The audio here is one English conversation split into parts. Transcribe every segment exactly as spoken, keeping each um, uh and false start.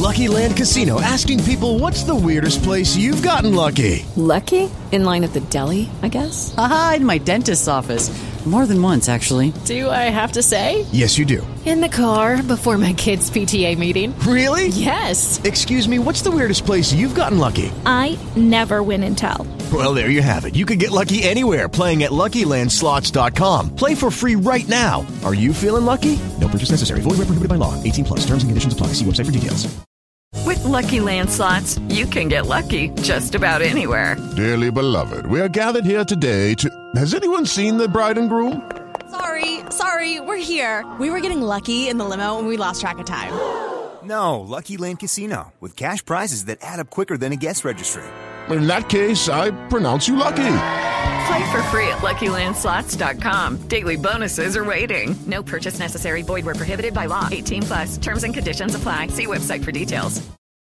Lucky Land Casino, asking people, what's the weirdest place you've gotten lucky? Lucky? In line at the deli, I guess? Aha, in my dentist's office. More than once, actually. Do I have to say? Yes, you do. In the car before my kids' P T A meeting. Really? Yes. Excuse me, what's the weirdest place you've gotten lucky? I never win and tell. Well, there you have it. You can get lucky anywhere, playing at Lucky Land Slots dot com. Play for free right now. Are you feeling lucky? No purchase necessary. Void where prohibited by law. eighteen plus. Terms and conditions apply. See website for details. With Lucky Land Slots, you can get lucky just about anywhere. Dearly beloved, we are gathered here today to... Has anyone seen the bride and groom? Sorry, sorry, we're here. We were getting lucky in the limo and we lost track of time. No, Lucky Land Casino, with cash prizes that add up quicker than a guest registry. In that case, I pronounce you lucky. Play for free at Lucky Land Slots dot com. Daily bonuses are waiting. No purchase necessary. Void where prohibited by law. eighteen plus. Terms and conditions apply. See website for details.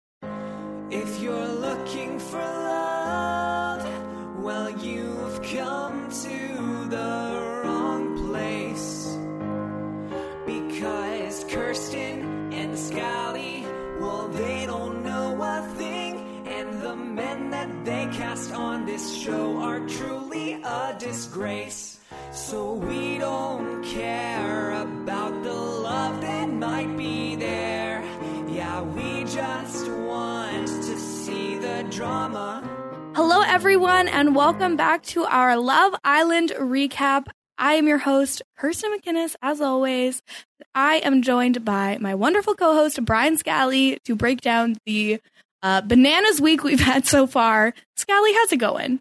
If you're looking for love, well, you've come to the wrong place. Because Kirsten and Scally, well, they don't know a thing. And the men that they cast on this show are truly a disgrace. So we don't care about the love that might be there. Yeah, we just want to see the drama. Hello, everyone, and welcome back to our Love Island recap. I am your host, Kirsten McInnes, as always. I am joined by my wonderful co-host, Brian Scally, to break down the Uh, bananas week we've had so far. Scally, how's it going?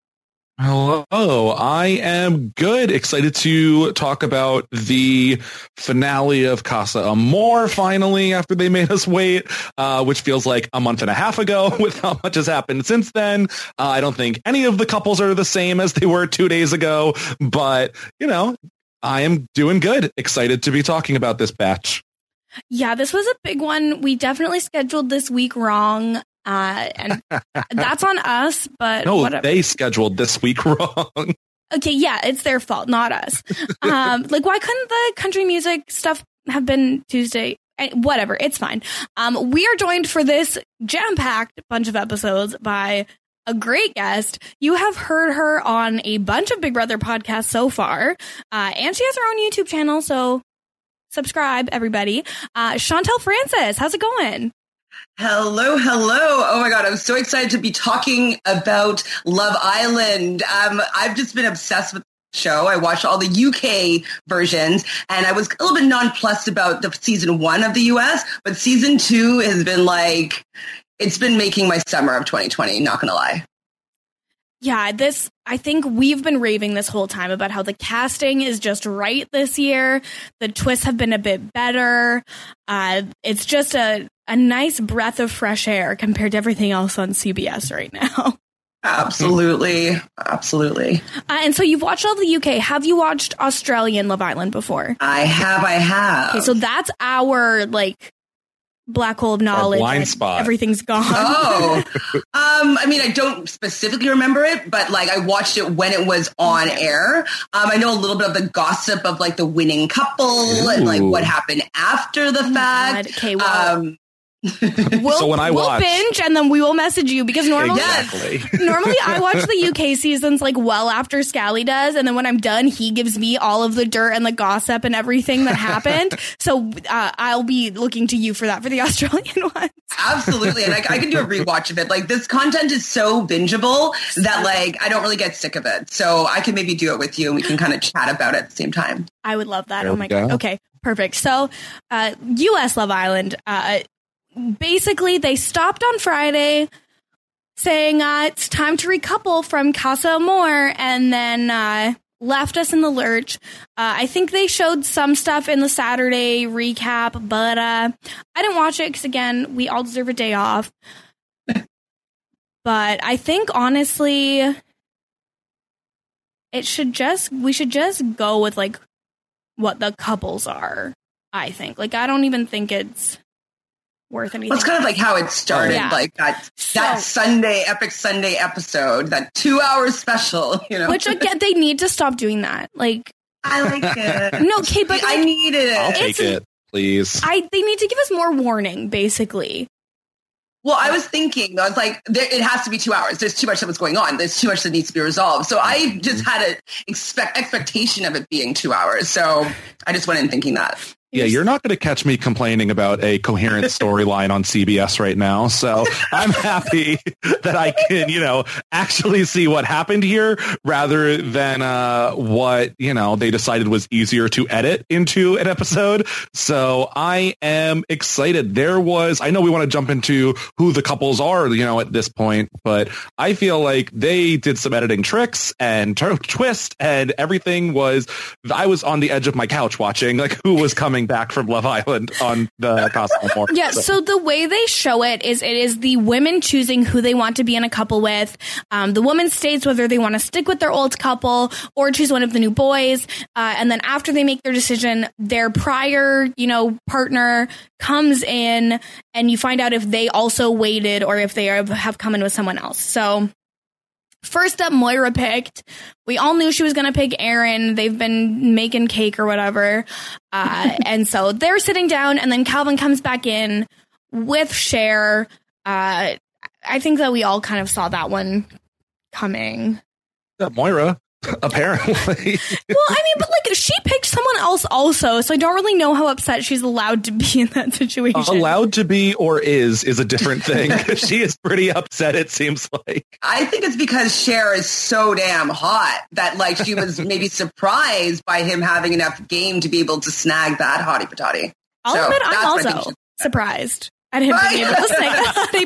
Hello, I am good. Excited to talk about the finale of Casa Amor finally after they made us wait, uh, which feels like a month and a half ago with how much has happened since then. Uh, I don't think any of the couples are the same as they were two days ago, but, you know, I am doing good. Excited to be talking about this batch. Yeah, this was a big one. We definitely scheduled this week wrong, uh, and that's on us, but no, whatever. They scheduled this week wrong. Okay, yeah, it's their fault, not us. Um, like, why couldn't the country music stuff have been Tuesday? Whatever, it's fine. Um, we are joined for this jam-packed bunch of episodes by a great guest. You have heard her on a bunch of Big Brother podcasts so far, uh, and she has her own YouTube channel, so subscribe, everybody. Uh, Chantel Francis, how's it going? Hello, hello. Oh my God, I'm so excited to be talking about Love Island. Um, I've just been obsessed with the show. I watched all the U K versions, and I was a little bit nonplussed about the season one of the U S, but season two has been like, it's been making my summer of twenty twenty, not gonna lie. Yeah, this, I think we've been raving this whole time about how the casting is just right this year. The twists have been a bit better. Uh, it's just a, a nice breath of fresh air compared to everything else on C B S right now. Absolutely. Absolutely. Uh, and so you've watched all the U K. Have you watched Australian Love Island before? I have, I have. Okay, so that's our, like, black hole of knowledge. Blind spot. Everything's gone. Oh, um, I mean, I don't specifically remember it, but like I watched it when it was on air. Um, I know a little bit of the gossip of like the winning couple Ooh. and like what happened after the oh fact. Okay, well, um, we'll, so when I we'll watch, binge and then we will message you because normally, exactly. normally I watch the U K seasons like well after Scally does, and then when I'm done, he gives me all of the dirt and the gossip and everything that happened. So uh, I'll be looking to you for that for the Australian ones. Absolutely, and I, I can do a rewatch of it. Like this content is so bingeable that like I don't really get sick of it. So I can maybe do it with you, and we can kind of chat about it at the same time. I would love that. There oh my god. Okay, perfect. So uh, U S Love Island. Uh, Basically, they stopped on Friday saying uh, it's time to recouple from Casa Amor, and then uh, left us in the lurch. Uh, I think they showed some stuff in the Saturday recap, but uh, I didn't watch it because, again, we all deserve a day off. But I think, honestly, it should just, we should just go with, like, what the couples are, I think. Like, I don't even think it's worth anything. Well, it's kind of like how it started, yeah. like that so, that Sunday, epic Sunday episode, that two hour special, you know. Which again, they need to stop doing that. Like, I like it. No, okay, but I like, needed it. I'll take it, please. I they need to give us more warning, basically. Well, I was thinking, I was like, there, it has to be two hours. There's too much that was going on. There's too much that needs to be resolved. So I just had an expect expectation of it being two hours. So I just went in thinking that. Yeah, you're not going to catch me complaining about a coherent storyline on C B S right now. So I'm happy that I can, you know, actually see what happened here rather than uh, what, you know, they decided was easier to edit into an episode. So I am excited. There was, I know we want to jump into who the couples are, you know, at this point, but I feel like they did some editing tricks and t- twist and everything was, I was on the edge of my couch watching like who was coming back from Love Island on the Casa Amor. Yeah, so. so the way they show it is it is the women choosing who they want to be in a couple with. Um, the woman states whether they want to stick with their old couple or choose one of the new boys. Uh, and then after they make their decision, their prior, you know, partner comes in and you find out if they also waited or if they have, have come in with someone else. So first up, Moira picked. We all knew she was going to pick Aaron. They've been making cake or whatever. Uh, and so they're sitting down, and then Calvin comes back in with Cher. Uh, I think that we all kind of saw that one coming. Uh, Moira, apparently. Well, I mean, but like she picked someone else also, so I don't really know how upset she's allowed to be in that situation. Uh, allowed to be or is is a different thing. She is pretty upset, it seems like. I think it's because Cher is so damn hot that like she was maybe surprised by him having enough game to be able to snag that hottie patati. I'll so admit I'm also she- surprised at him being able to snag that hottie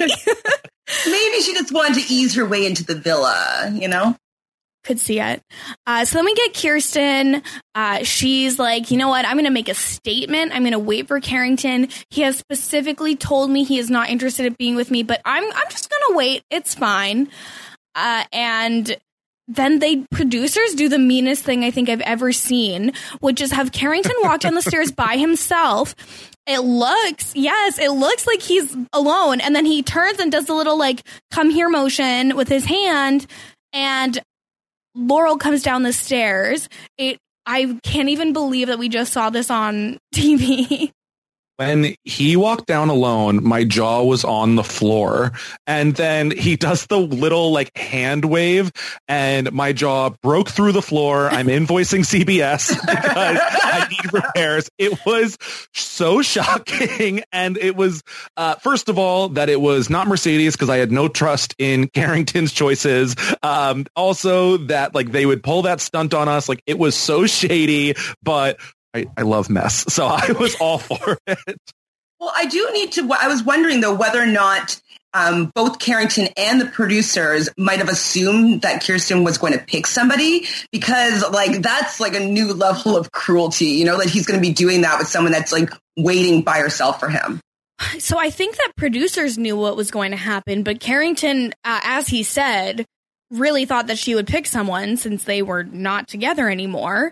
patati. Maybe she just wanted to ease her way into the villa, you know? Could see it. Uh, so then we get Kirsten. Uh, she's like, you know what? I'm going to make a statement. I'm going to wait for Carrington. He has specifically told me he is not interested in being with me, but I'm I'm just going to wait. It's fine. Uh, and then they producers do the meanest thing I think I've ever seen, which is have Carrington walk down the stairs by himself. It looks, yes, it looks like he's alone. And then he turns and does the little like come here motion with his hand, and Laurel comes down the stairs. It, I can't even believe that we just saw this on T V. When he walked down alone, my jaw was on the floor. And then he does the little like hand wave and my jaw broke through the floor. I'm invoicing C B S because I need repairs. It was so shocking. And it was, uh, first of all, that it was not Mercedes because I had no trust in Carrington's choices. Um, also that like they would pull that stunt on us. Like it was so shady, but I, I love mess, so I was all for it. Well, I do need to, I was wondering, though, whether or not um, both Carrington and the producers might have assumed that Kirsten was going to pick somebody, because, like, that's, like, a new level of cruelty, you know, that he's going to be doing that with someone that's, like, waiting by herself for him. So I think that producers knew what was going to happen, but Carrington, uh, as he said, really thought that she would pick someone since they were not together anymore.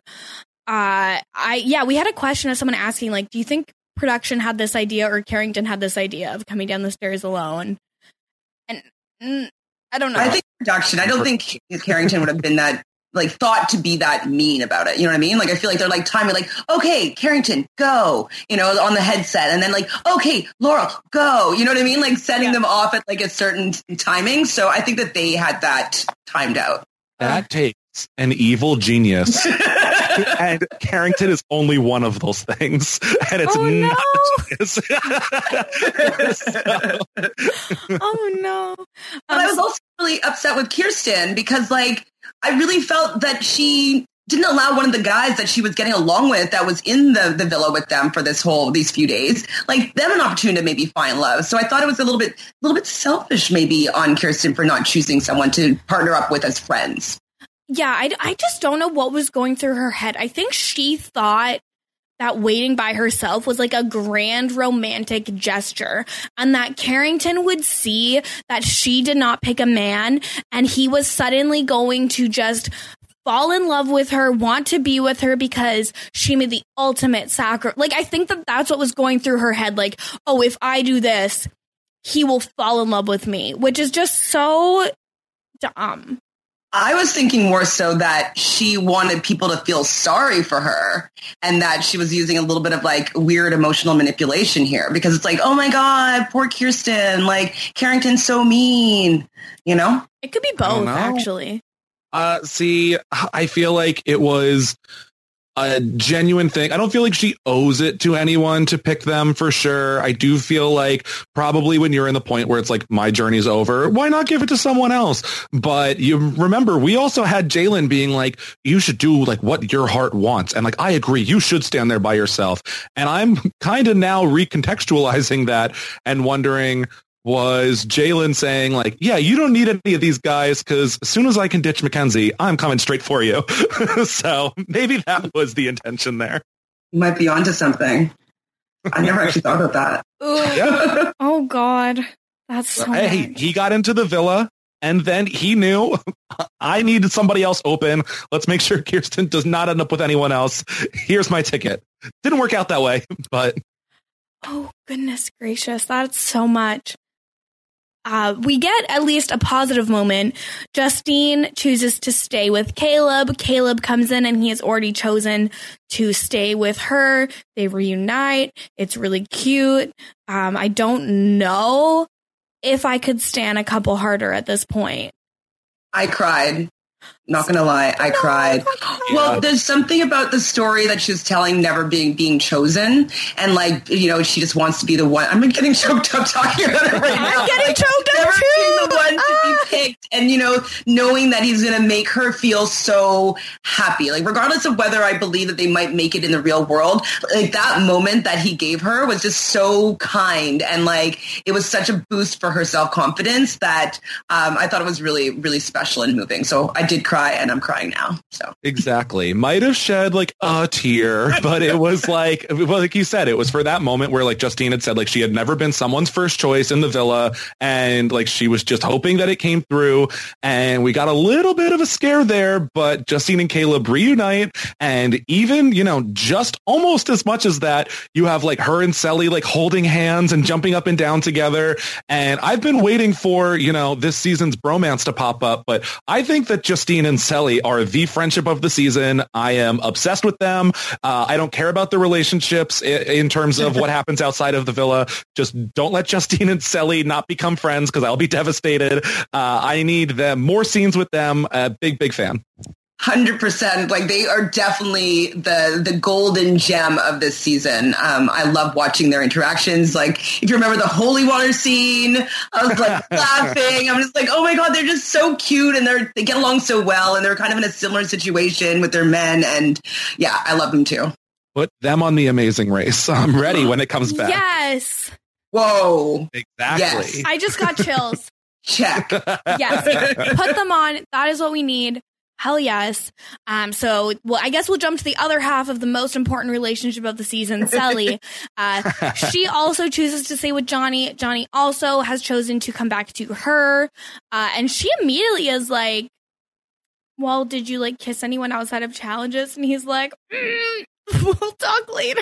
Uh, I, yeah, we had a question of someone asking, like, do you think production had this idea or Carrington had this idea of coming down the stairs alone? And mm, I don't know. I think production, I don't think Carrington would have been that, like, thought to be that mean about it. You know what I mean? Like, I feel like they're like timing, like, okay, Carrington, go, you know, on the headset. And then like, okay, Laurel, go. You know what I mean? Like setting yeah. them off at like a certain timing. So I think that they had that timed out. That takes an evil genius. And Carrington is only one of those things, and it's oh, no. not. so. Oh no! But um, I was also really upset with Kirsten because, like, I really felt that she didn't allow one of the guys that she was getting along with, that was in the, the villa with them for this whole these few days, like them an opportunity to maybe find love. So I thought it was a little bit, a little bit selfish, maybe, on Kirsten for not choosing someone to partner up with as friends. Yeah, I, I just don't know what was going through her head. I think she thought that waiting by herself was like a grand romantic gesture, and that Carrington would see that she did not pick a man and he was suddenly going to just fall in love with her, want to be with her because she made the ultimate sacrifice. Like, I think that that's what was going through her head. Like, oh, if I do this, he will fall in love with me, which is just so dumb. I was thinking more so that she wanted people to feel sorry for her and that she was using a little bit of like weird emotional manipulation here because it's like, oh my God, poor Kirsten, like Carrington's so mean, you know? It could be both, actually. Uh, see, I feel like it was a genuine thing. I don't feel like she owes it to anyone to pick them for sure. I do feel like probably when you're in the point where it's like my journey's over, why not give it to someone else? But you remember, we also had Jalen being like, you should do like what your heart wants. And like, I agree, you should stand there by yourself. And I'm kind of now recontextualizing that and wondering, was Jalen saying like, yeah, you don't need any of these guys because as soon as I can ditch Mackenzie, I'm coming straight for you. So maybe that was the intention there. You might be onto something. I never actually thought about that. Yeah. Oh, God. That's so Hey, bad. he got into the villa and then he knew I needed somebody else open. Let's make sure Kirsten does not end up with anyone else. Here's my ticket. Didn't work out that way, but. Oh, goodness gracious. That's so much. Uh, we get at least a positive moment. Justine chooses to stay with Caleb. Caleb comes in and he has already chosen to stay with her. They reunite. It's really cute. Um, I don't know if I could stand a couple harder at this point. I cried. Not gonna lie, I no, cried. Well, there's something about the story that she's telling never being being chosen, and like, you know, she just wants to be the one. I'm getting choked up talking about it right now. I'm getting like, choked up never too. being the one ah. to be picked, and you know, knowing that he's gonna make her feel so happy. Like, regardless of whether I believe that they might make it in the real world, like that moment that he gave her was just so kind, and like it was such a boost for her self confidence that um, I thought it was really, really special and moving. So I did cry, and I'm crying now. So exactly, might have shed like a tear, but it was like, well, like you said, it was for that moment where like Justine had said like she had never been someone's first choice in the villa, and like she was just hoping that it came through. And we got a little bit of a scare there, but Justine and Caleb reunite, and even you know just almost as much as that, you have like her and Selly like holding hands and jumping up and down together. And I've been waiting for you know this season's bromance to pop up, but I think that Justine and Selly are the friendship of the season. I am obsessed with them. Uh, I don't care about the relationships in, in terms of what happens outside of the villa. Just don't let Justine and Selly not become friends because I'll be devastated. Uh, I need them more scenes with them. Uh, big, big fan. one hundred percent. Like they are definitely the the golden gem of this season. Um, I love watching their interactions. Like if you remember the holy water scene, I was like laughing. I'm just like, oh my God, they're just so cute and they're they get along so well and they're kind of in a similar situation with their men. And yeah, I love them too. Put them on The Amazing Race. I'm ready when it comes back. Yes. Whoa. Exactly. Yes. I just got chills. Check. Yes. Put them on. That is what we need. Hell yes. Um, so, well, I guess we'll jump to the other half of the most important relationship of the season, Selly. Uh, she also chooses to stay with Johnny. Johnny also has chosen to come back to her. Uh, and she immediately is like, well, did you like kiss anyone outside of challenges? And he's like, mm, we'll talk later.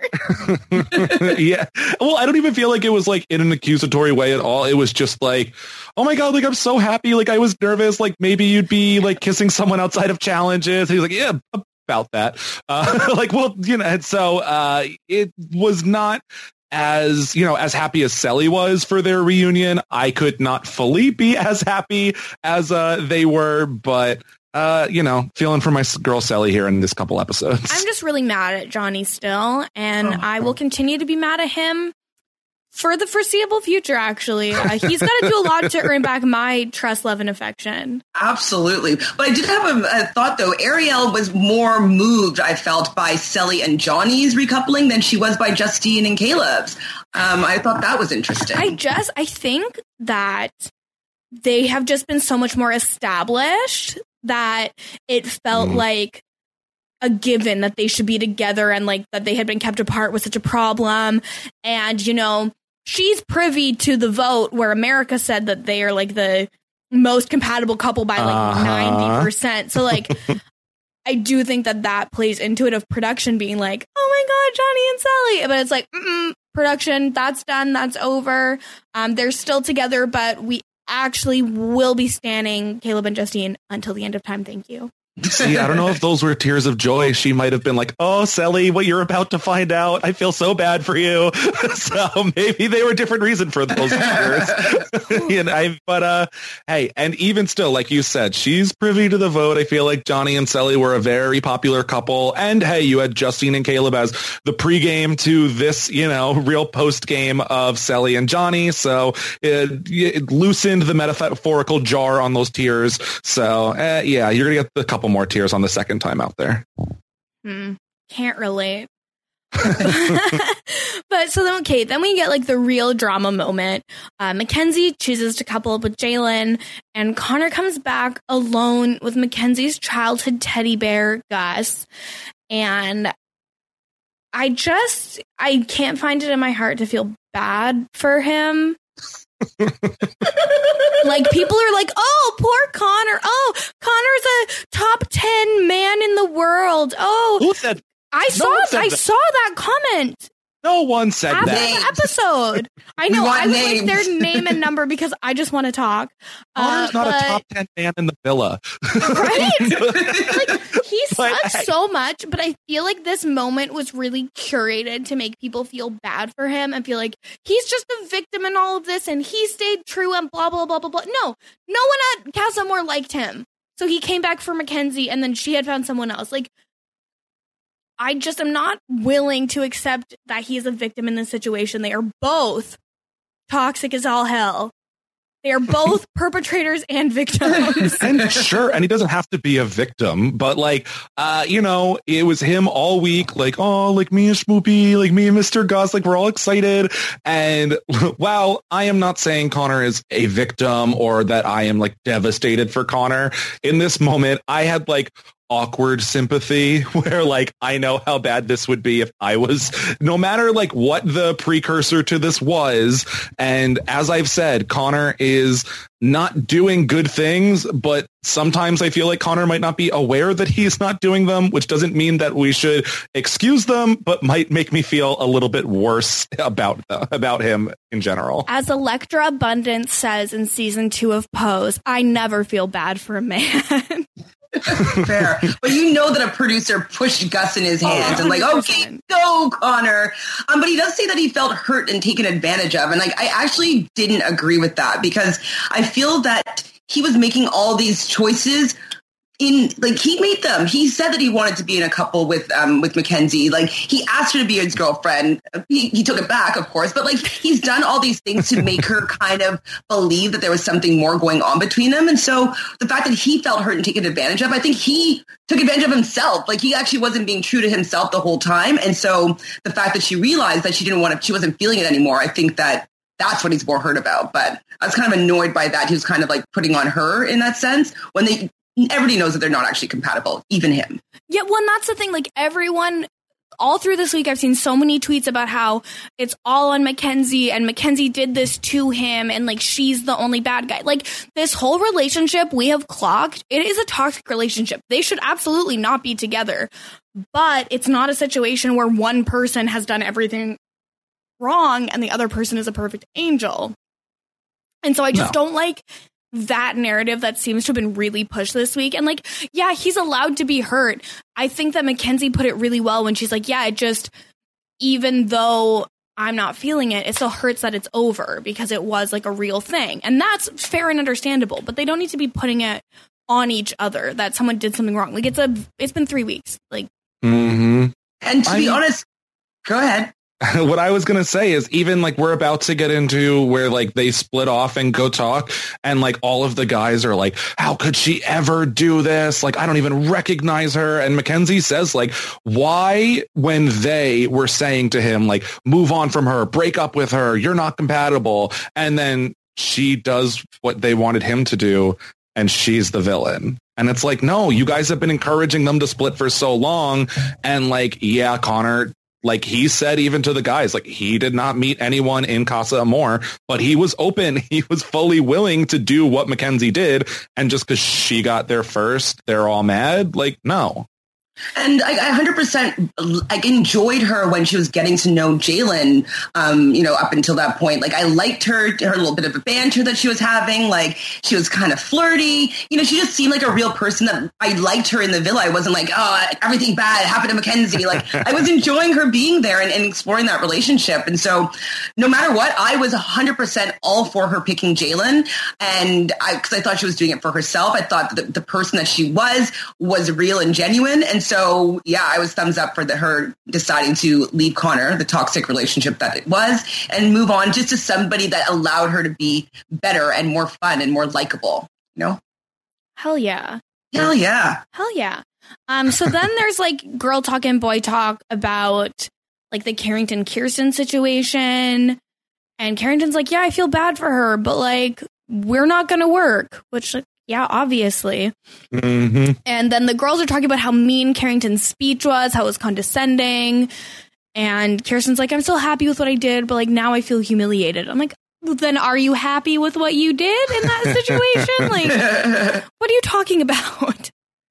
Yeah. Well, I don't even feel like it was like in an accusatory way at all. It was just like, oh my God, like I'm so happy. Like I was nervous. Like maybe you'd be like kissing someone outside of challenges. He's like, yeah, about that. Uh, like, well, you know, and so uh, it was not as, you know, as happy as Selly was for their reunion. I could not fully be as happy as uh, they were, but Uh, you know, feeling for my girl Selly here in this couple episodes. I'm just really mad at Johnny still, and oh. I will continue to be mad at him for the foreseeable future, actually. Uh, he's got to do a lot to earn back my trust, love, and affection. Absolutely. But I did have a, a thought, though. Ariel was more moved, I felt, by Selly and Johnny's recoupling than she was by Justine and Caleb's. Um, I thought that was interesting. I just, I think that they have just been so much more established that it felt mm. like a given that they should be together and like that they had been kept apart was such a problem. And, you know, she's privy to the vote where America said that they are like the most compatible couple by like uh-huh. ninety percent. So like, I do think that that plays into it of production being like, oh my God, Johnny and Selly. But it's like, mm-mm, production, that's done. That's over. Um, they're still together, but we, actually will be standing Caleb and Justine until the end of time. Thank you. See, I don't know if those were tears of joy. She might have been like, oh, Sally, what you're about to find out. I feel so bad for you. So maybe they were different reason for those tears. And I, but uh, hey, and even still, like you said, she's privy to the vote. I feel like Johnny and Sally were a very popular couple. And hey, you had Justine and Caleb as the pregame to this, you know, real post game of Sally and Johnny. So it, it loosened the metaphorical jar on those tears. So uh, yeah, you're going to get the couple more tears on the second time out there. Hmm. Can't relate. But so then, okay, then we get like the real drama moment. Uh, Mackenzie chooses to couple up with Jalen, and Connor comes back alone with Mackenzie's childhood teddy bear, Gus. And I just, I can't find it in my heart to feel bad for him. Like, people are like, oh, poor Connor. Oh, Connor's a top ten man in the world. Oh, who said? I no saw. I that. saw that comment. No one said after that. The episode. I know. I would names. like their name and number because I just want to talk. Connor's uh, not but, a top ten man in the villa, right? Like, he sucks I, so much, but I feel like this moment was really curated to make people feel bad for him and feel like he's just a victim in all of this, and he stayed true and blah blah blah blah blah. No, no one at Casa Amor liked him, so he came back for Mackenzie, and then she had found someone else. Like, I just am not willing to accept that he is a victim in this situation. They are both toxic as all hell. They are both perpetrators and victims. And sure, and he doesn't have to be a victim, but like, uh, you know, it was him all week, like, oh, like me and Schmoopy, like me and Mister Gus, like we're all excited. And while I am not saying Connor is a victim or that I am like devastated for Connor, in this moment, I had like awkward sympathy where like I know how bad this would be if I was, no matter like what the precursor to this was. And as I've said, Connor is not doing good things, but sometimes I feel like Connor might not be aware that he's not doing them, which doesn't mean that we should excuse them, but might make me feel a little bit worse about uh, about him in general. As Electra Abundance says in season two of Pose, I never feel bad for a man. Fair. But you know that a producer pushed Gus in his hands oh, and like, okay, go, Connor. Um, but he does say that he felt hurt and taken advantage of. And like, I actually didn't agree with that because I feel that he was making all these choices in like he made them. He said that he wanted to be in a couple with um with Mackenzie. Like he asked her to be his girlfriend. He, he took it back, of course, but like he's done all these things to make her kind of believe that there was something more going on between them. And so the fact that he felt hurt and taken advantage of, I think he took advantage of himself. Like he actually wasn't being true to himself the whole time. And so the fact that she realized that she didn't want to, she wasn't feeling it anymore, I think that that's what he's more hurt about. But I was kind of annoyed by that. He was kind of like putting on her in that sense when they everybody knows that they're not actually compatible, even him. Yeah, well, and that's the thing. Like, everyone, all through this week, I've seen so many tweets about how it's all on Mackenzie, and Mackenzie did this to him, and, like, she's the only bad guy. Like, this whole relationship we have clocked, it is a toxic relationship. They should absolutely not be together. But it's not a situation where one person has done everything wrong and the other person is a perfect angel. And so I just no. don't like that narrative that seems to have been really pushed this week. And like, yeah, he's allowed to be hurt. I think that Mackenzie put it really well when she's like, yeah, it just, even though I'm not feeling it, it still hurts that it's over because it was like a real thing. And that's fair and understandable, but they don't need to be putting it on each other that someone did something wrong. Like it's a, it's been three weeks. Like, mm-hmm. And to I, be honest, go ahead. What I was going to say is even like we're about to get into where like they split off and go talk and like all of the guys are like, how could she ever do this? Like, I don't even recognize her. And Mackenzie says like, why when they were saying to him, like, move on from her, break up with her, you're not compatible. And then she does what they wanted him to do. And she's the villain. And it's like, no, you guys have been encouraging them to split for so long. And like, yeah, Connor, like he said, even to the guys, like he did not meet anyone in Casa Amor, but he was open. He was fully willing to do what Mackenzie did. And just because she got there first, they're all mad. Like, no. And I, I one hundred percent like enjoyed her when she was getting to know Jalen, um, you know, up until that point. Like I liked her, her little bit of a banter that she was having. Like she was kind of flirty. You know, she just seemed like a real person that I liked her in the villa. I wasn't like, oh, everything bad happened to Mackenzie. Like I was enjoying her being there and, and exploring that relationship. And so no matter what, I was one hundred percent all for her picking Jalen. And I, because I thought she was doing it for herself. I thought that the person that she was was real and genuine. And so, yeah, I was thumbs up for the, her deciding to leave Connor, the toxic relationship that it was, and move on just to somebody that allowed her to be better and more fun and more likable, you know? Hell yeah. Hell yeah. Hell yeah. Um, so then there's like girl talk and boy talk about like the Carrington Kirsten situation. And Carrington's like, yeah, I feel bad for her, but like, we're not going to work, which like, yeah, obviously. Mm-hmm. And then the girls are talking about how mean Carrington's speech was, how it was condescending. And Kirsten's like, I'm still happy with what I did, but like now I feel humiliated. I'm like, well, then are you happy with what you did in that situation? Like, what are you talking about?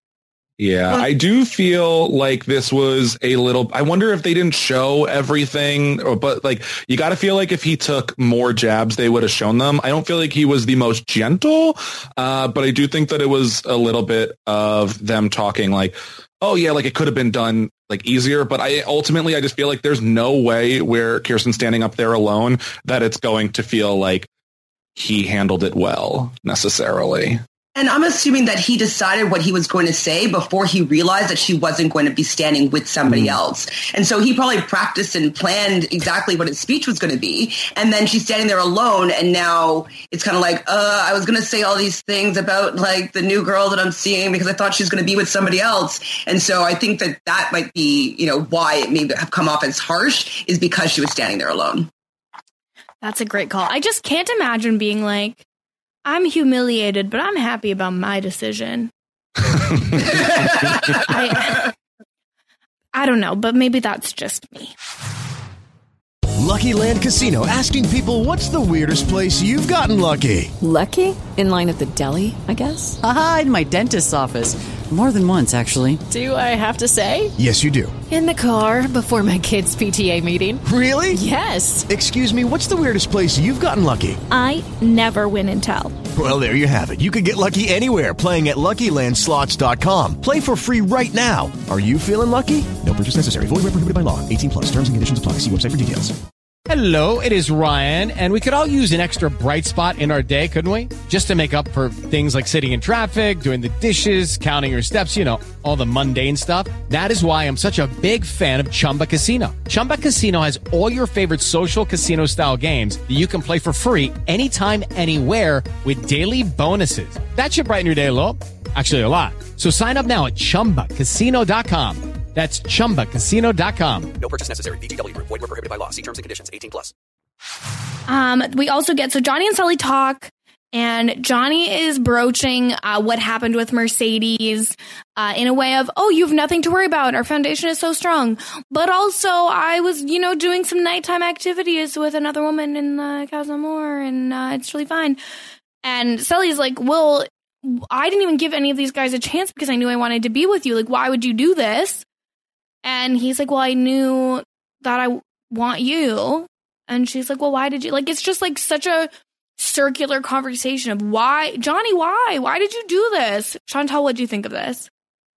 Yeah, I do feel like this was a little, I wonder if they didn't show everything, or, but like, you got to feel like if he took more jabs, they would have shown them. I don't feel like he was the most gentle, uh, but I do think that it was a little bit of them talking like, oh yeah, like it could have been done like easier. But I ultimately, I just feel like there's no way where Kirsten's standing up there alone that it's going to feel like he handled it well necessarily. And I'm assuming that he decided what he was going to say before he realized that she wasn't going to be standing with somebody mm. else. And so he probably practiced and planned exactly what his speech was going to be. And then she's standing there alone. And now it's kind of like, uh, I was going to say all these things about like the new girl that I'm seeing because I thought she was going to be with somebody else. And so I think that that might be, you know, why it may have come off as harsh is because she was standing there alone. That's a great call. I just can't imagine being like, I'm humiliated, but I'm happy about my decision. I, I don't know, but maybe that's just me. Lucky Land Casino, asking people, what's the weirdest place you've gotten lucky? Lucky? In line at the deli, I guess? Aha, in my dentist's office. More than once, actually. Do I have to say? Yes, you do. In the car before my kids' P T A meeting. Really? Yes. Excuse me, what's the weirdest place you've gotten lucky? I never win and tell. Well, there you have it. You can get lucky anywhere, playing at Lucky Land Slots dot com. Play for free right now. Are you feeling lucky? No purchase necessary. Void where prohibited by law. eighteen plus. Terms and conditions apply. See website for details. Hello, it is Ryan, and we could all use an extra bright spot in our day, couldn't we? Just to make up for things like sitting in traffic, doing the dishes, counting your steps, you know, all the mundane stuff. That is why I'm such a big fan of Chumba Casino. Chumba Casino has all your favorite social casino-style games that you can play for free anytime, anywhere with daily bonuses. That should brighten your day a little. Actually, a lot. So sign up now at chumba casino dot com. That's chumba casino dot com. No purchase necessary. V G W Group. Void where prohibited by law. See terms and conditions. eighteen plus. Um, we also get, so Johnny and Sully talk, and Johnny is broaching uh, what happened with Mercedes uh, in a way of, oh, you have nothing to worry about. Our foundation is so strong. But also, I was, you know, doing some nighttime activities with another woman in uh, Casa Amor, and uh, it's really fine. And Sully's like, well, I didn't even give any of these guys a chance because I knew I wanted to be with you. Like, why would you do this? And he's like, well, I knew that I want you. And she's like, well, why did you? Like, it's just like such a circular conversation of why, Johnny, why? Why did you do this? Chantal, what do you think of this?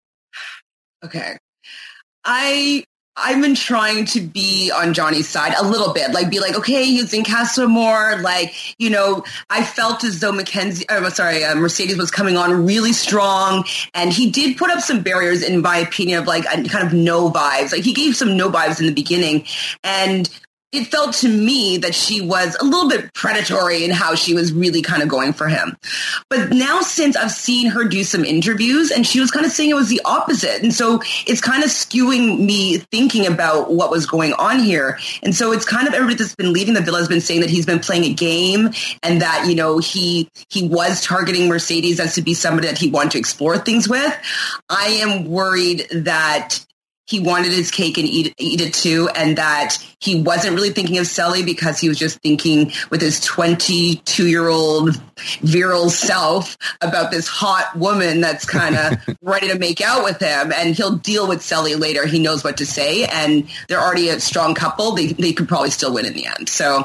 Okay. I, I've been trying to be on Johnny's side a little bit, like be like, okay, he's in Casa Amor. Like, you know, I felt as though Mackenzie, I'm sorry, uh, Mercedes was coming on really strong. And he did put up some barriers, in my opinion, of like kind of no vibes. Like he gave some no vibes in the beginning. And it felt to me that she was a little bit predatory in how she was really kind of going for him. But now since I've seen her do some interviews and she was kind of saying it was the opposite. And so it's kind of skewing me thinking about what was going on here. And so it's kind of everybody that's been leaving the villa has been saying that he's been playing a game and that, you know, he he was targeting Mercedes as to be somebody that he wanted to explore things with. I am worried that he wanted his cake and eat, eat it too, and that he wasn't really thinking of Selly because he was just thinking with his twenty-two-year-old virile self about this hot woman that's kind of ready to make out with him, and he'll deal with Selly later. He knows what to say, and they're already a strong couple. They, they could probably still win in the end. So...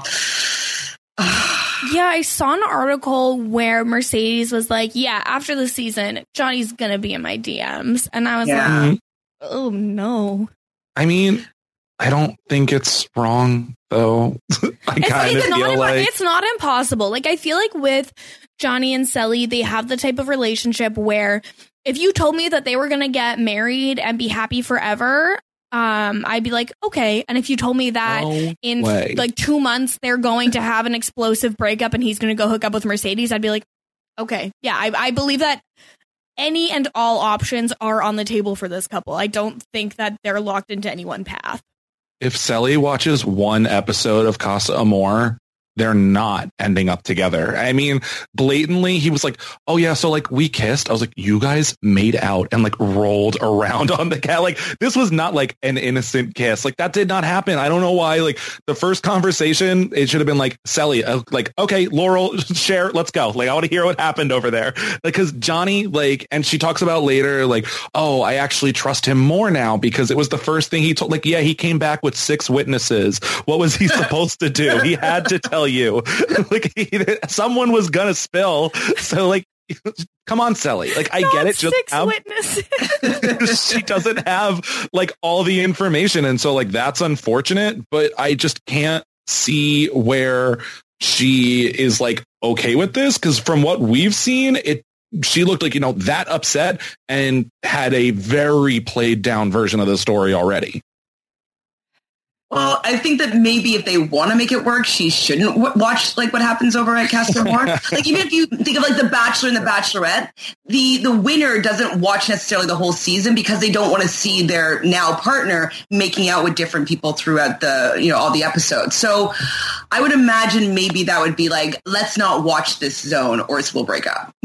Yeah, I saw an article where Mercedes was like, yeah, after the season, Johnny's going to be in my D Ms. And I was Yeah. like, oh, no. I mean, I don't think it's wrong, though. I It's, kind of it's, not feel impo- like it's not impossible. Like, I feel like with Johnny and Selly, they have the type of relationship where if you told me that they were going to get married and be happy forever, um, I'd be like, okay. And if you told me that No in way. like two months they're going to have an explosive breakup and he's going to go hook up with Mercedes, I'd be like, okay. Yeah, I, I believe that any and all options are on the table for this couple. I don't think that they're locked into any one path. if Selly watches one episode of Casa Amor, they're not ending up together. I mean, blatantly, he was like, oh yeah, so like we kissed. I was like, you guys made out and like rolled around on the cat. Like this was not like an innocent kiss. Like that did not happen. I don't know why. Like the first conversation, it should have been like, Selly, uh, like, okay, Laurel, share, let's go. Like I want to hear what happened over there. Because Johnny, like, and she talks about later, like, oh, I actually trust him more now because it was the first thing he told. Like, yeah, he came back with six witnesses. What was he supposed to do? He had to tell you like he, someone was gonna spill, so like come on, Selly, like I Not get it, just six have, witnesses. she doesn't have like all the information, and so like that's unfortunate, but I just can't see where she is like okay with this, because from what we've seen, it she looked like, you know, that upset and had a very played down version of the story already. Well, I think that maybe if they want to make it work, she shouldn't w- watch like what happens over at Casa Amor. Like even if you think of like The Bachelor and The Bachelorette, the the winner doesn't watch necessarily the whole season because they don't want to see their now partner making out with different people throughout the, you know, all the episodes. So I would imagine maybe that would be like, let's not watch this zone or else we'll break up.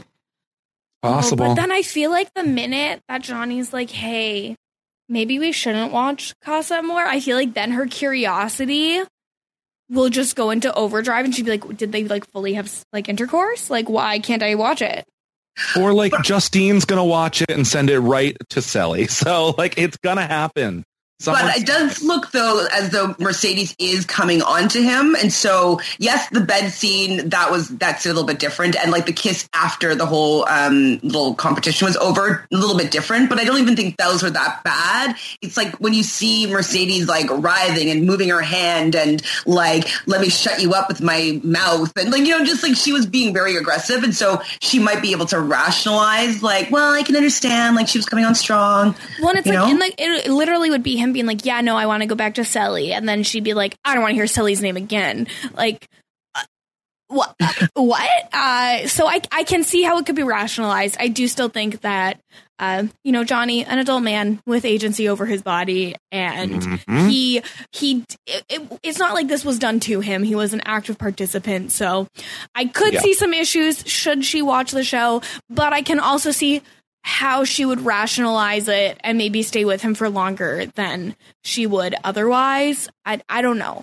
Possible. Oh, but then I feel like the minute that Johnny's like, hey, maybe we shouldn't watch Casa Amor, I feel like then her curiosity will just go into overdrive and she'd be like, did they like fully have like intercourse? Like, why can't I watch it? Or like Justine's going to watch it and send it right to Selly. So like it's going to happen. Someone's- But it does look, though, as though Mercedes is coming on to him. And so, yes, the bed scene, that was that's a little bit different. And, like, the kiss after the whole um, little competition was over, a little bit different. But I don't even think those were that bad. It's like when you see Mercedes, like, writhing and moving her hand and, like, let me shut you up with my mouth. And, like, you know, just, like, she was being very aggressive. And so she might be able to rationalize, like, well, I can understand. Like, she was coming on strong. Well, and it's you like, know? and like, it literally would be him being like, yeah, no, I want to go back to Selly. And then she'd be like, I don't want to hear Selly's name again. Like, uh, what? what? Uh, so I, I can see how it could be rationalized. I do still think that, uh, you know, Johnny, an adult man with agency over his body, and Mm-hmm. he, he, it, it, it's not like this was done to him. He was an active participant. So I could Yeah. see some issues should she watch the show, but I can also see how she would rationalize it and maybe stay with him for longer than she would otherwise. I I don't know.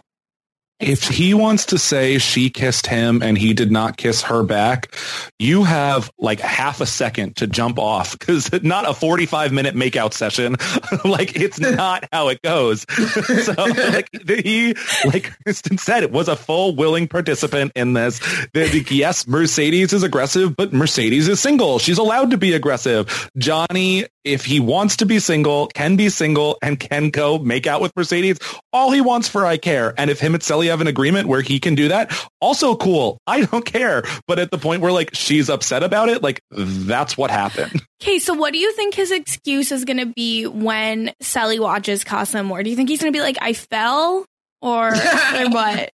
If he wants to say she kissed him and he did not kiss her back, you have like half a second to jump off, because not a forty-five minute makeout session. Like it's not how it goes. So like he, like Kristen said, it was a full willing participant in this. The, the, yes, Mercedes is aggressive, but Mercedes is single. She's allowed to be aggressive. Johnny, if he wants to be single, can be single and can go make out with Mercedes. All he wants for I care. And if him and Selly have an agreement where he can do that, also cool. I don't care. But at the point where like she's upset about it, like that's what happened. Okay, so what do you think his excuse is going to be when Selly watches Casa Amor? Do you think he's going to be like, I fell? Or, or what?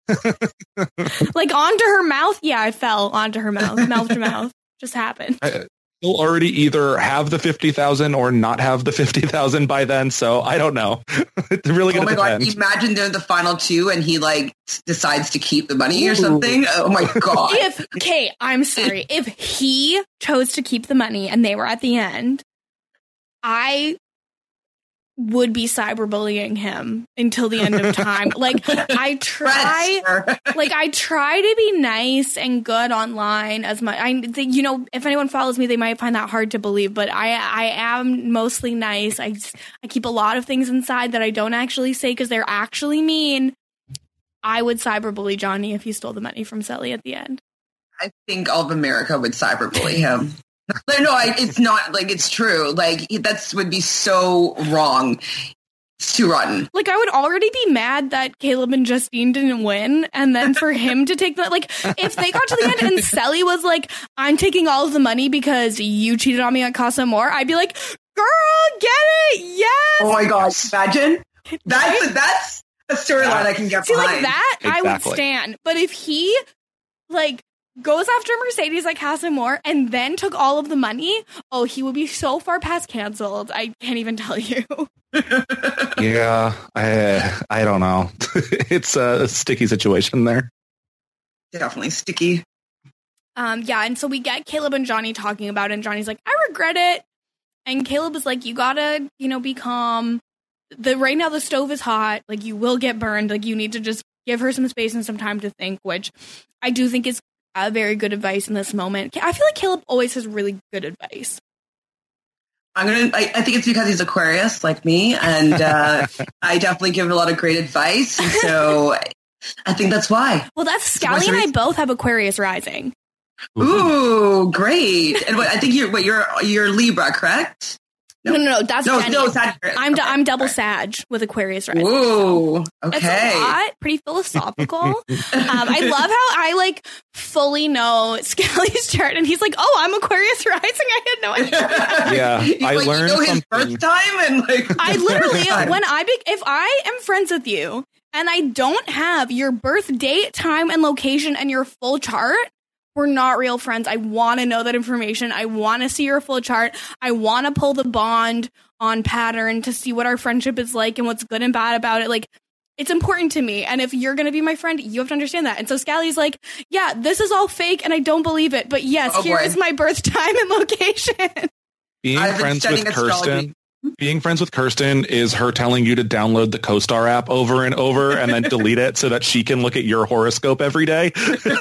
Like onto her mouth? Yeah, I fell onto her mouth. Mouth to mouth. Just happened. I, He'll already either have the fifty thousand or not have the fifty thousand by then. So I don't know. It's really going to Oh my depend. god! Imagine they're the final two, and he like decides to keep the money or something. Oh my god! If okay, I'm sorry. If he chose to keep the money and they were at the end, I would be cyberbullying him until the end of time. Like I try, like I try to be nice and good online as my, I think, you know, if anyone follows me, they might find that hard to believe, but I, I am mostly nice. I, I keep a lot of things inside that I don't actually say because they're actually mean. I would cyberbully Johnny if he stole the money from Sally at the end. I think all of America would cyberbully him. No, I, it's not like it's true. Like that's would be so wrong. It's too rotten. Like I would already be mad that Caleb and Justine didn't win, and then for him to take the like, if they got to the end and Sally was like, "I'm taking all of the money because you cheated on me at Casa Amor," I'd be like, "Girl, get it? Yes!" Oh my god, imagine that's that's a storyline I can get See, behind. like that, Exactly. I would stand. But if he like goes after Mercedes like Casa Amor and then took all of the money, oh, he would be so far past canceled. I can't even tell you. Yeah, I I don't know. It's a sticky situation there. Definitely sticky. Um, yeah, and so we get Caleb and Johnny talking about it, and Johnny's like, "I regret it," and Caleb is like, "You gotta, you know, be calm. The right now the stove is hot. Like you will get burned. Like you need to just give her some space and some time to think," which I do think is Uh, very good advice in this moment. I feel like Caleb always has really good advice. I'm gonna. I, I think it's because he's Aquarius, like me, and uh, I definitely give a lot of great advice. And so I think that's why. Well, that's Scally and I both have Aquarius rising. Ooh, great! And what, I think you're what you're you're Libra, correct? No, no, no. That's no, Jenny. no, Sagittarius. I'm d- I'm double Sag with Aquarius rising. Ooh, okay. It's a lot, pretty philosophical. um, I love how I like fully know Scally's chart, and he's like, "Oh, I'm Aquarius rising." I had no idea. Yeah, He's I like, learned you know his something. birth time and like. I literally, when I be- if I am friends with you and I don't have your birth date, time, and location and your full chart, we're not real friends. I want to know that information. I want to see your full chart. I want to pull the bond on pattern to see what our friendship is like and what's good and bad about it. Like, it's important to me. And if you're going to be my friend, you have to understand that. And so Scally's like, yeah, this is all fake and I don't believe it. But yes, Oh, here boy. is my birth time and location. Being I've been friends studying with astrology. Kirsten, being friends with Kirsten is her telling you to download the CoStar app over and over and then delete it so that she can look at your horoscope every day.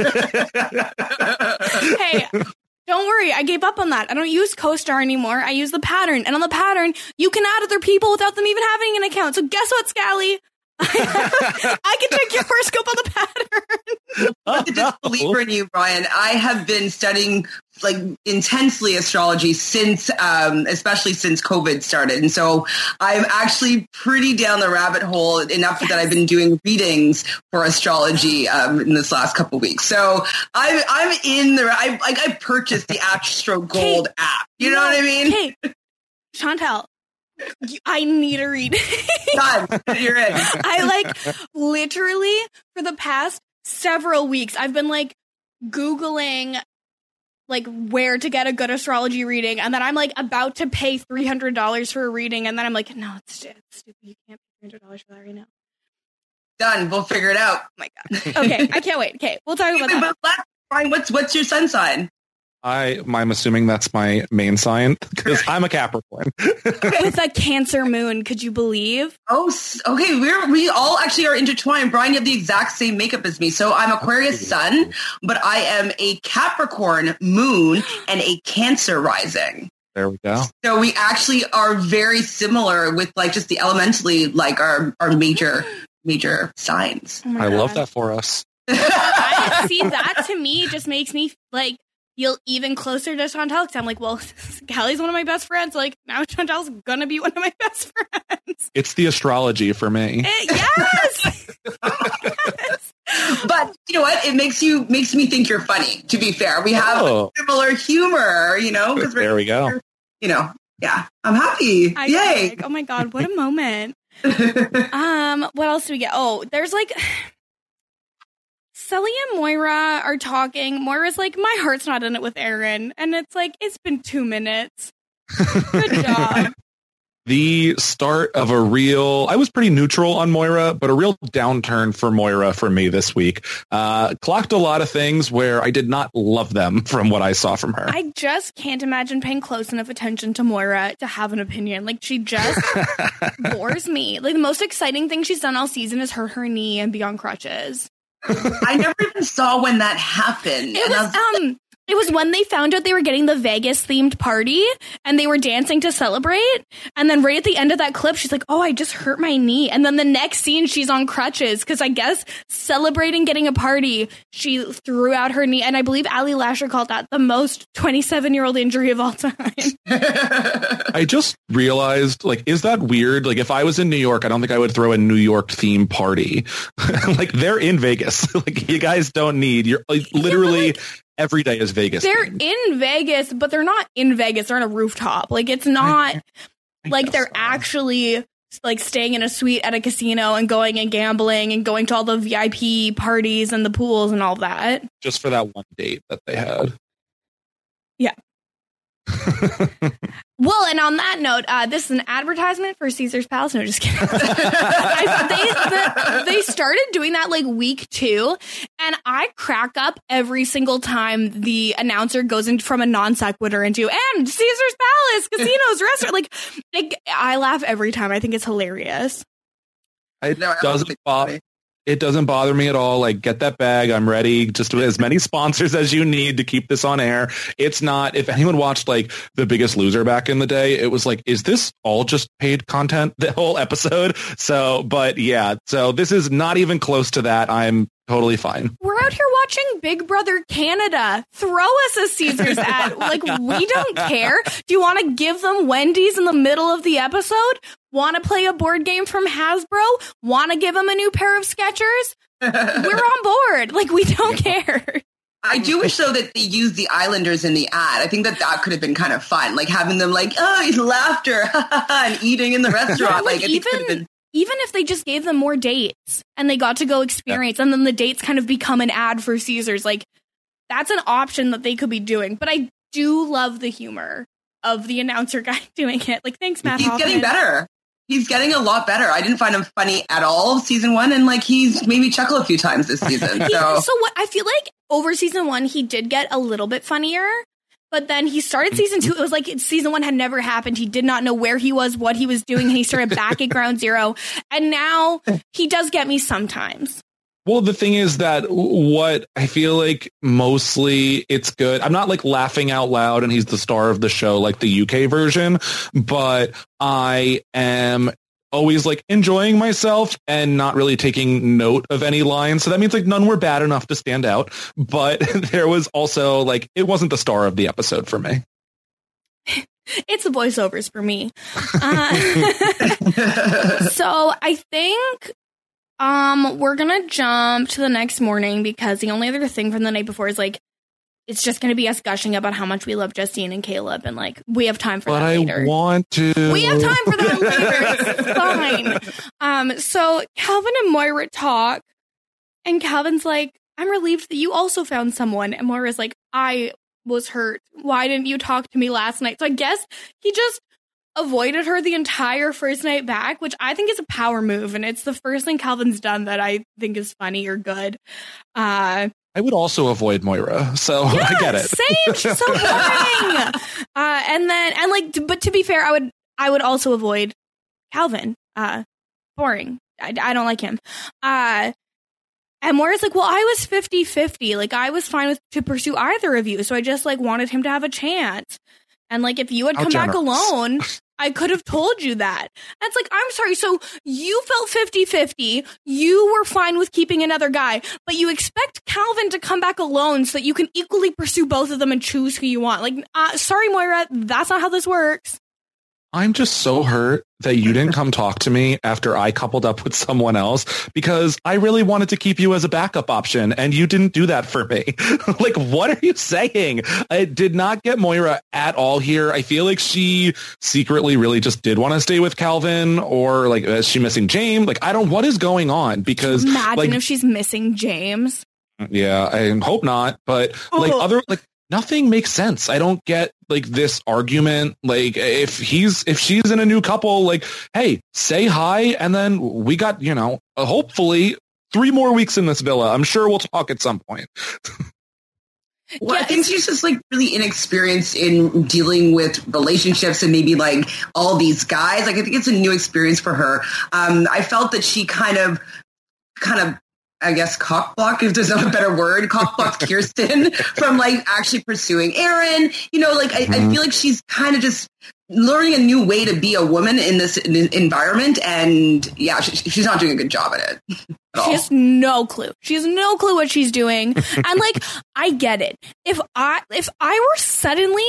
Hey, don't worry. I gave up on that. I don't use CoStar anymore. I use the pattern. And on the pattern, you can add other people without them even having an account. So guess what, Scally? I can check your horoscope on the pattern. I'm a disbeliever in you, Brian. I have been studying like intensely astrology since, um, especially since COVID started. And so I'm actually pretty down the rabbit hole enough yes. that I've been doing readings for astrology um, in this last couple of weeks. So I'm, I'm in the, I, like I purchased the Astro Gold Kate, app. You know no, what I mean? Hey, Chantel. I need a read. Done. You're in. I like literally for the past several weeks, I've been like Googling like where to get a good astrology reading. And then I'm like about to pay three hundred dollars for a reading. And then I'm like, no, it's, it's stupid. You can't pay three hundred dollars for that right now. Done. We'll figure it out. Oh my God. Okay. I can't wait. Okay. We'll talk about that. But Brian, what's, what's your sun sign? I, I'm assuming that's my main sign because I'm a Capricorn. With a Cancer moon, could you believe? Oh, okay. We're we all actually are intertwined. Brian, you have the exact same makeup as me. So I'm Aquarius sun, but I am a Capricorn moon and a Cancer rising. There we go. So we actually are very similar with like just the elementally like our our major major signs. Oh I God. love that for us. I see that to me just makes me like feel even closer to Chantel because I'm like, well, Callie's one of my best friends. Like now Chantel's gonna be one of my best friends. It's the astrology for me. It, yes. Yes. But you know what? It makes you makes me think you're funny. To be fair, we have oh. similar humor. You know, because there we go. You know, yeah, I'm happy. I Yay! Like, oh my God, what a moment. um, what else do we get? Oh, there's like. Sully and Moira are talking. Moira's like, my heart's not in it with Aaron. And it's like, it's been two minutes. Good job. the start of a real, I was pretty neutral on Moira, but a real downturn for Moira for me this week. Uh, clocked a lot of things where I did not love them from what I saw from her. I just can't imagine paying close enough attention to Moira to have an opinion. Like, she just bores me. Like, the most exciting thing she's done all season is hurt her knee and be on crutches. I never even saw when that happened. It was, was um It was when they found out they were getting the Vegas-themed party, and they were dancing to celebrate. And then right at the end of that clip, she's like, oh, I just hurt my knee. And then the next scene, she's on crutches, because I guess celebrating getting a party, she threw out her knee. And I believe Ali Lasher called that the most twenty-seven-year-old injury of all time. I just realized, like, is that weird? Like, if I was in New York, I don't think I would throw a New York-themed party. Like, they're in Vegas. Like, you guys don't need, you're like, literally... Yeah, every day is Vegas. They're themed. in Vegas, but they're not in Vegas. They're on a rooftop. Like, it's not I, I like they're so. actually like staying in a suite at a casino and going and gambling and going to all the V I P parties and the pools and all that. Just for that one date that they had. Yeah. Well, and on that note, uh, this is an advertisement for Caesar's Palace. No, just kidding. I, they, the, they started doing that like week two, and I crack up every single time the announcer goes in from a non sequitur into and Caesar's Palace, casinos, restaurant. Like, like, I laugh every time. I think it's hilarious. It doesn't bother. It doesn't bother me at all. Like, get that bag. I'm ready. Just as many sponsors as you need to keep this on air. It's not, if anyone watched like The Biggest Loser back in the day, it was like, is this all just paid content, the whole episode? So, but yeah, so this is not even close to that. I'm totally fine. We're out here watching Big Brother Canada. Throw us a Caesar's ad. Like, we don't care. Do you want to give them Wendy's in the middle of the episode? Want to play a board game from Hasbro? Want to give them a new pair of Skechers? We're on board. Like, we don't care. I do wish, though, that they used the Islanders in the ad. I think that that could have been kind of fun. Like, having them like, oh, laughter and eating in the restaurant. Yeah, like, like I even, think been- even if they just gave them more dates and they got to go experience, yeah. and then the dates kind of become an ad for Caesars, like, that's an option that they could be doing. But I do love the humor of the announcer guy doing it. Like, thanks, Matt He's Hoffman. getting better. He's getting a lot better. I didn't find him funny at all season one, and like he's made me chuckle a few times this season. he, So, so what? I feel like over season one, he did get a little bit funnier, but then he started season two. It was like season one had never happened. He did not know where he was, what he was doing. And he started back at ground zero, and now he does get me sometimes. Well, the thing is that what I feel like mostly it's good. I'm not like laughing out loud and he's the star of the show like the U K version, but I am always like enjoying myself and not really taking note of any lines. So that means like none were bad enough to stand out. But there was also like it wasn't the star of the episode for me. It's the voiceovers for me. Uh, so I think... Um, we're gonna jump to the next morning because the only other thing from the night before is like it's just gonna be us gushing about how much we love Justine and Caleb, and like we have time for but that I later. I want to. We have time for that later. It's fine. Um, so Calvin and Moira talk, and Calvin's like, "I'm relieved that you also found someone," and Moira's like, "I was hurt. Why didn't you talk to me last night?" So I guess he just avoided her the entire first night back, which I think is a power move, and it's the first thing Calvin's done that I think is funny or good. Uh, I would also avoid Moira, so yeah, I get it. Same, she's so boring. uh, and then, and like, but to be fair, I would, I would also avoid Calvin. Uh, boring. I, I don't like him. Uh, and Moira's like, well, I was fifty-fifty. Like, I was fine with to pursue either of you, so I just like wanted him to have a chance. And like, if you had How come generous. back alone, I could have told you that. And it's like, I'm sorry. So you felt fifty-fifty. You were fine with keeping another guy, but you expect Calvin to come back alone so that you can equally pursue both of them and choose who you want. Like, uh, sorry, Moira, that's not how this works. I'm just so hurt that you didn't come talk to me after I coupled up with someone else because I really wanted to keep you as a backup option and you didn't do that for me. Like, what are you saying? I did not get Moira at all here. I feel like she secretly really just did want to stay with Calvin, or like, is she missing James? Like, I don't, what is going on? Because imagine like, if she's missing James. Yeah, I hope not. But like oh. other, like, nothing makes sense. I don't get like this argument. Like if he's if she's in a new couple, like, hey, say hi, and then we got, you know, hopefully three more weeks in this villa. I'm sure we'll talk at some point. Well, yeah, I think she's just like really inexperienced in dealing with relationships and maybe like all these guys. Like I think it's a new experience for her. Um, I felt that she kind of, kind of, I guess cockblock, if there's not a better word, cockblocked Kirsten from like actually pursuing Aaron. You know, like I, mm-hmm. I feel like she's kind of just learning a new way to be a woman in this environment. And yeah, she, she's not doing a good job at it. At she has no clue. She has no clue what she's doing. And like, I get it. If I, if I were suddenly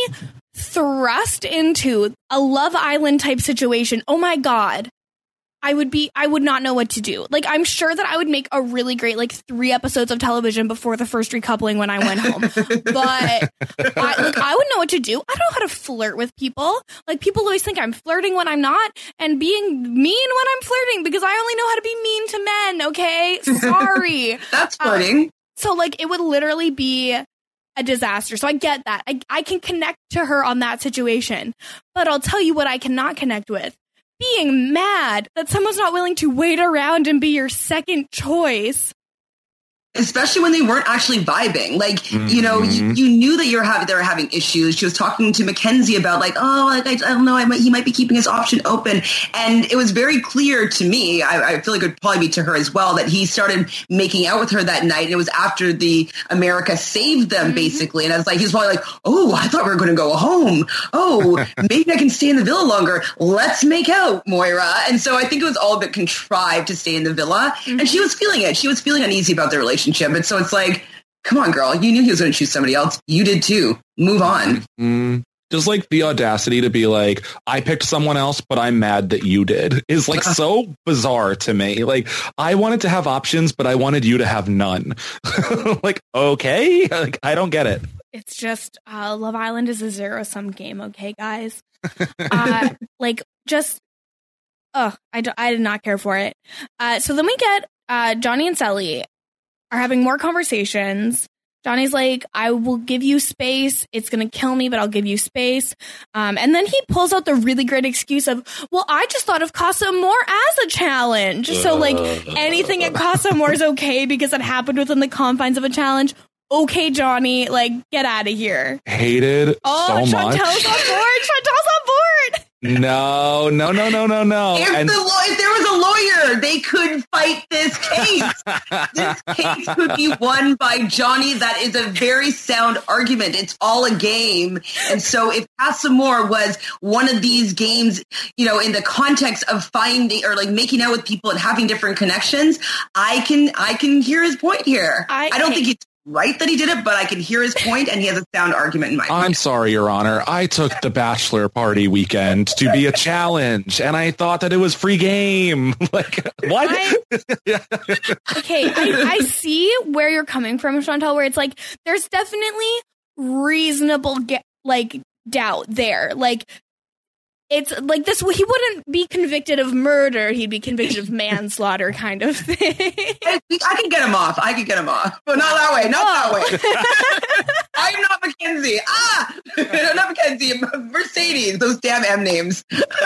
thrust into a Love Island type situation, oh my God, I would be, I would not know what to do. Like, I'm sure that I would make a really great, like, three episodes of television before the first recoupling when I went home. But, I, like, I would know what to do. I don't know how to flirt with people. Like, people always think I'm flirting when I'm not and being mean when I'm flirting because I only know how to be mean to men, okay? Sorry. That's flirting. Um, so, like, it would literally be a disaster. So I get that. I, I can connect to her on that situation. But I'll tell you what I cannot connect with. Being mad that someone's not willing to wait around and be your second choice. Especially when they weren't actually vibing. Like, mm-hmm. you know, you, you knew that you're having, they were having issues. She was talking to Mackenzie about like, oh, like, I, I don't know, I might, he might be keeping his option open. And it was very clear to me, I, I feel like it would probably be to her as well, that he started making out with her that night. And it was after the America saved them, mm-hmm. basically. And I was like, he's probably like, oh, I thought we were going to go home. Oh, maybe I can stay in the villa longer. Let's make out, Moira. And so I think it was all a bit contrived to stay in the villa. Mm-hmm. And she was feeling it. She was feeling uneasy about their relationship. And so it's like, come on, girl, you knew he was going to choose somebody else. You did too. Move on. Mm-hmm. Just like the audacity to be like, I picked someone else, but I'm mad that you did is like so bizarre to me. Like, I wanted to have options, but I wanted you to have none. Like, okay, like, I don't get it. It's just uh, Love Island is a zero sum game. Okay, guys. uh, like, just, oh, I, do, I did not care for it. Uh, so then we get uh, Johnny and Sally are having more conversations. Johnny's like, I will give you space. It's going to kill me, but I'll give you space. Um, and then he pulls out the really great excuse of, well, I just thought of Casa Amor as a challenge. So, like, anything at Casa Amor is okay because it happened within the confines of a challenge. Okay, Johnny, like, get out of here. Hated oh, so Chantel's much. on board. Chantel's on board. No, no, no, no, no, no. If, and- the, if there was a lawyer, they could fight this case. This case could be won by Johnny. That is a very sound argument. It's all a game. And so if Casa Amor was one of these games, you know, in the context of finding or like making out with people and having different connections, I can I can hear his point here. I, I don't think it's right that he did it, but I can hear his point, and he has a sound argument in my opinion. I'm sorry, Your Honor. I took the bachelor party weekend to be a challenge, and I thought that it was free game. Like, what? I, okay, I, I see where you're coming from, Chantel, where it's like, there's definitely reasonable, ge- like, doubt there. Like, it's like this, he wouldn't be convicted of murder. He'd be convicted of manslaughter kind of thing. I, I can get him off. I can get him off. But not that way. Not oh. that way. I'm not Mackenzie. Ah! Not Mackenzie. Mercedes. Those damn M names.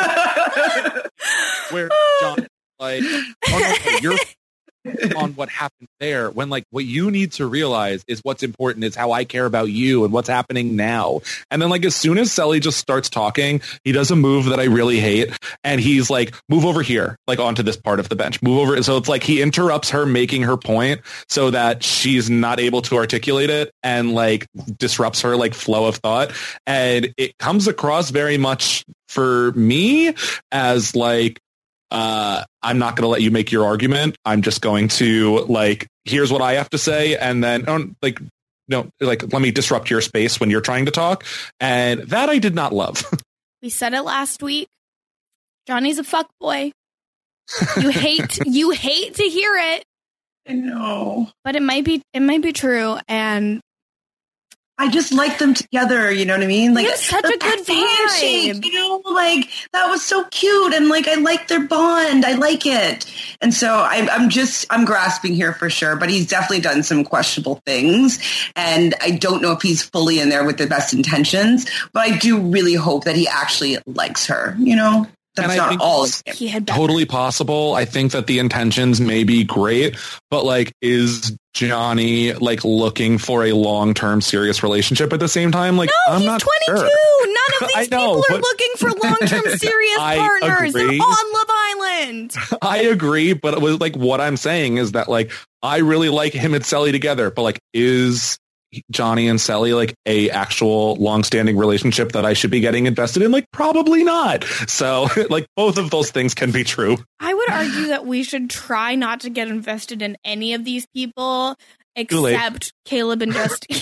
Where John, like, oh, no, you're on what happened there, when like what you need to realize is what's important is how I care about you and what's happening now. And then like as soon as Sally just starts talking, he does a move that I really hate, and he's like, move over here, like onto this part of the bench, move over. So it's like he interrupts her making her point so that she's not able to articulate it, and like disrupts her like flow of thought. And it comes across very much for me as like, Uh, I'm not going to let you make your argument. I'm just going to like, here's what I have to say. And then um, like, no, like, let me disrupt your space when you're trying to talk. And that I did not love. We said it last week. Johnny's a fuckboy. You hate, you hate to hear it. I know, but it might be, it might be true. And I just like them together. You know what I mean? Like it's such a good handshake. You know, like that was so cute, and like I like their bond. I like it, and so I, I'm just I'm grasping here for sure. But he's definitely done some questionable things, and I don't know if he's fully in there with the best intentions. But I do really hope that he actually likes her. You know. That's and I not think all. He had totally possible. I think that the intentions may be great, but like, is Johnny like looking for a long-term serious relationship at the same time? Like, no, I'm he's not twenty-two. sure. None of these I know, people are but- looking for long-term serious I partners. They're agree. on Love Island. I agree, but it was like what I'm saying is that like I really like him and Sally together, but like, is Johnny and Sally like a actual long-standing relationship that I should be getting invested in? Like, probably not. So like both of those things can be true. I would argue that we should try not to get invested in any of these people Too late. except Caleb and Justine.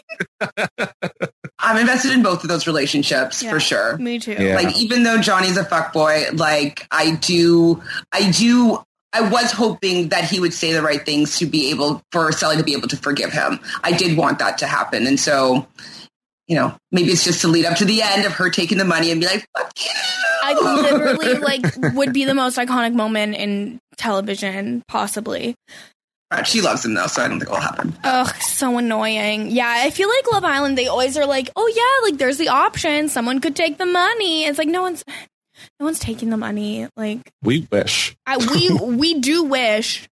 I'm invested in both of those relationships Yeah, for sure. me too. Yeah. Like, even though Johnny's a fuckboy, like I do, I do. I was hoping that he would say the right things to be able for Sally to be able to forgive him. I did want that to happen. And so, you know, maybe it's just to lead up to the end of her taking the money and be like, fuck you. I literally like would be the most iconic moment in television, possibly. Right, she loves him though, so I don't think it'll happen. Ugh, so annoying. Yeah, I feel like Love Island, they always are like, oh yeah, like there's the option. Someone could take the money. It's like no one's no one's taking the money. Like We wish. I, we we do wish,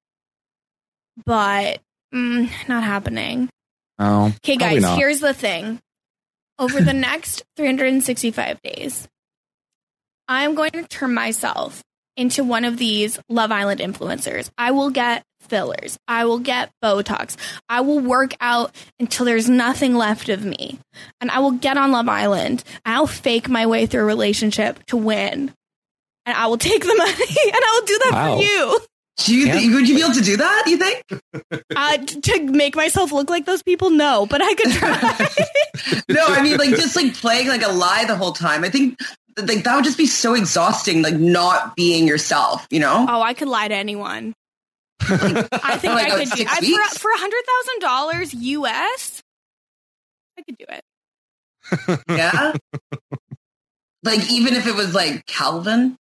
but mm, not happening. Oh, Okay, probably guys, not. here's the thing. Over the next three hundred sixty-five days, I'm going to turn myself into one of these Love Island influencers. I will get fillers. I will get Botox. I will work out until there's nothing left of me. And I will get on Love Island. And I'll fake my way through a relationship to win. And I will take the money and I will do that Wow. for you. Do you think, would you be able to do that, you think? Uh, t- to make myself look like those people? No, but I could try. No, I mean, like, just like playing like a lie the whole time. I think like that would just be so exhausting, like not being yourself, you know? Oh, I could lie to anyone. I think Like, I uh, could do six I, weeks? for for a hundred thousand dollars U S. I could do it. Yeah. Like, even if it was like Calvin.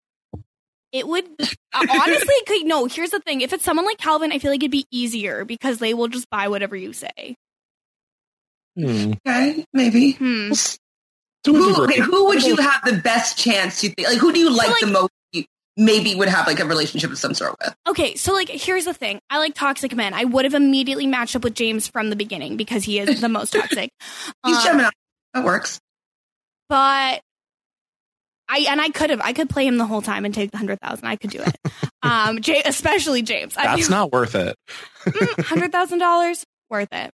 It would uh, honestly could no. Here's the thing: if it's someone like Calvin, I feel like it'd be easier because they will just buy whatever you say. Hmm. Okay, maybe. Hmm. Who, okay, who would you have the best chance to think? Like, who do you like, like- the most? You maybe would have like a relationship of some sort with. Okay, so like here's the thing: I like toxic men. I would have immediately matched up with James from the beginning because he is the most toxic. He's Um, Gemini. That works. but I and I could have I could play him the whole time and take the hundred thousand. I could do it. Um, J- especially James. That's not worth it. Hundred thousand dollars worth it.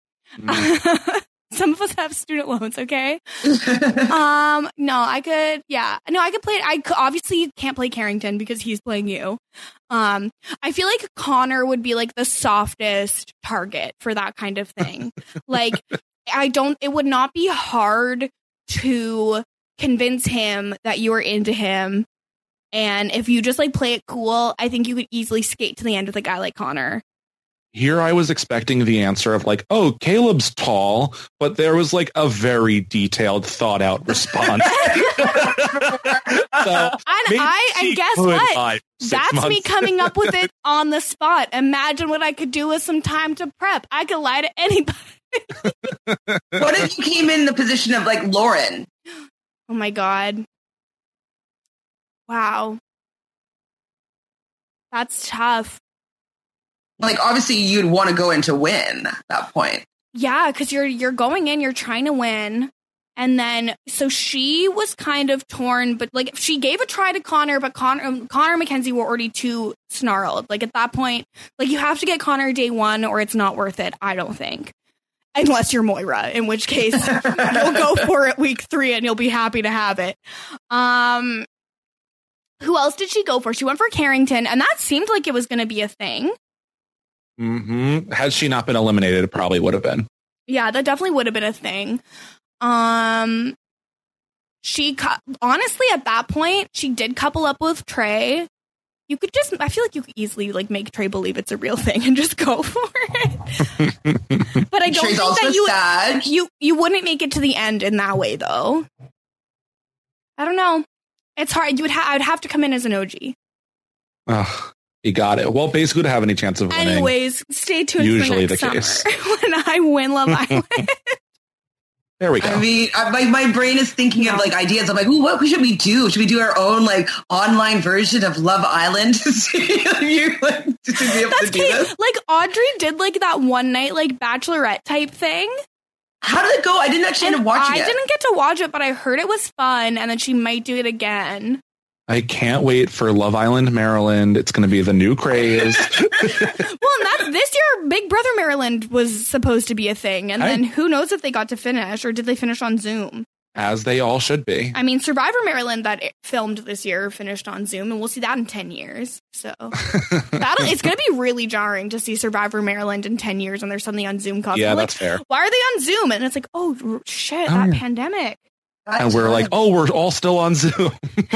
Some of us have student loans. Okay. um. No, I could. Yeah. No, I could play it. I could, obviously can't play Carrington because he's playing you. Um. I feel like Connor would be like the softest target for that kind of thing. Like, I don't. It would not be hard to convince him that you are into him, and if you just like play it cool, I think you could easily skate to the end with a guy like Connor. Here I was expecting the answer of like, oh, Caleb's tall, but there was like a very detailed, thought out response. So And maybe I she and guess could what? buy six That's me months. coming up with it on the spot. Imagine what I could do with some time to prep. I could lie to anybody. What if you came in the position of like Lauren? Oh my god. Wow. That's tough. Like, obviously, you'd want to go in to win at that point. Yeah, because you're you're going in, you're trying to win. And then, so she was kind of torn, but like she gave a try to Connor, but Connor, um, Connor and Mackenzie were already too snarled. Like at that point, like you have to get Connor day one or it's not worth it, I don't think. Unless you're Moira, in which case you'll go for it week three and you'll be happy to have it. Um, who else did she go for? She went for Carrington, and that seemed like it was going to be a thing. Mm-hmm. Had she not been eliminated, it probably would have been. Yeah, that definitely would have been a thing. Um, she cu- honestly at that point she did couple up with Trey. You could just, I feel like you could easily like make Trey believe it's a real thing and just go for it. But I don't Trey's think also that you, sad. you, you wouldn't make it to the end in that way though. I don't know. It's hard. You would ha- I would have to come in as an O G. Oh, you got it. Well, basically to have any chance of winning. Anyways, stay tuned Usually for next the summer case. when I win Love Island. There we go. I mean, I, my, my brain is thinking of like ideas. I'm like, ooh, what should we do? Should we do our own like online version of Love Island to see if you like to be able That's to do Kate. this? Like Audrey did like that one night like Bachelorette type thing. How did it go? I didn't actually end up watching I it. didn't get to watch it, but I heard it was fun, and then she might do it again. I can't wait for Love Island, Maryland. It's going to be the new craze. Well, and that this year, Big Brother Maryland was supposed to be a thing, and I- then who knows if they got to finish, or did they finish on Zoom? As they all should be. I mean, Survivor Maryland that it filmed this year finished on Zoom, and we'll see that in ten years. So that'll, it's going to be really jarring to see Survivor Maryland in ten years, and there's something on Zoom. Cause Yeah, like, that's fair. Why are they on Zoom? And it's like, oh r- shit, Oh, that yeah. pandemic. And we're like, oh, we're all still on Zoom.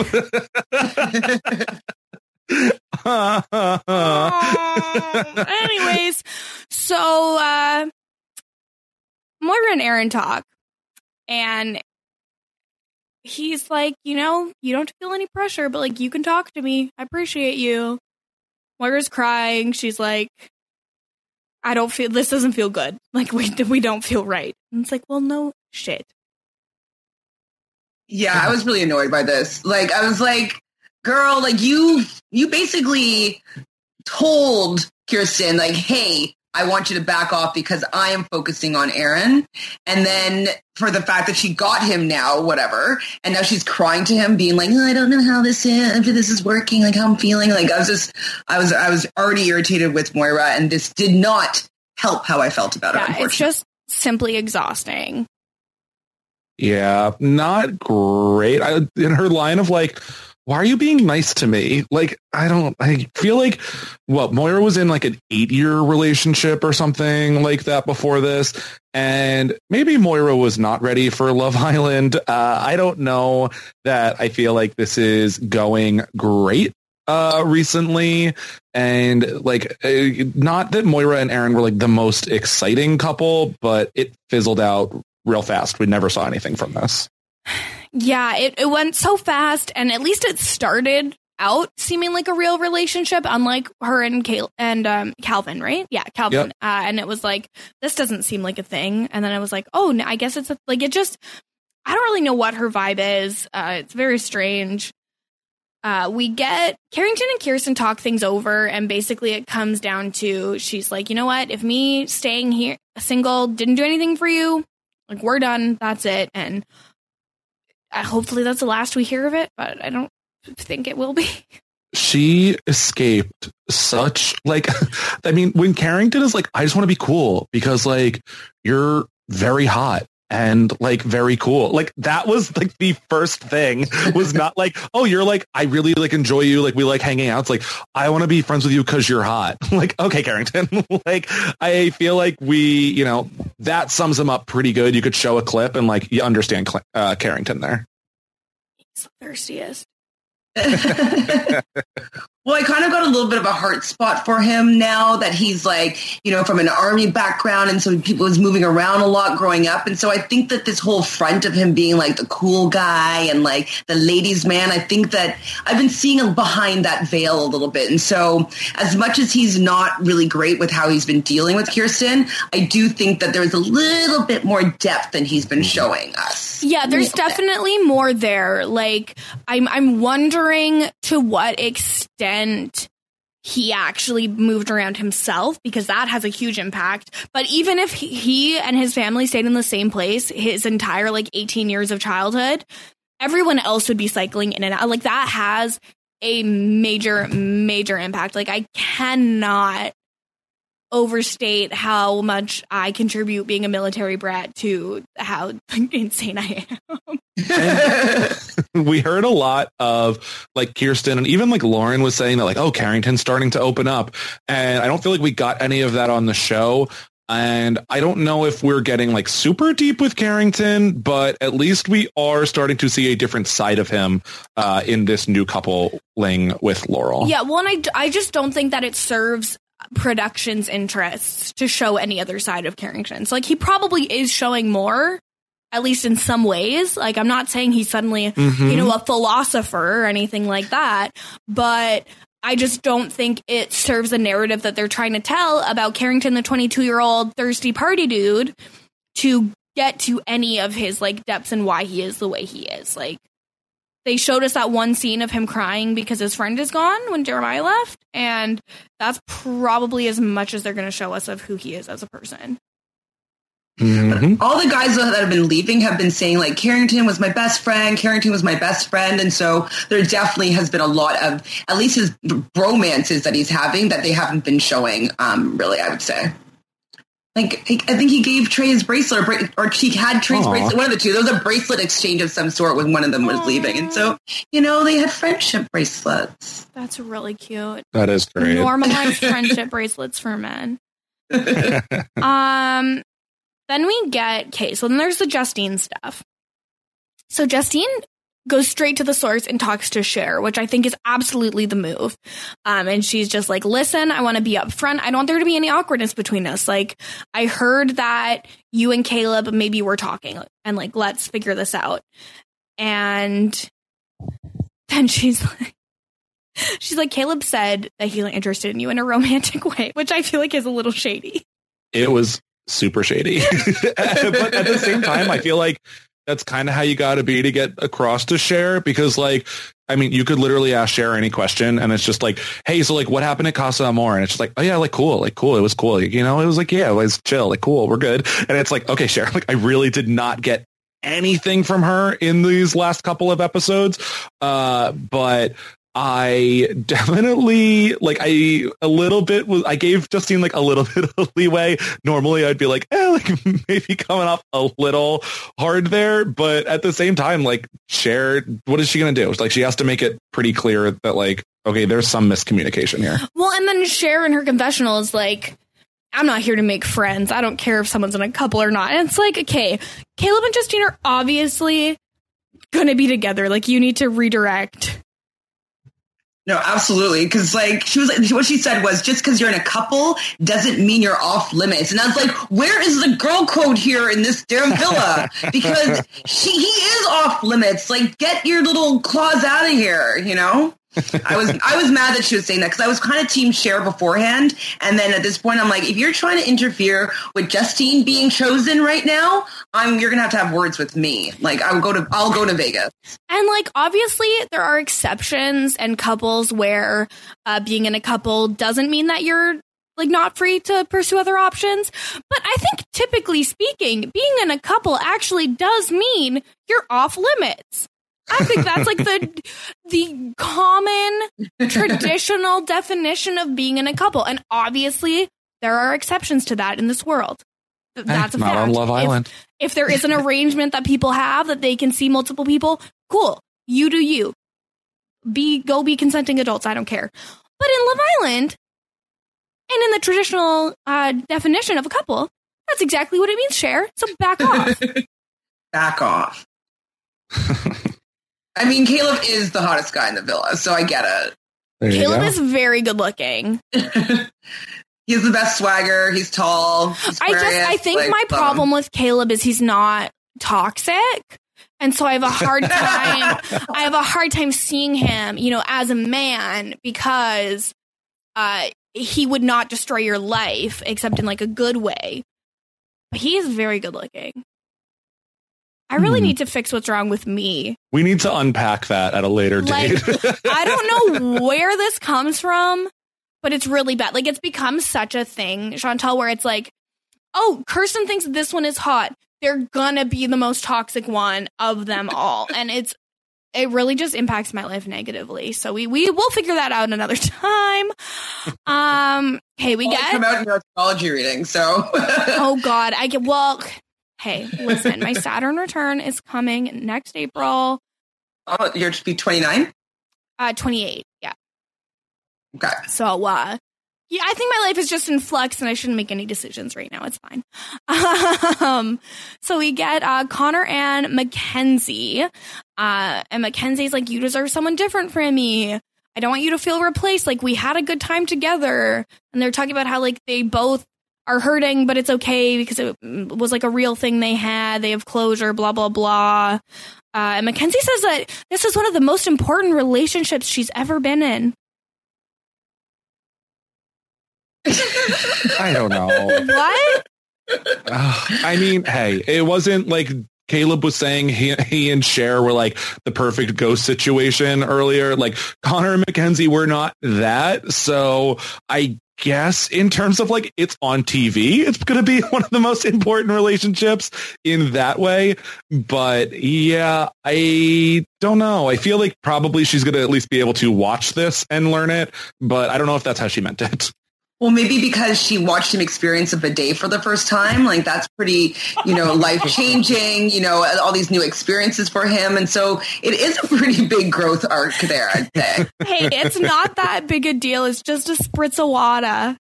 Oh, anyways, so uh, Moira and Aaron talk, and he's like, you know, you don't feel any pressure, but like, you can talk to me. I appreciate you. Moira's crying. She's like, I don't feel, this doesn't feel good. Like, we, we don't feel right. And it's like, well, no shit. Yeah, I was really annoyed by this. Like, I was like, girl, like you, you basically told Kirsten, like, hey, I want you to back off because I am focusing on Aaron. And then for the fact that she got him now, whatever. And now she's crying to him being like, oh, I don't know how this is, if this is working, like how I'm feeling. Like I was just, I was, I was already irritated with Moira, and this did not help how I felt about it. Yeah, it's Unfortunately. just simply exhausting. Yeah, not great. I, in her line of like, why are you being nice to me? Like, I don't, I feel like, well, Moira was in like an eight year relationship or something like that before this. And maybe Moira was not ready for Love Island. Uh, I don't know that I feel like this is going great uh, recently. And like, uh, not that Moira and Aaron were like the most exciting couple, but it fizzled out real fast. We never saw anything from this. Yeah, it, it went so fast, and at least it started out seeming like a real relationship, unlike her and Cal- and um, Calvin, right? Yeah, Calvin. Yep. Uh, and it was like, this doesn't seem like a thing. And then I was like, oh, no, I guess it's a, like, it just, I don't really know what her vibe is. Uh, it's very strange. Uh, we get Carrington and Kirsten talk things over, and basically it comes down to, she's like, you know what? If me staying here single didn't do anything for you, like, we're done. That's it. And uh, hopefully that's the last we hear of it, but I don't think it will be. She escaped such like, I mean, when Carrington is like, I just want to be cool because like you're very hot and like very cool. Like that was like the first thing was not like, oh, you're like, I really like enjoy you. Like we like hanging out. It's like, I want to be friends with you because you're hot. Like, okay, Carrington. Like I feel like we, you know, that sums him up pretty good. You could show a clip and like you understand uh, Carrington there. He's the thirstiest. Well, I kind of got a little bit of a heart spot for him now that he's like, you know, from an army background. And so people was moving around a lot growing up. And so I think that this whole front of him being like the cool guy and like the ladies man, I think that I've been seeing behind that veil a little bit. And so as much as he's not really great with how he's been dealing with Kirsten, I do think that there's a little bit more depth than he's been showing us. Yeah, there's definitely more there. Like, I'm I'm wondering to what extent he actually moved around himself, because that has a huge impact. But even if he, he and his family stayed in the same place his entire like eighteen years of childhood, everyone else would be cycling in and out. Like that has a major, major impact. Like I cannot overstate how much I contribute being a military brat to how insane I am. And we heard a lot of like Kirsten and even like Lauren was saying that like, oh, Carrington's starting to open up. And I don't feel like we got any of that on the show. And I don't know if we're getting like super deep with Carrington, but at least we are starting to see a different side of him uh, in this new coupling with Laurel. Yeah, well, and I, I just don't think that it serves production's interests to show any other side of Carrington. So, like, he probably is showing more, at least in some ways. Like, I'm not saying he's suddenly, mm-hmm. you know, a philosopher or anything like that, but I just don't think it serves a narrative that they're trying to tell about Carrington, the twenty-two-year-old thirsty party dude, to get to any of his, like, depths and why he is the way he is. Like, they showed us that one scene of him crying because his friend is gone when Jeremiah left, and that's probably as much as they're going to show us of who he is as a person. Mm-hmm. All the guys that have been leaving have been saying, like, Carrington was my best friend, Carrington was my best friend, and so there definitely has been a lot of, at least his romances that he's having, that they haven't been showing, um, really, I would say. Like, I think he gave Trey his bracelet, or, bra- or he had Trey's Aww. bracelet, one of the two. There was a bracelet exchange of some sort when one of them was Aww. leaving, and so, you know, they had friendship bracelets. That's really cute. That is great. Normalized friendship bracelets for men. um... Then we get, okay, so then there's the Justine stuff. So Justine goes straight to the source and talks to Cher, which I think is absolutely the move. Um, and she's just like, listen, I want to be upfront. I don't want there to be any awkwardness between us. Like, I heard that you and Caleb maybe were talking, and like, let's figure this out. And then she's like, she's like, Caleb said that he's like, interested in you in a romantic way, which I feel like is a little shady. It was super shady. But at the same time, I feel like that's kind of how you got to be to get across to Cher, because, like, I mean, you could literally ask Cher any question and it's just like, hey, so like, what happened at Casa Amor? And it's just like, oh yeah, like, cool, like, cool. It was cool. You know, it was like, yeah, it was chill, like, cool, we're good. And it's like, okay, Cher, like, I really did not get anything from her in these last couple of episodes. Uh, but I definitely, like, I a little bit was, I gave Justine like a little bit of leeway. Normally I'd be like, eh, like maybe coming off a little hard there. But at the same time, like, Cher, what is she going to do? Like, she has to make it pretty clear that, like, okay, there's some miscommunication here. Well, and then Cher in her confessional is like, I'm not here to make friends. I don't care if someone's in a couple or not. And it's like, okay, Caleb and Justine are obviously going to be together. Like, you need to redirect. No, absolutely. Because, like, she was like, what she said was, just because you're in a couple doesn't mean you're off limits. And I was like, where is the girl code here in this damn villa? Because she he is off limits. Like, get your little claws out of here, you know? I was I was mad that she was saying that, because I was kind of team Cher beforehand, and then at this point I'm like, if you're trying to interfere with Justine being chosen right now, I'm you're gonna have to have words with me. Like, I'll go to I'll go to Vegas. And, like, obviously there are exceptions and couples where uh, being in a couple doesn't mean that you're, like, not free to pursue other options. But I think, typically speaking, being in a couple actually does mean you're off limits. I think that's like the the common traditional definition of being in a couple. And obviously there are exceptions to that in this world. That's hey, a not fact. on Love Island. If, if there is an arrangement that people have that they can see multiple people, cool. You do you. Be go be consenting adults. I don't care. But in Love Island, and in the traditional uh, definition of a couple, that's exactly what it means, Cher. So back off. Back off. I mean, Caleb is the hottest guy in the villa, so I get it. There Caleb is very good looking. He has the best swagger. He's tall. He's I just, I think like, my um, problem with Caleb is he's not toxic. And so I have a hard time, I have a hard time seeing him, you know, as a man, because uh, he would not destroy your life, except in, like, a good way. But he is very good looking. I really hmm. need to fix what's wrong with me. We need to unpack that at a later like, date. I don't know where this comes from, but it's really bad. Like, it's become such a thing, Chantal, where it's like, oh, Kirsten thinks this one is hot. They're gonna be the most toxic one of them all. And it's it really just impacts my life negatively. So we we will figure that out another time. Um, hey, we well, get come out in your astrology reading. So, oh God, I get well. Hey, listen, my Saturn return is coming next April. Oh, you're to be twenty-nine? Uh, twenty-eight, yeah. Okay. So, uh, Yeah, I think my life is just in flux and I shouldn't make any decisions right now. It's fine. Um, so we get uh, Connor and Mackenzie. Uh, and Mackenzie's like, you deserve someone different from me. I don't want you to feel replaced. Like, we had a good time together. And they're talking about how, like, they both are hurting, but it's okay because it was, like, a real thing they had. They have closure, blah, blah, blah. Uh, and Mackenzie says that this is one of the most important relationships she's ever been in. I don't know. What? Uh, I mean, hey, it wasn't like Caleb was saying he, he and Cher were like the perfect ghost situation earlier. Like Connor and Mackenzie were not that. So I guess in terms of like it's on T V, it's going to be one of the most important relationships in that way. But yeah, I don't know. I feel like probably she's going to at least be able to watch this and learn it. But I don't know if that's how she meant it. Well, maybe because she watched him experience a bidet for the first time. Like, that's pretty, you know, life-changing, you know, all these new experiences for him. And so it is a pretty big growth arc there, I'd say. Hey, it's not that big a deal. It's just a spritz of water.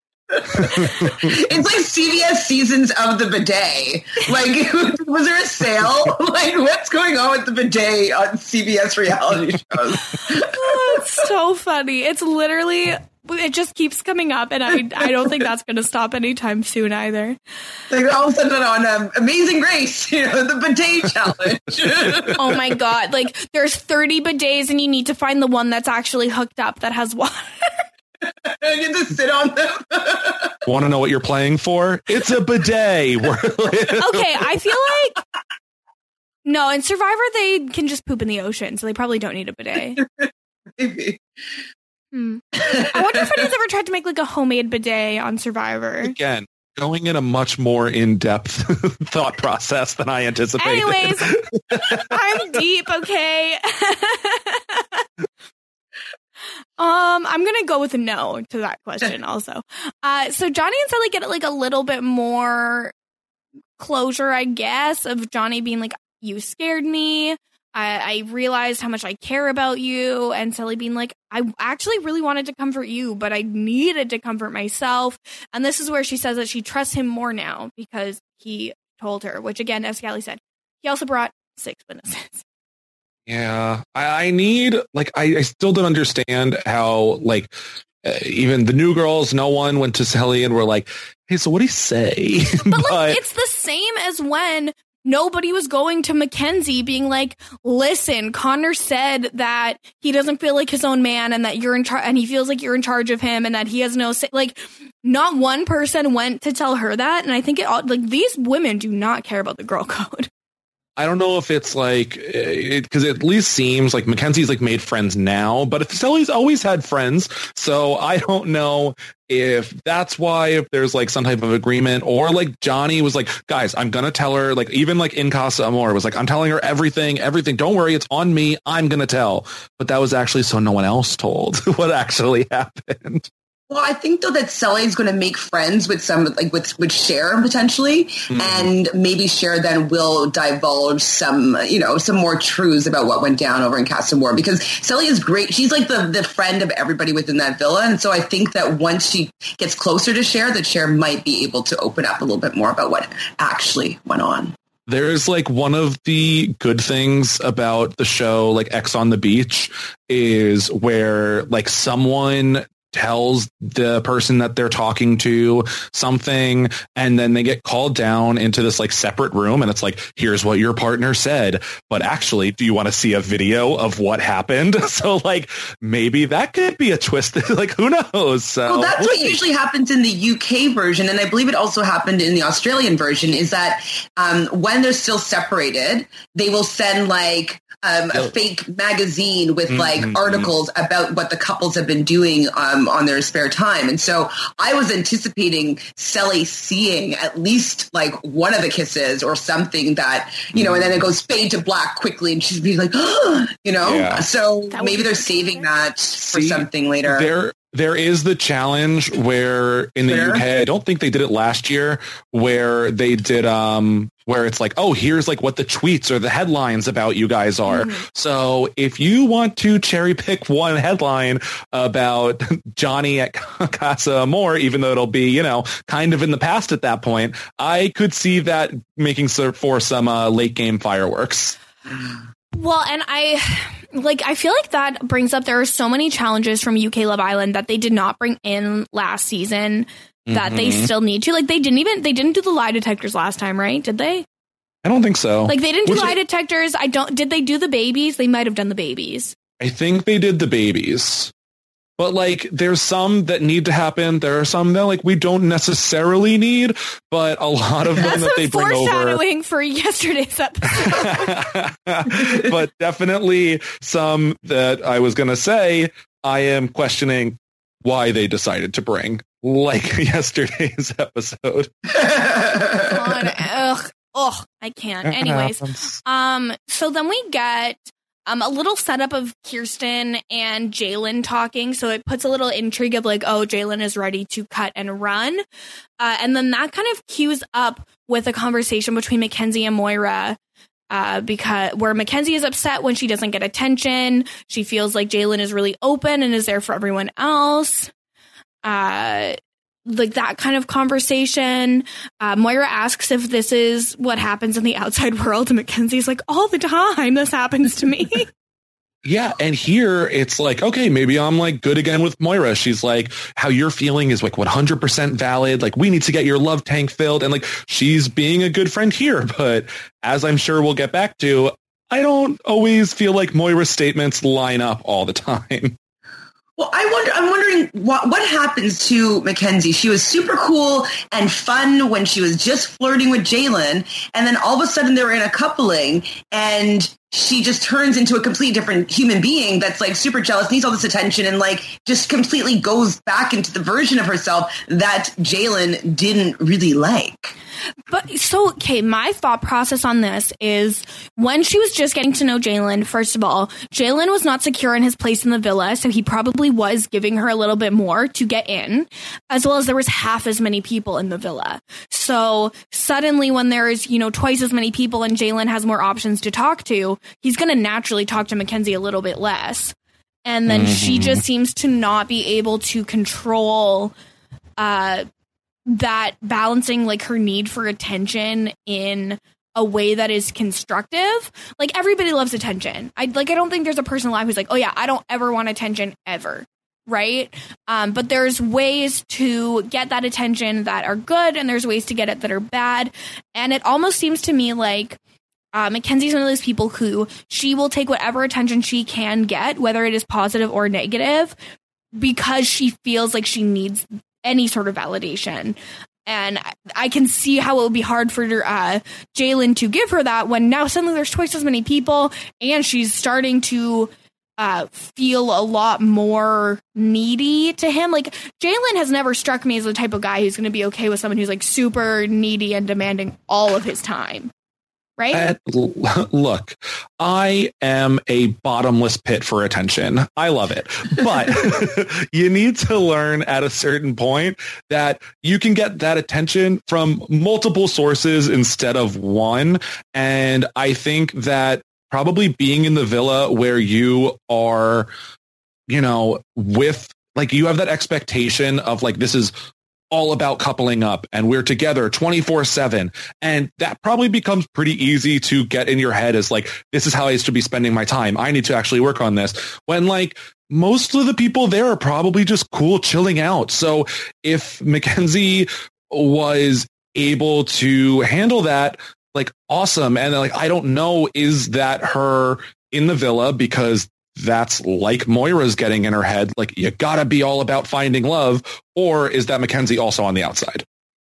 It's like C B S seasons of the bidet. Like, was there a sale? Like, what's going on with the bidet on C B S reality shows? Oh, it's so funny. It's literally... It just keeps coming up, and I I don't think that's going to stop anytime soon either. Like all of a sudden on um, Amazing Race, you know, the bidet challenge. Oh my God. Like, there's thirty bidets, and you need to find the one that's actually hooked up that has water. You get to sit on them. Want to know what you're playing for? It's a bidet. Okay, I feel like... No, in Survivor, they can just poop in the ocean, so they probably don't need a bidet. Maybe. Hmm. I wonder if anyone's ever tried to make like a homemade bidet on Survivor. Again, going in a much more in-depth thought process than I anticipated. Anyways, I'm deep, okay? um, I'm gonna go with a no to that question also. Uh, so Johnny and Sally get like a little bit more closure, I guess, of Johnny being like, you scared me. I, I realized how much I care about you, and Sally being like, I actually really wanted to comfort you, but I needed to comfort myself. And this is where she says that she trusts him more now because he told her, which again, as Scally said, he also brought six witnesses. Yeah, I, I need, like, I, I still don't understand how, like, uh, even the new girls, no one went to Sally and were like, hey, so what do you say? But, but like, it's the same as when nobody was going to Mackenzie being like, listen, Connor said that he doesn't feel like his own man and that you're in charge, and he feels like you're in charge of him and that he has no say. Like, not one person went to tell her that. And I think it all, like, these women do not care about the girl code. I don't know if it's like, because it, it at least seems like Mackenzie's like made friends now, but Sally's always had friends. So I don't know if that's why, if there's like some type of agreement, or like Johnny was like, guys, I'm going to tell her, like, even like in Casa Amor was like, I'm telling her everything, everything. Don't worry. It's on me. I'm going to tell. But that was actually so no one else told what actually happened. Well, I think though that Sally is going to make friends with some, like with with Cher potentially, mm-hmm. and maybe Cher then will divulge some, you know, some more truths about what went down over in Casa Amor, because Sally is great. She's like the the friend of everybody within that villa, and so I think that once she gets closer to Cher, that Cher might be able to open up a little bit more about what actually went on. There's like one of the good things about the show, like X on the Beach, is where like someone tells the person that they're talking to something, and then they get called down into this like separate room, and it's like, here's what your partner said, but actually, do you want to see a video of what happened? So like maybe that could be a twist. Like, who knows? So well, that's what usually happens in the U K version, and I believe it also happened in the Australian version, is that um when they're still separated, they will send like um a fake magazine with like mm-hmm. articles about what the couples have been doing um on their spare time. And so I was anticipating Sally seeing at least like one of the kisses or something that, you know, and then it goes fade to black quickly and she'd be like, oh, you know, yeah. So maybe they're saving that for See, something later. There, there is the challenge where in the sure. U K, I don't think they did it last year, where they did, um, where it's like, oh, here's like what the tweets or the headlines about you guys are. Mm-hmm. So if you want to cherry pick one headline about Johnny at Casa Amor, even though it'll be, you know, kind of in the past at that point, I could see that making for some uh, late game fireworks. Well, and I like I feel like that brings up there are so many challenges from U K Love Island that they did not bring in last season that mm-hmm. they still need to. Like they didn't even they didn't do the lie detectors last time, right? Did they? I don't think so. Like they didn't do Which lie I, detectors. I don't did they do the babies? They might have done the babies. I think they did the babies. But like there's some that need to happen. There are some that like we don't necessarily need, but a lot of them That's that they bring over. Foreshadowing for yesterday's episode. But definitely some that I was going to say I am questioning why they decided to bring, like yesterday's episode. God, ugh, ugh, I can't. Anyways, um, so then we get Um, a little setup of Kirsten and Jalen talking, so it puts a little intrigue of like, oh, Jalen is ready to cut and run. Uh, and then that kind of cues up with a conversation between Mackenzie and Moira, uh, because where Mackenzie is upset when she doesn't get attention. She feels like Jalen is really open and is there for everyone else. Uh, like that kind of conversation. Uh, Moira asks if this is what happens in the outside world, and Mackenzie's like, all the time this happens to me. Yeah, and here it's like, okay, maybe I'm like good again with Moira. She's like, how you're feeling is like one hundred percent valid. Like, we need to get your love tank filled. And like, she's being a good friend here. But as I'm sure we'll get back to, I don't always feel like Moira's statements line up all the time. Well, I wonder, I'm wondering what, what happens to Mackenzie. She was super cool and fun when she was just flirting with Jalen. And then all of a sudden they're in a coupling and she just turns into a completely different human being that's like super jealous, needs all this attention, and like just completely goes back into the version of herself that Jalen didn't really like. But so, okay, my thought process on this is when she was just getting to know Jalen, first of all, Jalen was not secure in his place in the villa, so he probably was giving her a little bit more to get in, as well as there was half as many people in the villa. So suddenly when there's, you know, twice as many people and Jalen has more options to talk to, he's going to naturally talk to Mackenzie a little bit less. And then mm-hmm. she just seems to not be able to control uh that balancing like her need for attention in a way that is constructive. Like everybody loves attention. I like I don't think there's a person alive who's like, oh yeah, I don't ever want attention ever. Right. Um, but there's ways to get that attention that are good and there's ways to get it that are bad. And it almost seems to me like uh, Mackenzie's one of those people who she will take whatever attention she can get, whether it is positive or negative, because she feels like she needs any sort of validation. And I can see how it would be hard for uh, Jalen to give her that when now suddenly there's twice as many people and she's starting to uh, feel a lot more needy to him. Like Jalen has never struck me as the type of guy who's going to be okay with someone who's like super needy and demanding all of his time. Right? Uh, look, I am a bottomless pit for attention. I love it. But you need to learn at a certain point that you can get that attention from multiple sources instead of one. And I think that probably being in the villa where you are, you know, with like you have that expectation of like this is all about coupling up and we're together twenty-four seven. And that probably becomes pretty easy to get in your head as like, this is how I should be spending my time. I need to actually work on this. When like most of the people there are probably just cool chilling out. So if Mackenzie was able to handle that, like awesome. And like, I don't know, is that her in the villa because that's like Moira's getting in her head, like you gotta be all about finding love, or is that Mackenzie also on the outside?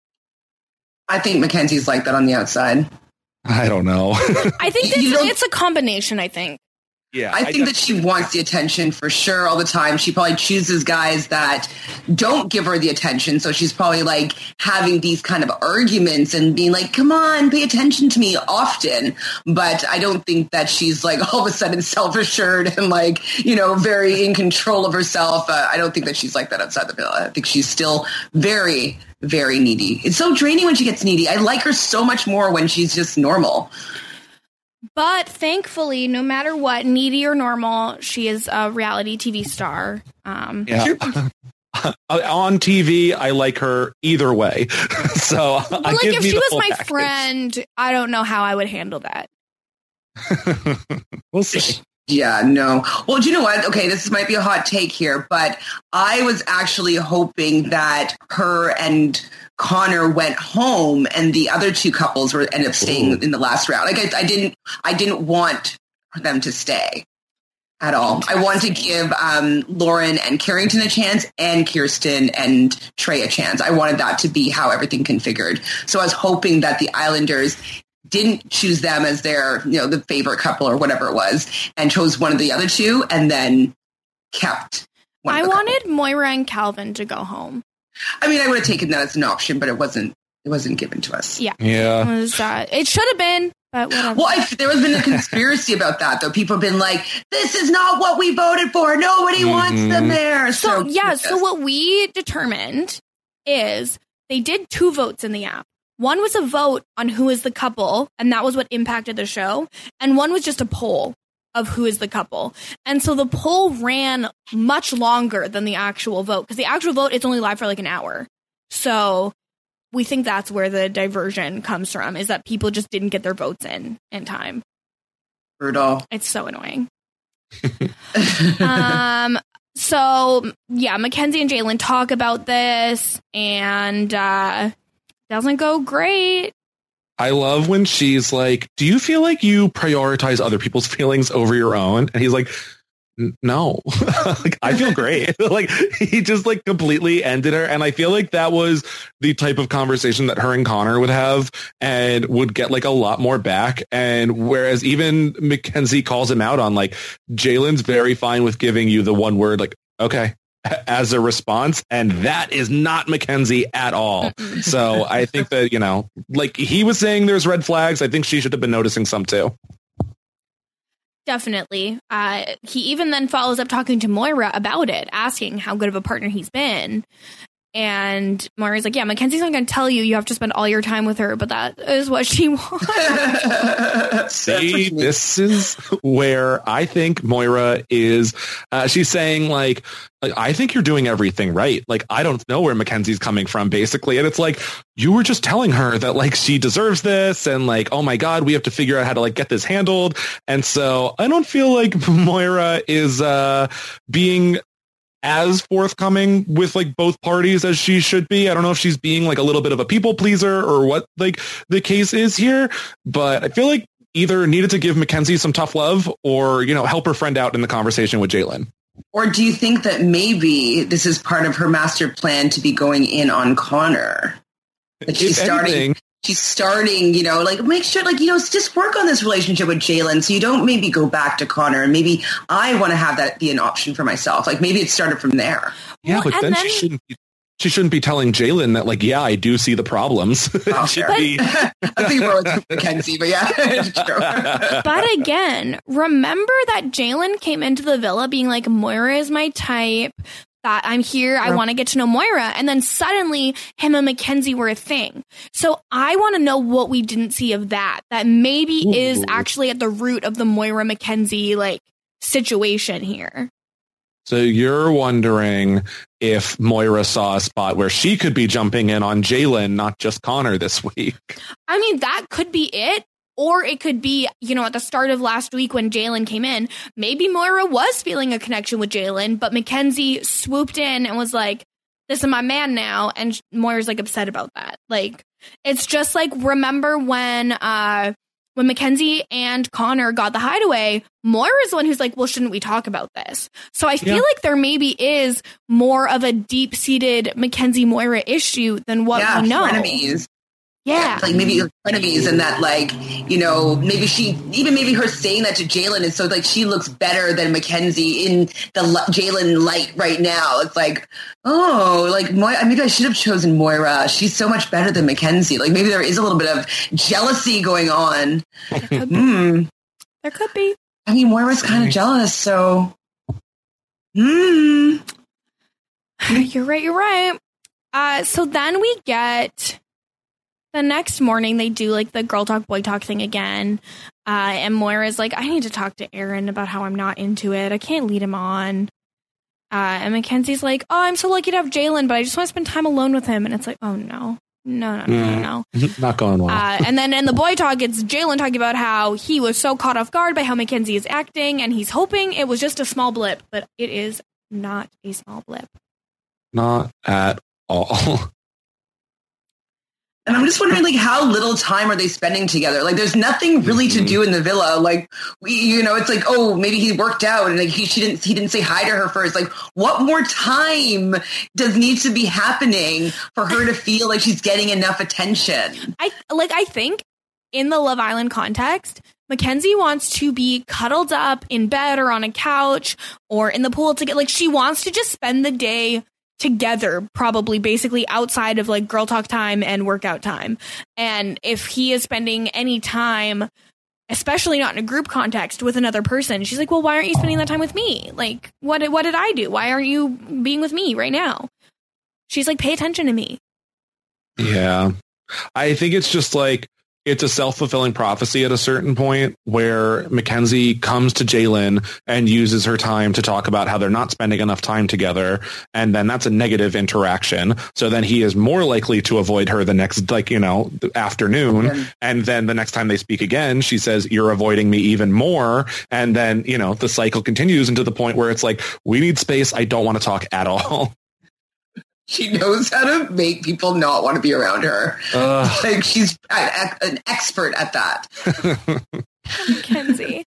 I think Mackenzie's like that on the outside. I don't know. I think it's, it's a combination, I think. Yeah, I think I that she wants the attention for sure all the time. She probably chooses guys that don't give her the attention. So she's probably like having these kind of arguments and being like, come on, pay attention to me often. But I don't think that she's like all of a sudden self-assured and like, you know, very in control of herself. Uh, I don't think that she's like that outside the villa. I think she's still very, very needy. It's so draining when she gets needy. I like her so much more when she's just normal. But thankfully, no matter what, needy or normal, she is a reality T V star. Um, yeah. On T V, I like her either way. So, but I like, give if me she the was full my package. friend, I don't know how I would handle that. We'll see. Yeah, no. Well, do you know what? Okay, this might be a hot take here, but I was actually hoping that her and Connor went home and the other two couples were ended up staying Ooh. in the last round. Like I, I didn't, I didn't want them to stay at all. I wanted to give um, Lauren and Carrington a chance, and Kirsten and Trey a chance. I wanted that to be how everything configured. So I was hoping that the Islanders didn't choose them as their, you know, the favorite couple or whatever it was, and chose one of the other two, and then kept one. I of the wanted couple. Moira and Calvin to go home. I mean, I would have taken that as an option, but it wasn't. It wasn't given to us. Yeah, yeah. It, was, uh, it should have been, but whatever. Well, I, there has been a conspiracy about that, though. People have been like, "This is not what we voted for. Nobody mm-hmm. wants them there." So, so yeah. yes. So what we determined is they did two votes in the app. One was a vote on who is the couple, and that was what impacted the show. And one was just a poll of who is the couple. And so the poll ran much longer than the actual vote, because the actual vote is only live for like an hour. So we think that's where the diversion comes from, is that people just didn't get their votes in in time. Brutal. It's so annoying. um. So, yeah, Mackenzie and Jalen talk about this, and uh, doesn't go great. I love when she's like, do you feel like you prioritize other people's feelings over your own? And he's like, no, like, I feel great. Like, he just like completely ended her. And I feel like that was the type of conversation that her and Connor would have and would get like a lot more back. And whereas even Mackenzie calls him out on like, Jalen's very fine with giving you the one word, like, okay, as a response. And that is not Mackenzie at all. So I think that, you know, like he was saying there's red flags. I think she should have been noticing some too. Definitely. Uh, he even then follows up talking to Moira about it, asking how good of a partner he's been. And Moira's like, yeah, Mackenzie's not going to tell you you have to spend all your time with her, but that is what she wants. See, this is where I think Moira is. Uh, she's saying, like, like, I think you're doing everything right. Like, I don't know where Mackenzie's coming from, basically. And it's like, you were just telling her that, like, she deserves this. And, like, oh, my God, we have to figure out how to, like, get this handled. And so I don't feel like Moira is uh, being as forthcoming with like both parties as she should be. I don't know if she's being like a little bit of a people pleaser or what like the case is here, but I feel like either needed to give Mackenzie some tough love or, you know, help her friend out in the conversation with Jalen. Or do you think that maybe this is part of her master plan to be going in on Connor? That she's If starting, anything, she's starting, you know, like make sure, like, you know, just work on this relationship with Jalen so you don't maybe go back to Connor. And maybe I want to have that be an option for myself. Like maybe it started from there. Yeah, Well, but and then, then- she shouldn't be. She shouldn't be telling Jalen that, like, yeah, I do see the problems. Oh, Should sure. be- I think we're with Mackenzie, but yeah, it's true. But again, remember that Jalen came into the villa being like, Moira is my type, that I'm here, I want to get to know Moira. And then suddenly him and Mackenzie were a thing. So I want to know what we didn't see of that, that maybe Ooh. is actually at the root of the Moira Mackenzie like situation here. So you're wondering if Moira saw a spot where she could be jumping in on Jalen, not just Connor this week. I mean, that could be it. Or it could be, you know, at the start of last week when Jalen came in, maybe Moira was feeling a connection with Jalen, but Mackenzie swooped in and was like, this is my man now. And Moira's like upset about that. Like, it's just like, remember when, uh, when Mackenzie and Connor got the hideaway, Moira's the one who's like, well, shouldn't we talk about this? So I feel Yeah. like there maybe is more of a deep-seated Mackenzie-Moira issue than what yeah, we know. frenemies. Yeah. Like maybe your frenemies and that, like, you know, maybe she, even maybe her saying that to Jalen is so like she looks better than Mackenzie in the L- Jalen light right now. It's like, oh, like Moira, maybe I should have chosen Moira. She's so much better than Mackenzie. Like maybe there is a little bit of jealousy going on. There could be. Mm. There could be. I mean, Moira's kind of jealous, so. Hmm. You're right, you're right. Uh, so then we get the next morning, they do like the girl talk, boy talk thing again. Uh, and Moira's like, I need to talk to Aaron about how I'm not into it. I can't lead him on. Uh, and Mackenzie's like, oh, I'm so lucky to have Jalen, but I just want to spend time alone with him. And it's like, oh, no, no, no, no, no, no. Not going well. Uh, and then in the boy talk, it's Jalen talking about how he was so caught off guard by how Mackenzie is acting. And he's hoping it was just a small blip, but it is not a small blip. Not at all. And I'm just wondering, like, how little time are they spending together? Like, there's nothing really to do in the villa. Like, we, you know, it's like, oh, maybe he worked out and like he she didn't he didn't say hi to her first. Like, what more time does need to be happening for her to feel like she's getting enough attention? I like. I think in the Love Island context, Mackenzie wants to be cuddled up in bed or on a couch or in the pool to get like she wants to just spend the day together, probably basically outside of like girl talk time and workout time. And if he is spending any time, especially not in a group context, with another person, she's like, well, why aren't you spending that time with me? Like, what did, what did I do? Why aren't you being with me right now? She's like, pay attention to me. Yeah. I think it's just like, it's a self-fulfilling prophecy at a certain point where Mackenzie comes to Jalen and uses her time to talk about how they're not spending enough time together. And then that's a negative interaction. So then he is more likely to avoid her the next, like, you know, afternoon. Okay. And then the next time they speak again, she says, you're avoiding me even more. And then, you know, the cycle continues into the point where it's like, we need space. I don't want to talk at all. She knows how to make people not want to be around her. Uh, like she's an expert at that. Mackenzie.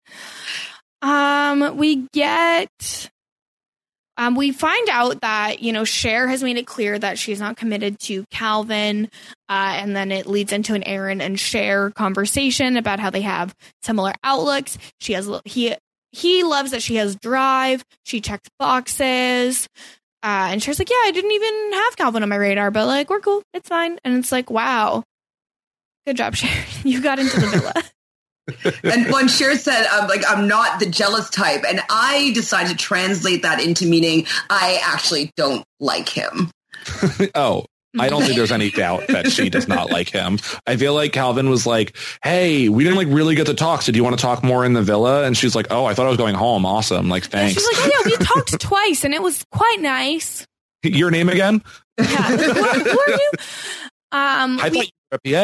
Um, we get, um, we find out that, you know, Cher has made it clear that she's not committed to Calvin. Uh, and then it leads into an Aaron and Cher conversation about how they have similar outlooks. She has, he, he loves that she has drive. She checks boxes. Uh, and Cher's like, yeah, I didn't even have Calvin on my radar, but like, we're cool. It's fine. And it's like, wow, good job, Cher. You got into the villa. And when Cher said, I'm like, I'm not the jealous type. And I decided to translate that into meaning I actually don't like him. Oh, I don't think there's any doubt that she does not like him. I feel like Calvin was like, hey, we didn't like really get to talk. So do you want to talk more in the villa? And she's like, oh, I thought I was going home. Awesome. Like, thanks. And she's like, oh, yeah, we talked twice and it was quite nice. Your name again? Yeah. Who, who are you? Um, I we, thought you were a P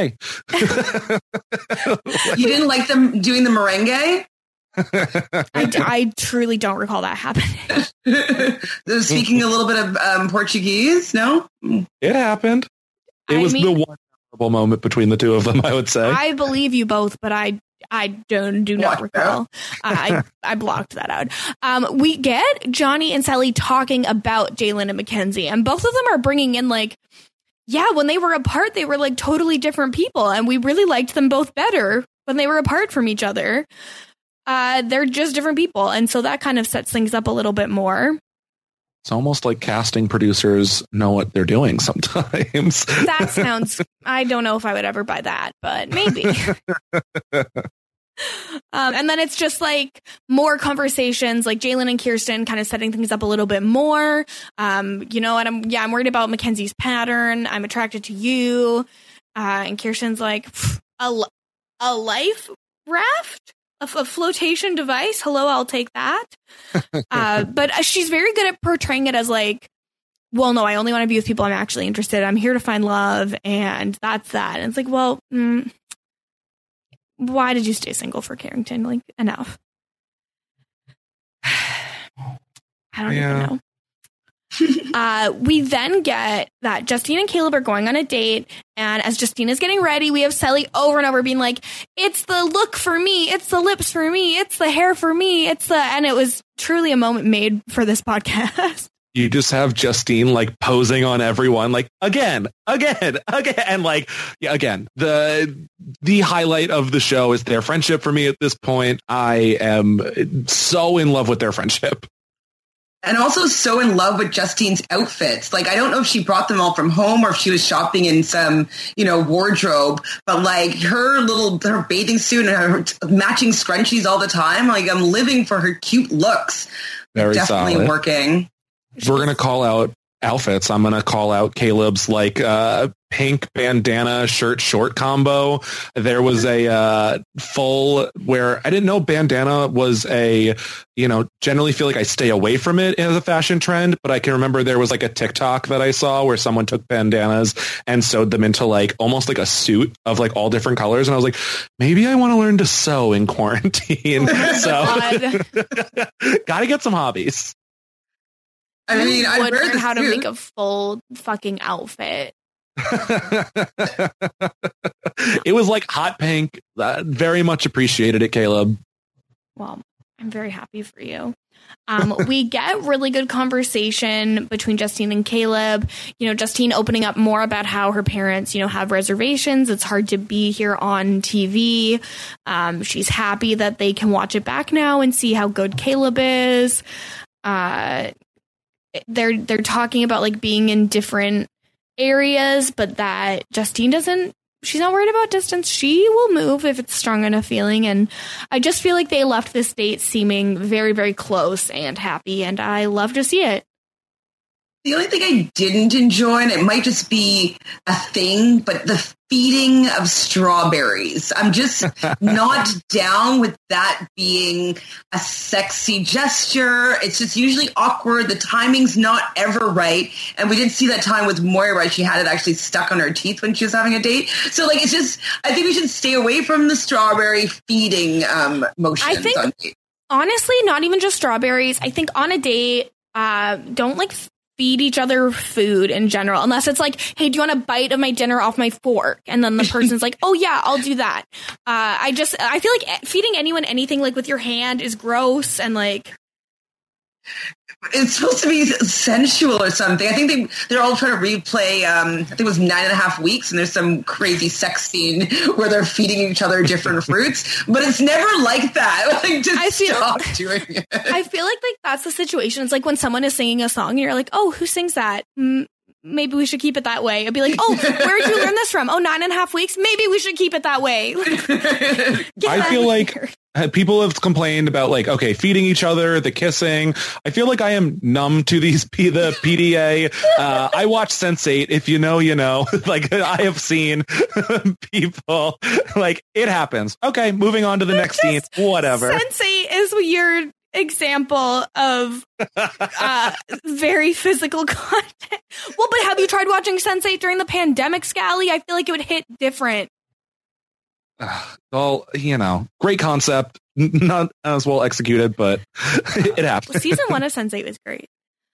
A. You didn't like them doing the merengue? I, I truly don't recall that happening. Speaking a little bit of um, Portuguese, no? It happened. It I was mean, the one memorable moment between the two of them, I would say. I believe you both, but I I don't do not what? recall. I I blocked that out. Um, we get Johnny and Sally talking about Jalen and Mackenzie, and both of them are bringing in like, yeah, when they were apart, they were like totally different people, and we really liked them both better when they were apart from each other. Uh, they're just different people. And so that kind of sets things up a little bit more. It's almost like casting producers know what they're doing sometimes. That sounds, I don't know if I would ever buy that, but maybe. um, and then it's just like more conversations, like Jalen and Kirsten kind of setting things up a little bit more. Um, you know, and I'm, yeah, I'm worried about Mackenzie's pattern. I'm attracted to you. Uh, and Kirsten's like, a, a life raft? A, a flotation device. Hello, I'll take that. Uh, but she's very good at portraying it as like, well, no, I only want to be with people I'm actually interested in. I'm here to find love, and that's that. And it's like, well, mm, why did you stay single for Carrington? Like, enough. I don't yeah. even know. uh, we then get that Justine and Caleb are going on a date, and as Justine is getting ready, we have Sally over and over being like, it's the look for me, it's the lips for me, it's the hair for me, it's the, and it was truly a moment made for this podcast. You just have Justine like posing on everyone, like again, again, again, and like yeah, again. The the highlight of the show is their friendship for me at this point. I am so in love with their friendship. And also so in love with Justine's outfits. Like, I don't know if she brought them all from home or if she was shopping in some, you know, wardrobe. But, like, her little her bathing suit and her matching scrunchies all the time. Like, I'm living for her cute looks. Very Definitely solid. Working. We're going to call out outfits, I'm going to call out Caleb's like uh, pink bandana shirt short combo. There was a uh, full where I didn't know bandana was a, you know, generally feel like I stay away from it as a fashion trend, but I can remember there was like a TikTok that I saw where someone took bandanas and sewed them into like almost like a suit of like all different colors. And I was like, maybe I want to learn to sew in quarantine. So gotta get some hobbies. I mean, I would wear learn the how to suit. make a full fucking outfit. It was like hot pink. Uh, very much appreciated it, Caleb. Well, I'm very happy for you. Um, we get really good conversation between Justine and Caleb. You know, Justine opening up more about how her parents, you know, have reservations. It's hard to be here on T V. Um, she's happy that they can watch it back now and see how good Caleb is. Uh, they're they're talking about like being in different areas, but that Justine doesn't. She's not worried about distance. She will move if it's strong enough feeling. And I just feel like they left this date seeming very, very close and happy. And I love to see it. The only thing I didn't enjoy, and it might just be a thing, but the feeding of strawberries. I'm just not down with that being a sexy gesture. It's just usually awkward. The timing's not ever right. And we did see that time with Moira. She had it actually stuck on her teeth when she was having a date. So, like, it's just, I think we should stay away from the strawberry feeding um, motions. I think, on dates. honestly, not even just strawberries. I think on a date, uh, don't, like, feed each other food in general, unless it's like, hey, do you want a bite of my dinner off my fork? And then the person's like, oh yeah, I'll do that. Uh, I just, I feel like feeding anyone anything like with your hand is gross and like. It's supposed to be sensual or something. I think they, they're all trying to replay, um, I think it was nine and a half weeks, and there's some crazy sex scene where they're feeding each other different fruits, but it's never like that. Like, just I feel, stop doing it. I feel like, like that's the situation. It's like when someone is singing a song and you're like, oh, who sings that? Mm, maybe we should keep it that way. I'd be like, oh, where did you learn this from? Oh, nine and a half weeks? Maybe we should keep it that way. I feel like here. People have complained about like, okay, feeding each other, the kissing. I feel like I am numb to these P- the P D A. Uh, I watch Sense eight. If you know, you know. Like I have seen people like it happens. Okay, moving on to the next scene. Whatever. Sense eight is your example of uh, very physical content. Well, but have you tried watching Sense eight during the pandemic, Scally? I feel like it would hit different. Well, you know, great concept, not as well executed, but it happened. Well, season one of Sense eight was great.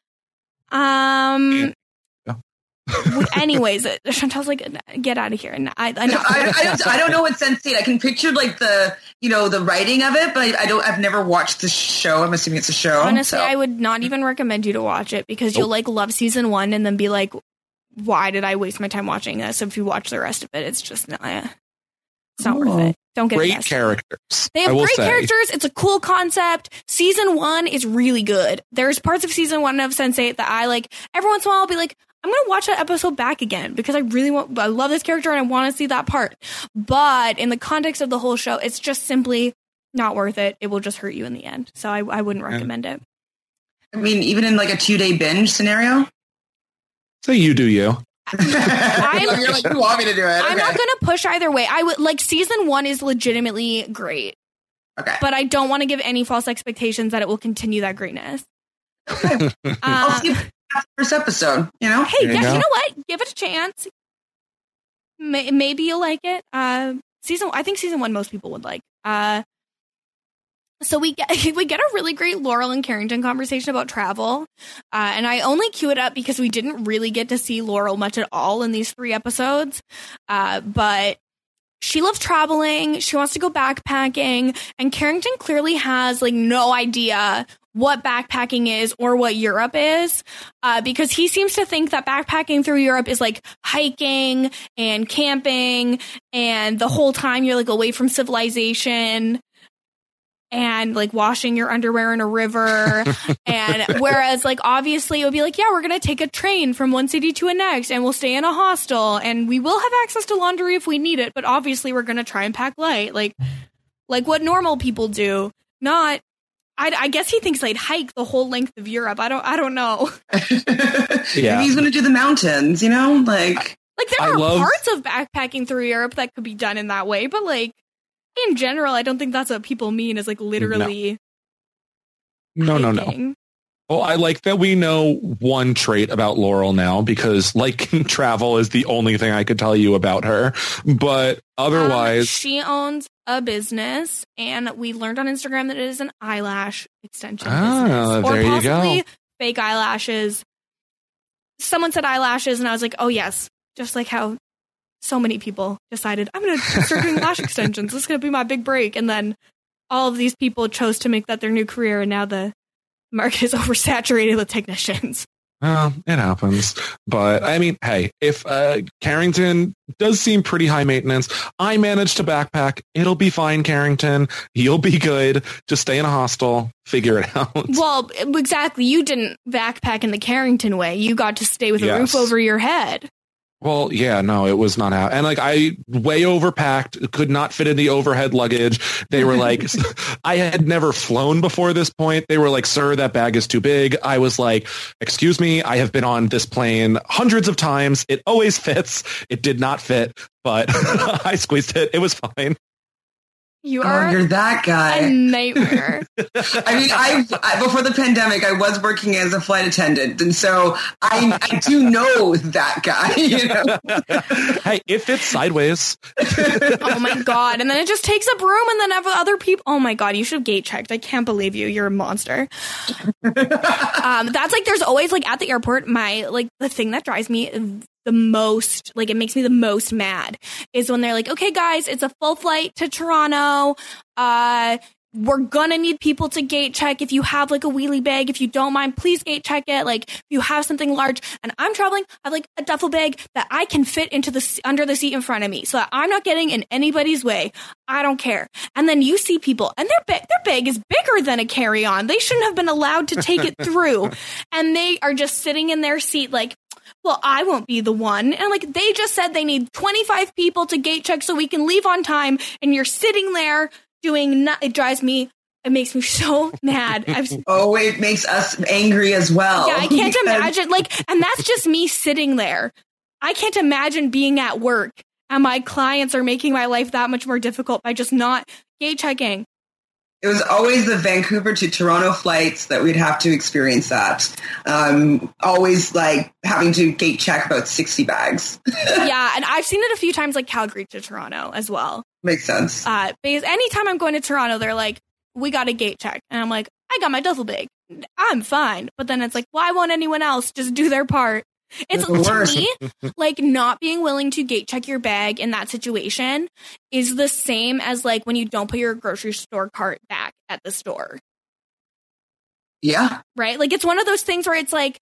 Um. Anyways, Chantal's like, get out of here, and I, I know. I, I, don't, I don't know what Sense eight. I can picture like the, you know, the writing of it, but I, I don't. I've never watched the show. I'm assuming it's a show. Honestly, so. I would not even recommend you to watch it because you'll like love season one and then be like, why did I waste my time watching this? If you watch the rest of it, it's just not. Eh. It's not worth it. Don't get great invested. characters. They have I will great say. characters. It's a cool concept. Season one is really good. There's parts of season one of Sense eight that I like. Every once in a while, I'll be like, I'm going to watch that episode back again because I really want, I love this character and I want to see that part. But in the context of the whole show, it's just simply not worth it. It will just hurt you in the end. So I, I wouldn't recommend it. I mean, even in like a two day binge scenario. So you do you. I'm, You're like, you want me to do it. Okay. I'm not going to push either way. I would like season one is legitimately great. Okay. But I don't want to give any false expectations that it will continue that greatness. Okay. uh, I'll see first episode, you know? Hey, you yeah, go. you know what? Give it a chance. May- maybe you'll like it. Uh, season, I think season one most people would like. Uh, so we get we get a really great Laurel and Carrington conversation about travel, uh, and I only queue it up because we didn't really get to see Laurel much at all in these three episodes. Uh, but she loves traveling. She wants to go backpacking, and Carrington clearly has like no idea what backpacking is or what Europe is, uh, because he seems to think that backpacking through Europe is like hiking and camping, and the whole time you're like away from civilization and like washing your underwear in a river. And whereas like obviously it would be like, yeah, we're going to take a train from one city to a next and we'll stay in a hostel and we will have access to laundry if we need it. But obviously we're going to try and pack light, like, like what normal people do, not I, I guess he thinks they'd hike the whole length of Europe. I don't I don't know. Yeah. Maybe he's going to do the mountains, you know? Like, like there I are love- parts of backpacking through Europe that could be done in that way, but like in general, I don't think that's what people mean is like literally. No, no, no. hiking. no. Well, I like that we know one trait about Laurel now because like travel is the only thing I could tell you about her. But otherwise, Um, she owns a business, and we learned on Instagram that it is an eyelash extension Ah, business, or there you possibly go. fake eyelashes. Someone said eyelashes, and I was like, "Oh yes," just like how so many people decided I'm going to start doing lash extensions. This is going to be my big break, and then all of these people chose to make that their new career, and now the market is oversaturated with technicians. well, it happens. But I mean, hey, if uh, Carrington does seem pretty high maintenance, I managed to backpack. It'll be fine, Carrington. You'll be good. Just stay in a hostel. Figure it out. Well, exactly. You didn't backpack in the Carrington way. You got to stay with a Yes. roof over your head. Well, yeah, no, it was not how. And like, I way overpacked, could not fit in the overhead luggage. They were like, I had never flown before this point. They were like, sir, that bag is too big. I was like, excuse me, I have been on this plane hundreds of times. It always fits. It did not fit, but I squeezed it. It was fine. You oh, are you're that guy. a nightmare. I mean, I, I before the pandemic, I was working as a flight attendant, and so I I do know that guy. You know? Hey, it fits sideways. Oh my god! And then it just takes up room, and then have other people. Oh my god! You should have gate checked. I can't believe you. You're a monster. um, that's like there's always like at the airport. My like the thing that drives me the most, like it makes me the most mad, is when they're like, okay, guys, it's a full flight to Toronto. Uh, we're gonna need people to gate check. If you have like a wheelie bag, if you don't mind, please gate check it. Like if you have something large, and I'm traveling, I have like a duffel bag that I can fit into the under the seat in front of me, so that I'm not getting in anybody's way. I don't care. And then you see people, and their bag, their bag is bigger than a carry-on. They shouldn't have been allowed to take it through, and they are just sitting in their seat like, well, I won't be the one. And like, they just said they need twenty-five people to gate check so we can leave on time. And you're sitting there doing not, it drives me, it makes me so mad. I've, oh, it makes us angry as well. yeah, I can't because- imagine like, and that's just me sitting there. I can't imagine being at work and my clients are making my life that much more difficult by just not gate checking. It was always the Vancouver to Toronto flights that we'd have to experience that. Um, always like having to gate check about sixty bags. Yeah, and I've seen it a few times, like Calgary to Toronto as well. Makes sense. Uh, because anytime I'm going to Toronto, they're like, we got a gate check. And I'm like, I got my duffel bag. I'm fine. But then it's like, why won't anyone else just do their part? It's The worst. to me, like not being willing to gate check your bag in that situation is the same as like when you don't put your grocery store cart back at the store. Yeah. Right? Like it's one of those things where it's like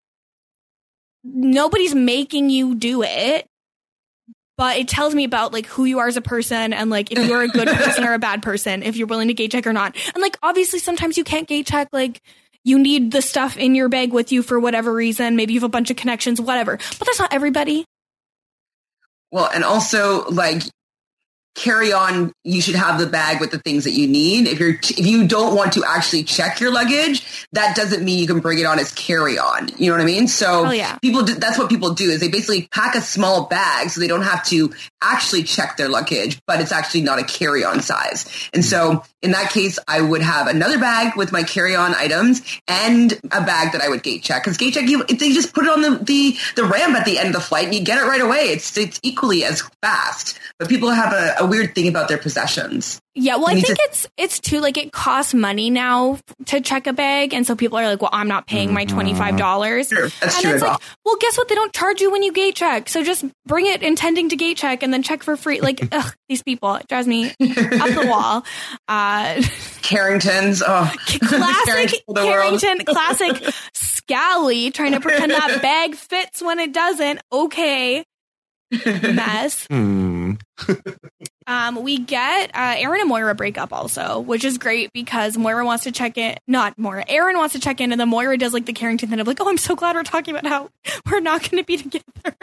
nobody's making you do it, but it tells me about like who you are as a person and like if you're a good person or a bad person, if you're willing to gate check or not. And like obviously sometimes you can't gate check, like you need the stuff in your bag with you for whatever reason. Maybe you have a bunch of connections, whatever. But that's not everybody. Well, and also like carry on, you should have the bag with the things that you need. If you're if you don't want to actually check your luggage, that doesn't mean you can bring it on as carry on. You know what I mean? So Oh, yeah. people do, that's what people do is they basically pack a small bag so they don't have to actually check their luggage, but it's actually not a carry on size. And so in that case, I would have another bag with my carry on items and a bag that I would gate check. Because gate check, you, if they just put it on the, the the ramp at the end of the flight and you get it right away. It's it's equally as fast. But people have a, a weird thing about their possessions. Yeah, well, You I need think to- it's it's too like it costs money now to check a bag, and so people are like, "Well, I'm not paying my twenty five dollars." Sure, that's and true it's as like, well. well, guess what? They don't charge you when you gate check, so just bring it intending to gate check and then check for free. Like, ugh, these people, it drives me up the wall. Uh, Carringtons, oh, classic Carrington of the world. Carrington, classic Scally trying to pretend that bag fits when it doesn't. Okay, mess. Hmm. Um, we get uh, Aaron and Moira break up also, which is great because Moira wants to check in. Not Moira. Aaron wants to check in, and then Moira does like the Carrington thing of like, "Oh, I'm so glad we're talking about how we're not going to be together."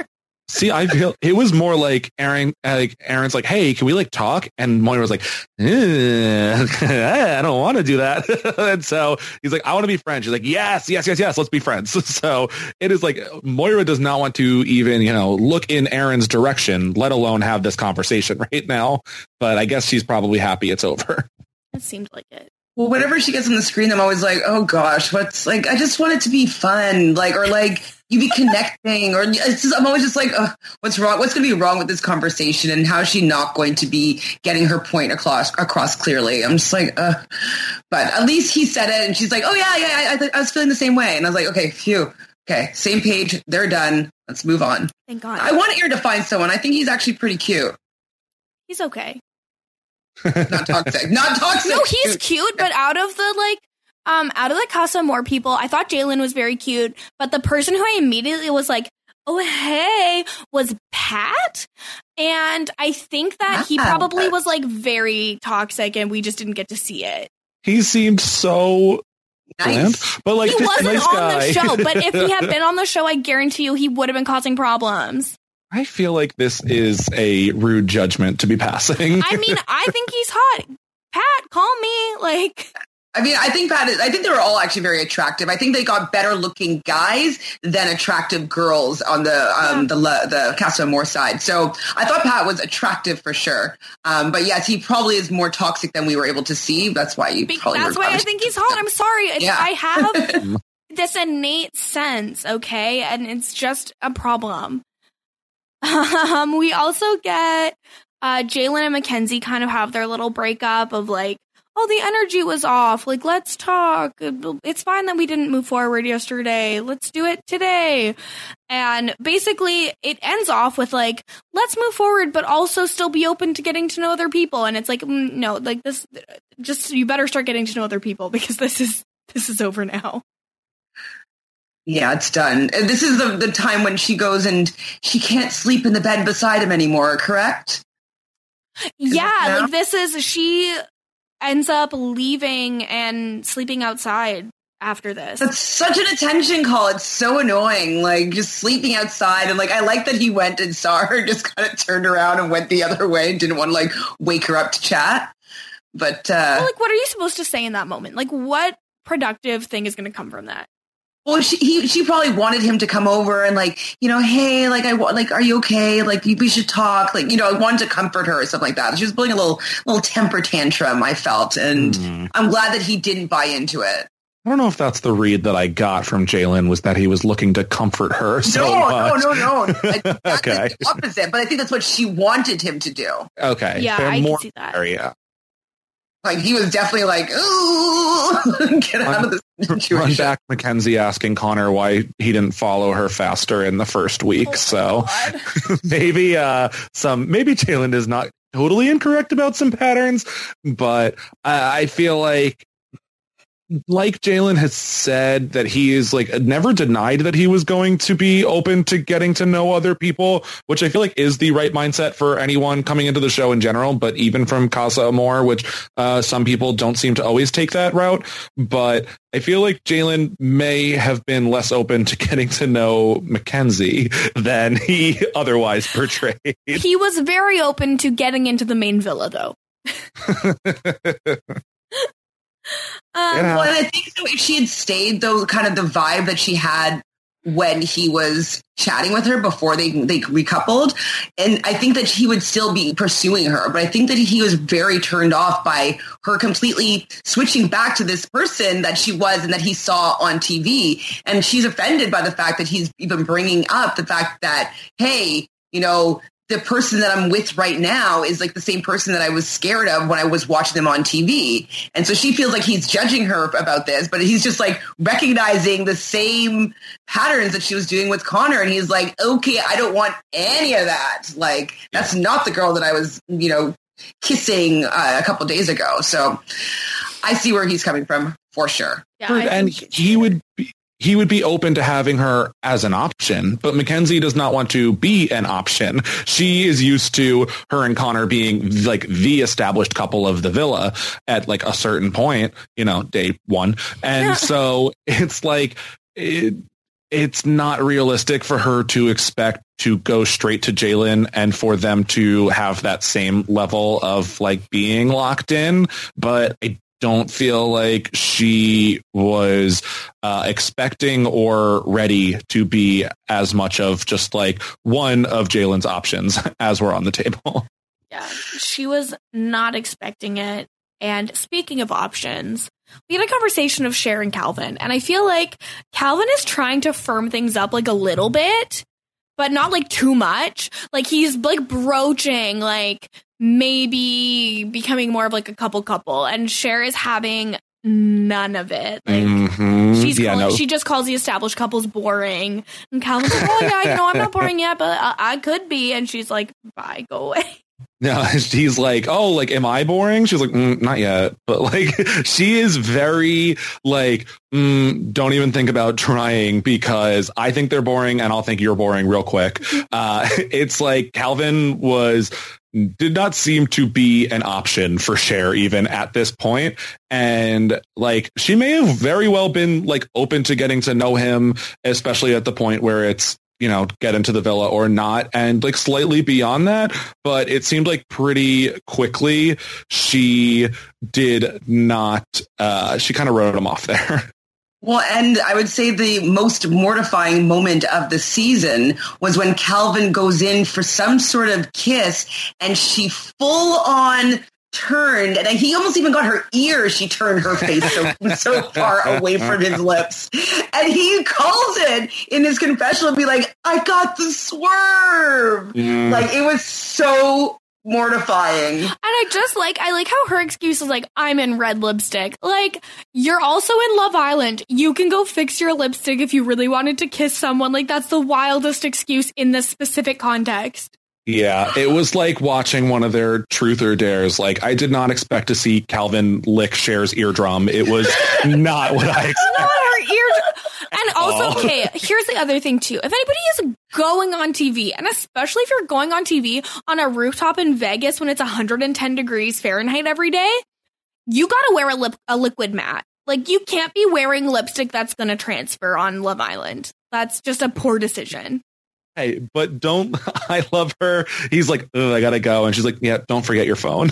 See, I feel it was more like Aaron, like Aaron's like, hey, can we like talk? And Moira was like, eh, I don't want to do that. And so he's like, I want to be friends. She's like, yes, yes, yes, yes, let's be friends. So it is like Moira does not want to even, you know, look in Aaron's direction, let alone have this conversation right now. But I guess she's probably happy it's over. It seemed like it. Well, whenever she gets on the screen, I'm always like, oh gosh, what's like, I just want it to be fun. Like, or like you be connecting or it's just, I'm always just like, oh, what's wrong? What's going to be wrong with this conversation? And how is she not going to be getting her point across, across clearly? I'm just like, uh, but at least he said it. And she's like, oh yeah, yeah, I, I, th- I was feeling the same way. And I was like, okay, phew. Okay. Same page. They're done. Let's move on. Thank God. I want Ear to find someone. I think he's actually pretty cute. He's okay. Not toxic. Not toxic. No, he's cute, but out of the like, um, out of the Casa Amor people, I thought Jalen was very cute, but the person who I immediately was like, oh hey, was Pat, and I think that he probably was like very toxic, and we just didn't get to see it. He seemed so bland, nice. but like he just wasn't a nice on guy. the show. But if he had been on the show, I guarantee you he would have been causing problems. I feel like this is a rude judgment to be passing. I mean, I think he's hot. Pat, call me. Like, I mean, I think Pat is, I think they were all actually very attractive. I think they got better looking guys than attractive girls on the um, the the Casa Amor side. So I thought Pat was attractive for sure. Um, but yes, he probably is more toxic than we were able to see. That's why you Be- probably. That's why I think he's hot. I'm sorry. It's, Yeah. I have this innate sense, okay, and it's just a problem. Um, we also get uh, Jalen and Mackenzie kind of have their little breakup of like, oh, the energy was off. Like, let's talk. It's fine that we didn't move forward yesterday. Let's do it today. And basically, it ends off with like, let's move forward, but also still be open to getting to know other people. And it's like, mm, no, like this, just you better start getting to know other people because this is this is over now. Yeah, it's done. And this is the, the time when she goes and she can't sleep in the bed beside him anymore, correct? Yeah, like this is, she ends up leaving and sleeping outside after this. That's such an attention call. It's so annoying. Like just sleeping outside. And like, I like that he went and saw her, just kind of turned around and went the other way and didn't want to like wake her up to chat. But, uh, well, like, what are you supposed to say in that moment? Like, what productive thing is going to come from that? Well, she he, she probably wanted him to come over and like, you know, hey, like I like, are you okay? Like we should talk. Like, you know, I wanted to comfort her or something like that. She was building a little little temper tantrum, I felt, and mm. I'm glad that he didn't buy into it. I don't know if that's the read that I got from Jalen was that he was looking to comfort her. So no, much. no, no, no, That's okay. the opposite. But I think that's what she wanted him to do. Okay, yeah, They're I more can see that. Area. Like he was definitely like, ooh, get out run, of this situation. Run back Mackenzie asking Connor why he didn't follow her faster in the first week. Oh so maybe uh, some maybe Jalen is not totally incorrect about some patterns, but I, I feel like like Jalen has said that he is like never denied that he was going to be open to getting to know other people, which I feel like is the right mindset for anyone coming into the show in general, but even from Casa Amor, which uh, some people don't seem to always take that route. But I feel like Jalen may have been less open to getting to know Mackenzie than he otherwise portrayed. He was very open to getting into the main villa, though. Um, yeah. Well, and I think so if she had stayed, though, kind of the vibe that she had when he was chatting with her before they they recoupled, and I think that he would still be pursuing her. But I think that he was very turned off by her completely switching back to this person that she was and that he saw on T V. And she's offended by the fact that he's even bringing up the fact that, hey, you know, the person that I'm with right now is like the same person that I was scared of when I was watching them on T V. And so she feels like he's judging her about this, but he's just like recognizing the same patterns that she was doing with Connor. And he's like, okay, I don't want any of that. Like, that's not the girl that I was, you know, kissing uh, a couple days ago. So I see where he's coming from for sure. Yeah, and he would be, he would be open to having her as an option, but Mackenzie does not want to be an option. She is used to her and Connor being like the established couple of the villa at like a certain point, you know, day one. And so it's like, it, it's not realistic for her to expect to go straight to Jalen and for them to have that same level of like being locked in. But I don't feel like she was uh, expecting or ready to be as much of just like one of Jalen's options as were on the table. Yeah, she was not expecting it. And speaking of options, we had a conversation of Cher and Calvin, and I feel like Calvin is trying to firm things up like a little bit, but not like too much. Like he's like broaching, like maybe becoming more of like a couple couple, and Cher is having none of it. Like mm-hmm. she's yeah, calling, no. she just calls the established couples boring, and Calvin's like, oh yeah, you know, I'm not boring yet, but I, I could be, and she's like, bye, go away. No, he's like, oh, like, am I boring? She's like, mm, not yet. But like, she is very like, mm, don't even think about trying because I think they're boring and I'll think you're boring real quick. Uh, it's like Calvin was did not seem to be an option for Cher even at this point. And like, she may have very well been like open to getting to know him, especially at the point where it's, you know, get into the villa or not. And like slightly beyond that, but it seemed like pretty quickly she did not, uh, she kind of wrote him off there. Well, and I would say the most mortifying moment of the season was when Calvin goes in for some sort of kiss and she full on turned, and he almost even got her ear. She turned her face so, so far away from his lips. And he calls it in his confessional and be like, I got the swerve. Mm. Like, it was so mortifying. And I just like, I like how her excuse is like, I'm in red lipstick. Like, you're also in Love Island. You can go fix your lipstick if you really wanted to kiss someone. Like, that's the wildest excuse in this specific context. Yeah, it was like watching one of their truth or dares. Like, I did not expect to see Calvin lick Cher's eardrum. It was not what I expected. Not her eardrum. And also, okay, here's the other thing, too. If anybody is going on T V, and especially if you're going on T V on a rooftop in Vegas when it's one hundred ten degrees Fahrenheit every day, you got to wear a, lip, a liquid matte. Like, you can't be wearing lipstick that's going to transfer on Love Island. That's just a poor decision. Hey, but don't, I love her. He's like, I gotta go. And she's like, yeah, don't forget your phone.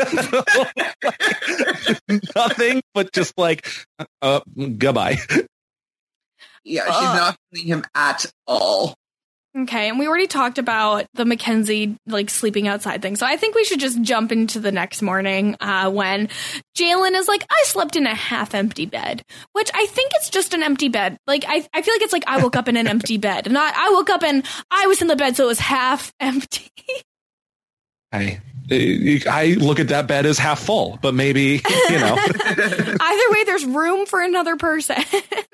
Nothing, but just like, uh, goodbye. Yeah, she's uh. not feeling him at all. Okay, and we already talked about the Mackenzie, like, sleeping outside thing, so I think we should just jump into the next morning uh, when Jalen is like, I slept in a half-empty bed, which I think it's just an empty bed. Like, I I feel like it's like I woke up in an empty bed, not I woke up and I was in the bed, so it was half empty. I, I look at that bed as half full, but maybe, you know. Either way, there's room for another person.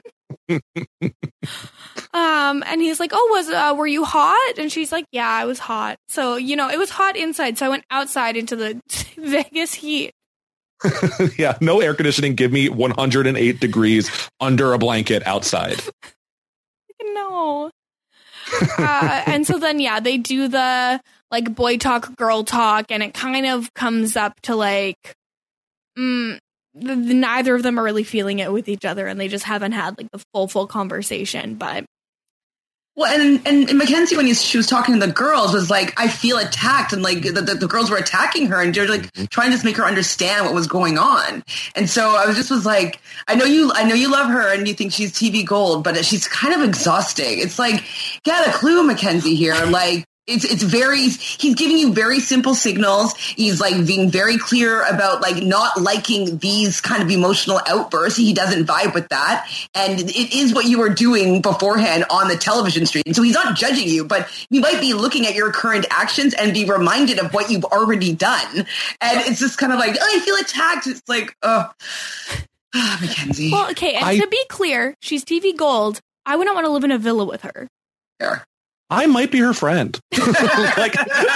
Um, and he's like, oh, was, uh, were you hot? And she's like, yeah, I was hot. So, you know, it was hot inside. So I went outside into the Vegas heat. Yeah. No air conditioning. Give me one hundred eight degrees under a blanket outside. No. uh, and so then, yeah, they do the like boy talk, girl talk. And it kind of comes up to like, mm, the, the, neither of them are really feeling it with each other. And they just haven't had like the full, full conversation. But well, and, and and Mackenzie, when he, she was talking to the girls, was like, I feel attacked. And like the, the, the girls were attacking her and they're like trying to just make her understand what was going on. And so I was just was like, I know you I know you love her and you think she's T V gold, but she's kind of exhausting. It's like, get a clue, Mackenzie here. Like, It's it's very, he's giving you very simple signals. He's like being very clear about like not liking these kind of emotional outbursts. He doesn't vibe with that. And it is what you were doing beforehand on the television stream. So he's not judging you, but you might be looking at your current actions and be reminded of what you've already done. And it's just kind of like, oh, I feel attacked. It's like, oh, oh Mackenzie. Well, okay. And I, to be clear, she's T V gold. I wouldn't want to live in a villa with her. Yeah. I might be her friend. Like,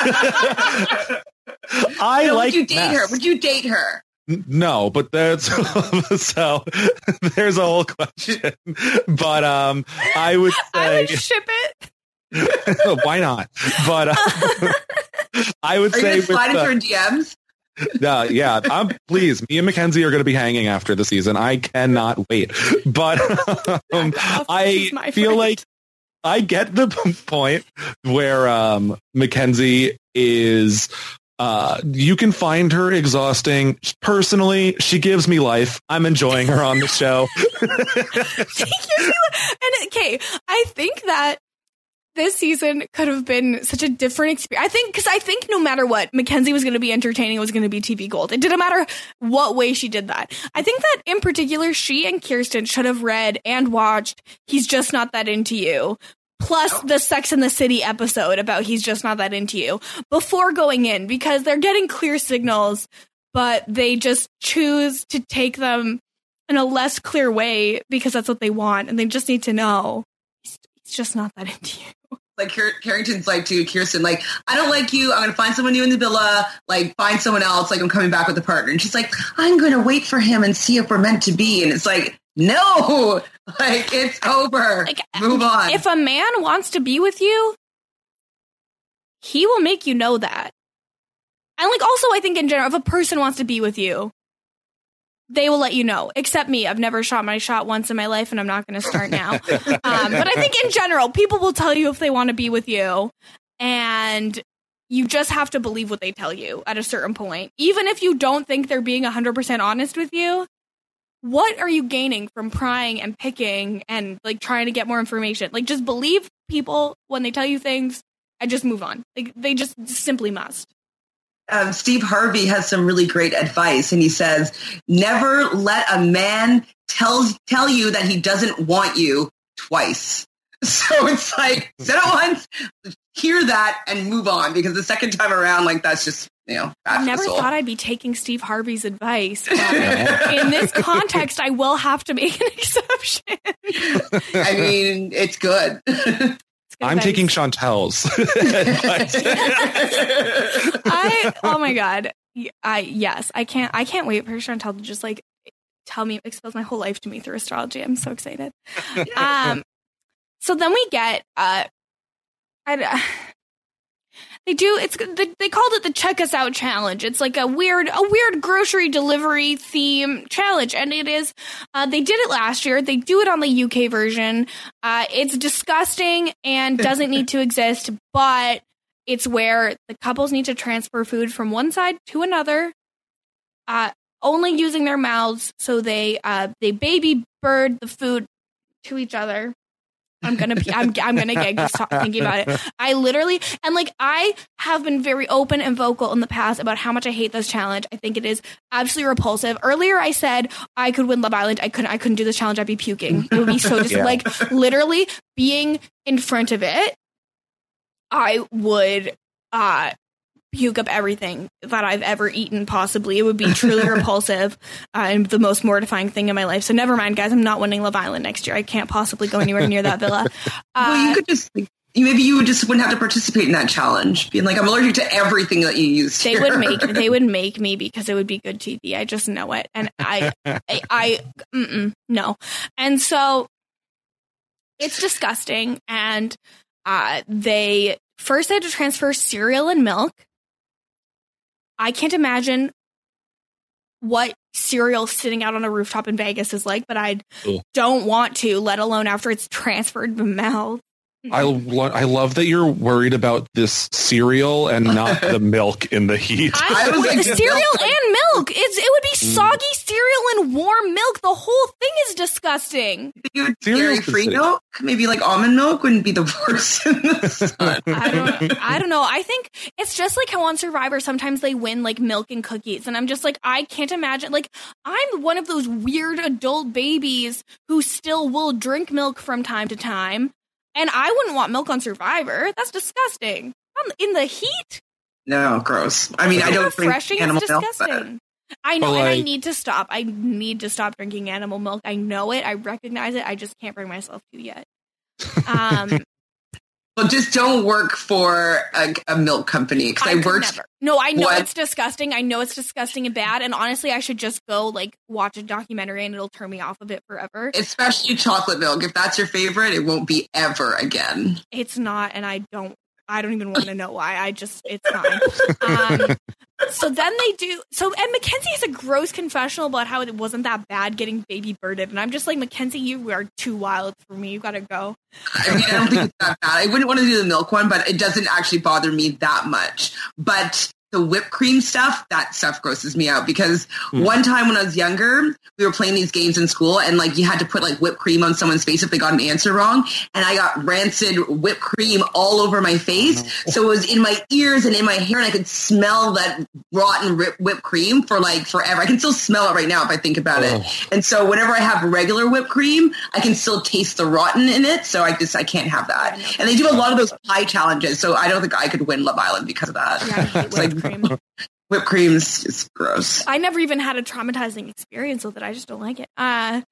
I no, like. Would you date mess. her? Would you date her? No, but that's so. There's a whole question, but um, I would say I would ship it. Why not? But uh, I would Are say you sliding with, through D Ms. Uh, yeah, I'm pleased. Me and Mackenzie are going to be hanging after the season. I cannot wait. But um, I feel like I get the point where um, Mackenzie is. Uh, you can find her exhausting. Personally, she gives me life. I'm enjoying her on the show. And okay, I think that this season could have been such a different experience. I think because I think no matter what, Mackenzie was going to be entertaining. It was going to be T V gold. It didn't matter what way she did that. I think that in particular, she and Kirsten should have read and watched He's Just Not That Into You, plus the Sex and the City episode about He's Just Not That Into You before going in, because they're getting clear signals, but they just choose to take them in a less clear way because that's what they want, and they just need to know he's, he's just not that into you. Like Carrington's like to Kirsten, like, I don't like you. I'm going to find someone new in the villa. Like, find someone else. Like, I'm coming back with a partner. And she's like, I'm going to wait for him and see if we're meant to be. And it's like, no, like, it's over. Like, move on. If a man wants to be with you, he will make you know that. And like, also, I think in general, if a person wants to be with you, they will let you know. Except me. I've never shot my shot once in my life, and I'm not going to start now. um, but I think in general, people will tell you if they want to be with you, and you just have to believe what they tell you at a certain point. Even if you don't think they're being one hundred percent honest with you, what are you gaining from prying and picking and like trying to get more information? Like, just believe people when they tell you things and just move on. Like, they just simply must. Um, Steve Harvey has some really great advice, and he says, never let a man tell tell you that he doesn't want you twice. So it's like, say it once, hear that, and move on, because the second time around, like, that's just, you know, I never thought I'd be taking Steve Harvey's advice. But in this context, I will have to make an exception. I mean, it's good. I'm advice. Taking Chantel's advice. I oh my god, I yes, I can't I can't wait for Chantel to just like tell me, expose my whole life to me through astrology. I'm so excited. Um, so then we get uh, I, they do it's they called it the Check Us Out challenge. It's like a weird a weird grocery delivery theme challenge, and it is uh, they did it last year. They do it on the U K version. Uh, it's disgusting and doesn't need to exist, but it's where the couples need to transfer food from one side to another, uh, only using their mouths. So they uh, they baby bird the food to each other. I'm gonna be, I'm I'm gonna gag just talk, thinking about it. I literally and like I have been very open and vocal in the past about how much I hate this challenge. I think it is absolutely repulsive. Earlier I said I could win Love Island. I couldn't I couldn't do this challenge. I'd be puking. It would be so just yeah. like literally being in front of it. I would uh puke up everything that I've ever eaten, possibly. It would be truly repulsive uh, and the most mortifying thing in my life. So never mind, guys. I'm not winning Love Island next year. I can't possibly go anywhere near that villa. Uh, well, you could just... Maybe you would just wouldn't have to participate in that challenge. Being like, I'm allergic to everything that you use. They here. would make they would make me because it would be good T V. I just know it, and I I, I mm-mm, no. And so it's disgusting. And uh, they first they had to transfer cereal and milk. I can't imagine what cereal sitting out on a rooftop in Vegas is like, but I don't want to, let alone after it's transferred to mouth. I, lo- I love that you're worried about this cereal and not the milk in the heat. I, I was like, cereal and milk. It's, it would be soggy cereal and warm milk. The whole thing is disgusting. Dairy-free milk? Maybe like almond milk wouldn't be the worst in the sun. I don't, I don't know. I think it's just like how on Survivor sometimes they win like milk and cookies. And I'm just like, I can't imagine. Like, I'm one of those weird adult babies who still will drink milk from time to time. And I wouldn't want milk on Survivor. That's disgusting. I'm in the heat. No, gross. I mean, it's I don't refreshing. drink animal it's disgusting. Milk, I know, like, and I need to stop. I need to stop drinking animal milk. I know it. I recognize it. I just can't bring myself to yet. Um, well, just don't work for a, a milk company because I, I worked. Never. No, I know what? it's disgusting. I know it's disgusting and bad. And honestly, I should just go like watch a documentary and it'll turn me off of it forever. Especially chocolate milk. If that's your favorite, it won't be ever again. It's not, and I don't. I don't even want to know why. I just, it's fine. Um, so then they do, so, and Mackenzie has a gross confessional about how it wasn't that bad getting baby birded. And I'm just like, Mackenzie, you are too wild for me. You gotta go. I mean, I don't think it's that bad. I wouldn't want to do the milk one, but it doesn't actually bother me that much. But the whipped cream stuff, that stuff grosses me out because mm. one time when I was younger, we were playing these games in school and like you had to put like whipped cream on someone's face if they got an answer wrong. And I got rancid whipped cream all over my face. Oh. So it was in my ears and in my hair and I could smell that rotten whipped cream for like forever. I can still smell it right now if I think about oh. it. And so whenever I have regular whipped cream, I can still taste the rotten in it. So I just, I can't have that. And they do a lot of those pie challenges. So I don't think I could win Love Island because of that. Yeah, I hate whipped like, cream. Whipped cream is just gross. I never even had a traumatizing experience with it. I just don't like it. Uh,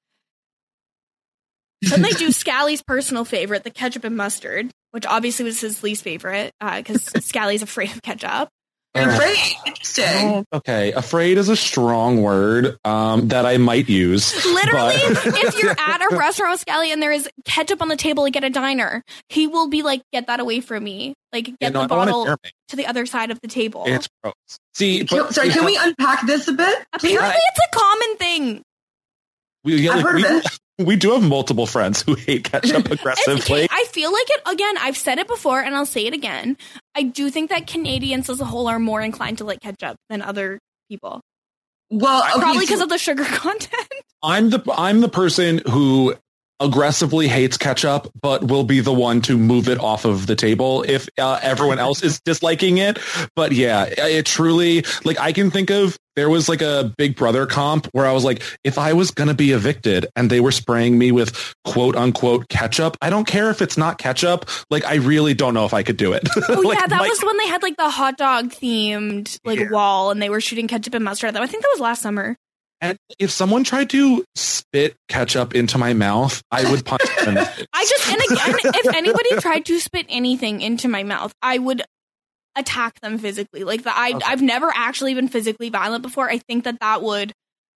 then they do Scally's personal favorite, the ketchup and mustard, which obviously was his least favorite because uh, Scally's afraid of ketchup. You're afraid? Interesting. Okay, afraid is a strong word um, that I might use. Literally, but... if you're at a restaurant with Scally and there is ketchup on the table like at a diner, he will be like, get that away from me. Like, get yeah, no, the bottle to the other side of the table. It's gross. See, but, Sorry, can we unpack this a bit? Apparently, I, it's a common thing. We, yeah, I've like, heard we, of it. We do have multiple friends who hate ketchup aggressively. I feel like it, again, I've said it before and I'll say it again. I do think that Canadians as a whole are more inclined to like ketchup than other people. Well, okay, probably because so- of the sugar content. I'm the I'm the person who aggressively hates ketchup, but will be the one to move it off of the table if uh, everyone else is disliking it. But yeah, it truly, like, I can think of, there was like a Big Brother comp where I was like, if I was going to be evicted and they were spraying me with quote unquote ketchup, I don't care if it's not ketchup. Like, I really don't know if I could do it. Oh like, yeah, that my- was when they had like the hot dog themed like Yeah. wall and they were shooting ketchup and mustard at them. I think that was last summer. And if someone tried to spit ketchup into my mouth, I would punch them. I just, and again, if anybody tried to spit anything into my mouth, I would attack them physically. Like, the, I, Okay. I've never actually been physically violent before. I think that that would,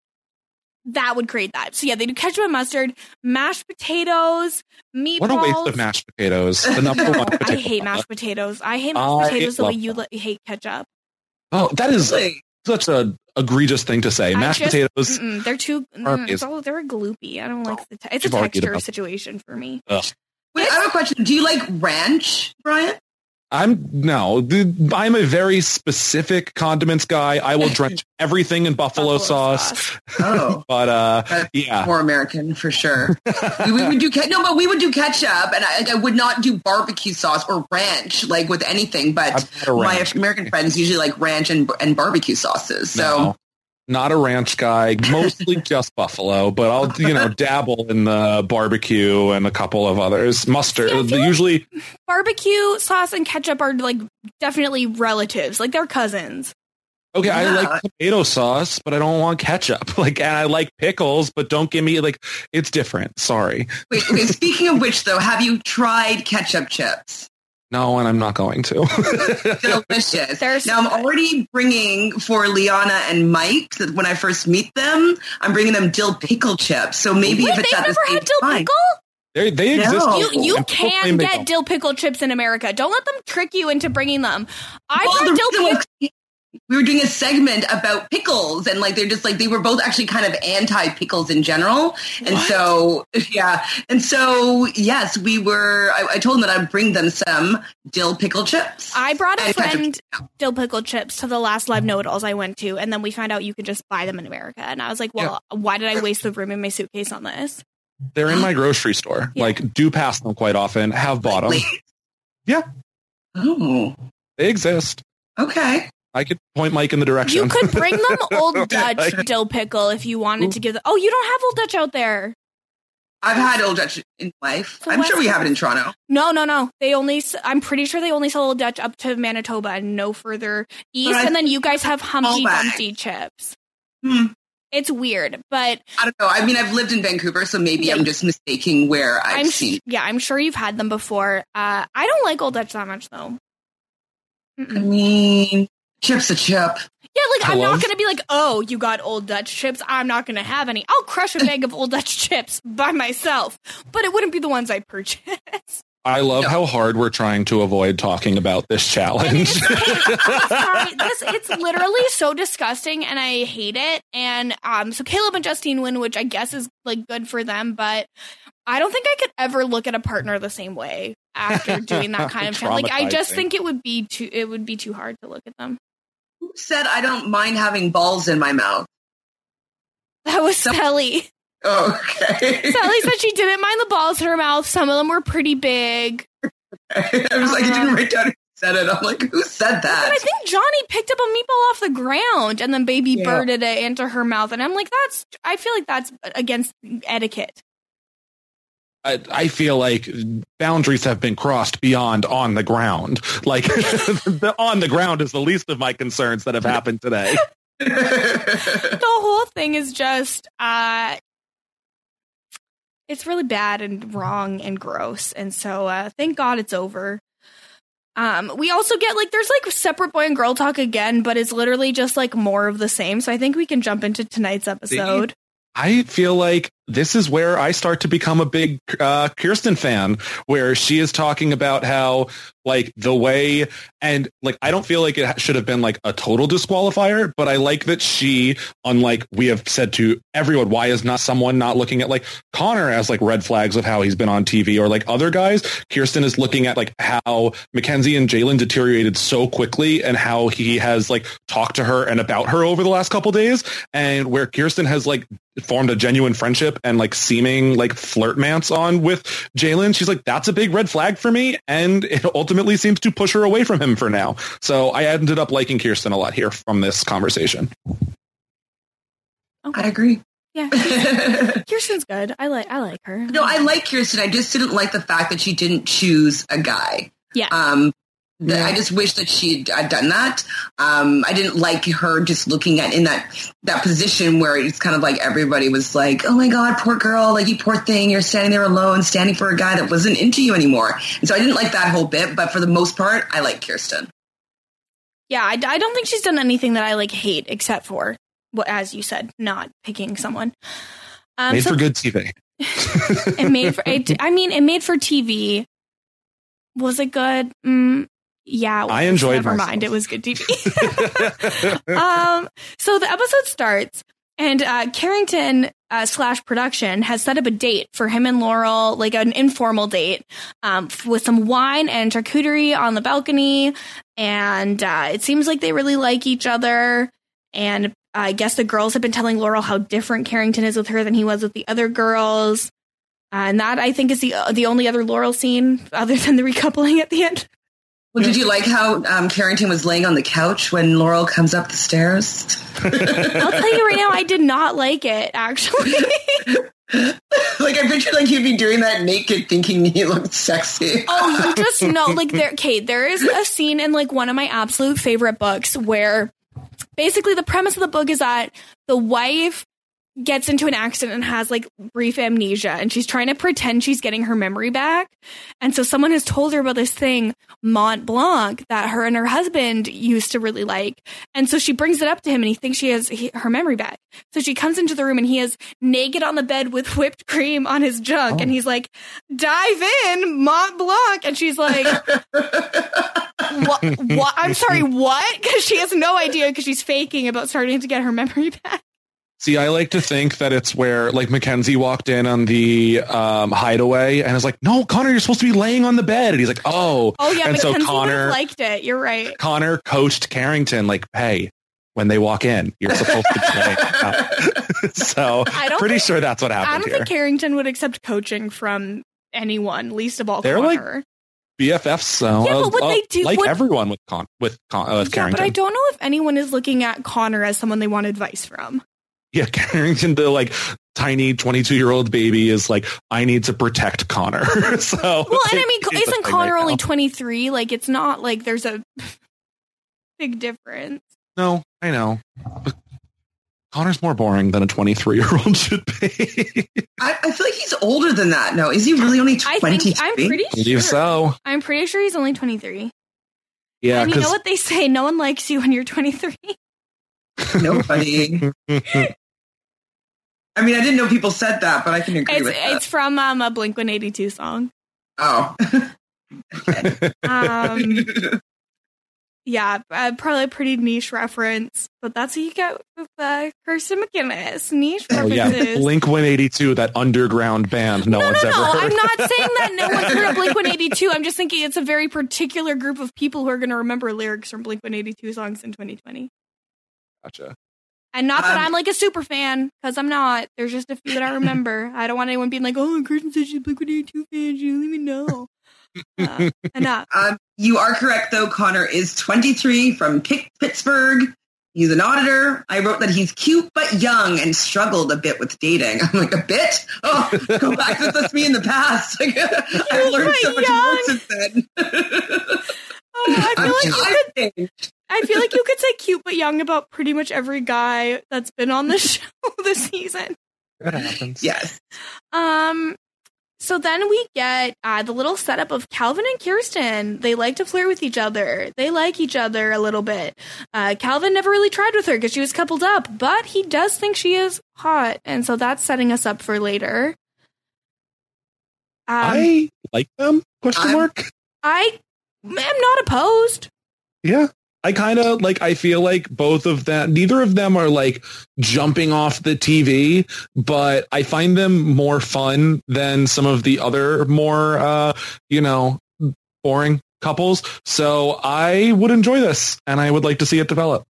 that would create that. So yeah, they do ketchup and mustard, mashed potatoes, meatballs. What a waste of mashed potatoes. The number one I potato. hate mashed potatoes. I hate mashed I potatoes the way love you them. li- hate ketchup. Oh, that is such a egregious thing to say. I Mashed just- potatoes. mm-mm, they're too. are Mm, it's amazing. all, they're gloopy. I don't like the. Te- it's a You've argued texture about- situation for me. Ugh. Wait, I have a question. Do you like ranch, Brian? I'm no, the- I'm a very specific condiments guy. I will drench everything in buffalo, Buffalo sauce. sauce. Oh, But uh, that's yeah, more American for sure. we, we would do ke- no, but we would do ketchup, and I, like, I would not do barbecue sauce or ranch like with anything. I'm But not a my ranch American friends usually like ranch and and barbecue sauces. So. no, not a ranch guy. Mostly just buffalo, but I'll you know dabble in the barbecue and a couple of others. Mustard, Yeah, I feel usually. Barbecue sauce and ketchup are like definitely relatives. Like they're cousins. Okay, I Yeah. like tomato sauce, but I don't want ketchup. Like, and I like pickles, but don't give me like it's different. Sorry. Wait, okay, speaking of which, though, have you tried ketchup chips? No, and I'm not going to. Delicious. They're Now, I'm already bringing for Liana and Mike, that when I first meet them, I'm bringing them dill pickle chips. So maybe Wait, if it's they've at the never same had dill time. pickle? They they No. exist. Oh, You you and people can claim they get don't. dill pickle chips in America. Don't let them trick you into bringing them. I Well, brought the dill reason pickle. was we were doing a segment about pickles, and like they're just like they were both actually kind of anti pickles in general, and What? so yeah, and so yes, we were. I, I told them that I'd bring them some dill pickle chips. I brought a and ketchup friend chips. dill pickle chips to the last live know-it-alls I went to, and then we found out you could just buy them in America. And I was like, well, why did I waste the room in my suitcase on this? They're in my grocery store. Yeah. Like, do pass them quite often. Have bought them. Wait. Yeah, Oh, they exist. okay. I could point Mike in the direction. You could bring them Old Dutch Like, dill pickle if you wanted to give them. Oh, you don't have Old Dutch out there. I've had Old Dutch in life. So I'm what's sure we have it that? in Toronto. No, no, no. They only. s- I'm pretty sure they only sell Old Dutch up to Manitoba and no further east. But I And then you guys have Humpty back. Dumpty chips. Hmm. It's weird, but I don't know. I mean, I've lived in Vancouver, so maybe Yeah. I'm just mistaking where I've I'm seen. sh- yeah, I'm sure you've had them before. Uh, I don't like Old Dutch that much though. I Mm-mm. mean, chip's a chip. Yeah, like I I'm not love- gonna be like, oh, you got Old Dutch chips. I'm not gonna have any. I'll crush a bag of Old Dutch chips by myself, but it wouldn't be the ones I purchase. I love how hard we're trying to avoid talking about this challenge. Sorry, this it's literally so disgusting, and I hate it. And um, so Caleb and Justine win, which I guess is like good for them, but I don't think I could ever look at a partner the same way after doing that kind of thing. Like, I just think it would be too it would be too hard to look at them. Who said I don't mind having balls in my mouth? That was Sally. Oh, okay. Sally said she didn't mind the balls in her mouth. Some of them were pretty big. I was like, I didn't write down who said it. I'm like, who said that? And I think Johnny picked up a meatball off the ground and then baby Yeah. birded it into her mouth. And I'm like, that's, I feel like that's against etiquette. I, I feel like boundaries have been crossed beyond on the ground. Like, the on the ground is the least of my concerns that have happened today. The whole thing is just, uh, it's really bad and wrong and gross. And so, uh, thank God it's over. Um, we also get like, there's like separate boy and girl talk again, but it's literally just like more of the same. So I think we can jump into tonight's episode. I feel like this is where I start to become a big uh, Kirsten fan, where she is talking about how, like, the way, and like, I don't feel like it should have been like a total disqualifier, but I like that she, unlike we have said to everyone, why is not someone not looking at like Connor as like red flags of how he's been on T V or like other guys? Kirsten is looking at like how Mackenzie and Jalen deteriorated so quickly and how he has like talked to her and about her over the last couple days, and where Kirsten has like formed a genuine friendship and like seeming like flirtmance on with Jalen. She's like, that's a big red flag for me. And it ultimately seems to push her away from him for now. So I ended up liking Kirsten a lot here from this conversation. I agree. Yeah. Kirsten's good. I like, I like her. No, I like Kirsten. I just didn't like the fact that she didn't choose a guy. Yeah. Um, the, Yeah. I just wish that she had done that. Um, I didn't like her just looking at in that that position where it's kind of like everybody was like, "Oh my God, poor girl! Like, you poor thing, you're standing there alone, standing for a guy that wasn't into you anymore." And so I didn't like that whole bit. But for the most part, I like Kirsten. Yeah, I, I don't think she's done anything that I like hate except for, well, as you said, not picking someone. Um, Made so for good T V. it made for. It, I mean, it made for T V. Was it good? Mm, yeah, it was. I enjoyed Never myself. mind, it was good T V. um, so the episode starts, and uh, Carrington uh, slash production has set up a date for him and Laurel, like an informal date, um, f- with some wine and charcuterie on the balcony. And uh, it seems like they really like each other. And I guess the girls have been telling Laurel how different Carrington is with her than he was with the other girls. Uh, and that, I think, is the the only other Laurel scene other than the recoupling at the end. Well, did you like how um, Carrington was laying on the couch when Laurel comes up the stairs? I'll tell you right now, I did not like it, actually. Like, I pictured like he'd be doing that naked, thinking he looked sexy. Oh, you just know, like, there, okay, there is a scene in like one of my absolute favorite books where basically the premise of the book is that the wife gets into an accident and has like brief amnesia, and she's trying to pretend she's getting her memory back. And so someone has told her about this thing, Mont Blanc, that her and her husband used to really like. And so she brings it up to him, and he thinks she has he, her memory back. So she comes into the room, and he is naked on the bed with whipped cream on his junk. Oh. And he's like, "Dive in, Mont Blanc." And she's like, what, what? I'm sorry, what? Because she has no idea, because she's faking about starting to get her memory back. See, I like to think that it's where, like, Mackenzie walked in on the um, hideaway and is like, "No, Connor, you're supposed to be laying on the bed." And he's like, "Oh." Oh, yeah, and Mackenzie so Connor liked it. You're right. Connor coached Carrington, like, "Hey, when they walk in, you're supposed to be laying out." So I don't pretty think, sure that's what happened I don't here. think Carrington would accept coaching from anyone, least of all They're Connor. like B F Fs, so Yeah, but what uh, they do- like what- everyone with Con with, Con- uh, with yeah, Carrington. but I don't know if anyone is looking at Connor as someone they want advice from. Yeah, Carrington, the like tiny twenty-two year old baby, is like, "I need to protect Connor." So Well, and I mean, he's the isn't thing Connor right only now. twenty-three? Like, it's not like there's a big difference. No, I know. But Connor's more boring than a twenty-three year old should be. I, I feel like he's older than that. No, is he really only I twenty-three? think I'm pretty I believe sure. so. I'm pretty sure he's only twenty-three. Yeah, and you know because what they say? No one likes you when you're twenty-three. Nobody. I mean, I didn't know people said that, but I can agree It's with that. it's from um, a Blink one eighty-two song. Oh. um, yeah, uh, probably a pretty niche reference, but that's what you get with uh, Kirsten McGinnis. Niche Oh references. yeah, Blink one eighty-two, that underground band no, no, one's no, ever no. heard. I'm not saying that no one's heard of Blink one eighty-two. I'm just thinking it's a very particular group of people who are going to remember lyrics from Blink one eighty-two songs in twenty twenty. Gotcha. And not that Um, I'm like a super fan, because I'm not. There's just a few that I remember. I don't want anyone being like, oh, Kirsten said she's a Blink one eighty-two fan. She didn't even know. Uh, enough. Um, you are correct, though. Connor is twenty-three from Pitt- Pittsburgh. He's an auditor. I wrote that he's cute but young and struggled a bit with dating. I'm like, a bit? Oh, go back. That's me in the past. Like, I've learned so much more since then. Oh, I feel like you I'm could, I feel like you could say cute but young about pretty much every guy that's been on the show this season. That happens. Yes. Um. So then we get uh, the little setup of Calvin and Kirsten. They like to flirt with each other. They like each other a little bit. Uh, Calvin never really tried with her because she was coupled up, but he does think she is hot, and so that's setting us up for later. Um, I like them? Question I'm- mark. I am not opposed. Yeah. I kind of like, I feel like both of them, neither of them are like jumping off the T V, but I find them more fun than some of the other more, uh, you know, boring couples. So I would enjoy this and I would like to see it develop.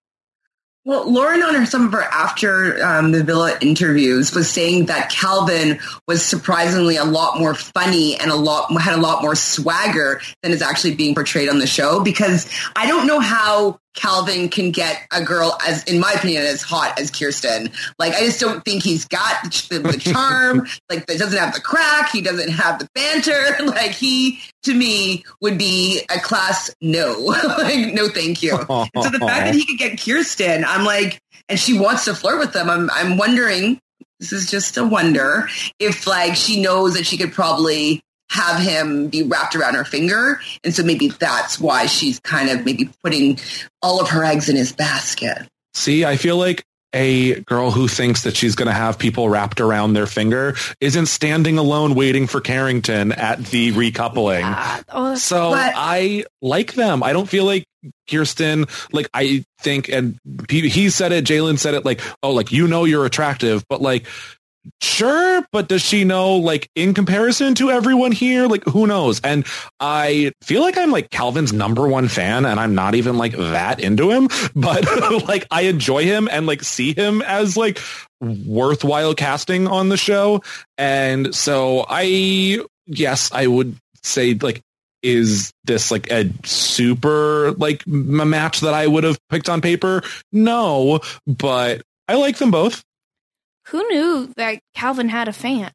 Well, Lauren, on her, some of her after um, the Villa interviews, was saying that Calvin was surprisingly a lot more funny and a lot had a lot more swagger than is actually being portrayed on the show. Because I don't know how Calvin can get a girl, as in my opinion, as hot as Kirsten. Like, I just don't think he's got the, the charm. Like, he doesn't have the crack. He doesn't have the banter. Like, he, to me, would be a class no. Like, no, thank you. And so the fact that he could get Kirsten, I'm like, and she wants to flirt with them. I'm, I'm wondering, this is just a wonder, if like she knows that she could probably have him be wrapped around her finger. And so maybe that's why she's kind of maybe putting all of her eggs in his basket. See, I feel like a girl who thinks that she's going to have people wrapped around their finger isn't standing alone waiting for Carrington at the recoupling. Yeah. Oh, so but- I like them. I don't feel like Kirsten, like I think, and he he said it, Jalen said it, like, oh, like, you know, you're attractive, but like, sure, but does she know, like, in comparison to everyone here, like, who knows? And I feel like I'm like Calvin's number one fan, and I'm not even like that into him, but like I enjoy him and like see him as like worthwhile casting on the show. And so I, yes, I would say, like, is this like a super like m- match that I would have picked on paper? No, but I like them both. Who knew that Calvin had a fan?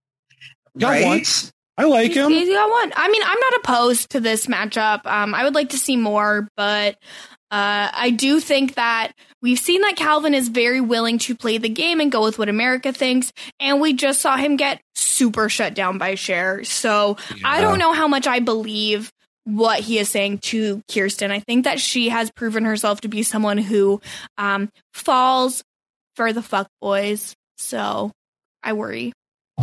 Got Right? one. I like him. He's got one. I mean, I'm not opposed to this matchup. Um, I would like to see more, but uh, I do think that we've seen that Calvin is very willing to play the game and go with what America thinks, and we just saw him get super shut down by Cher. So I don't know how much I believe what he is saying to Kirsten. I think that she has proven herself to be someone who um, falls for the fuck boys. So I worry.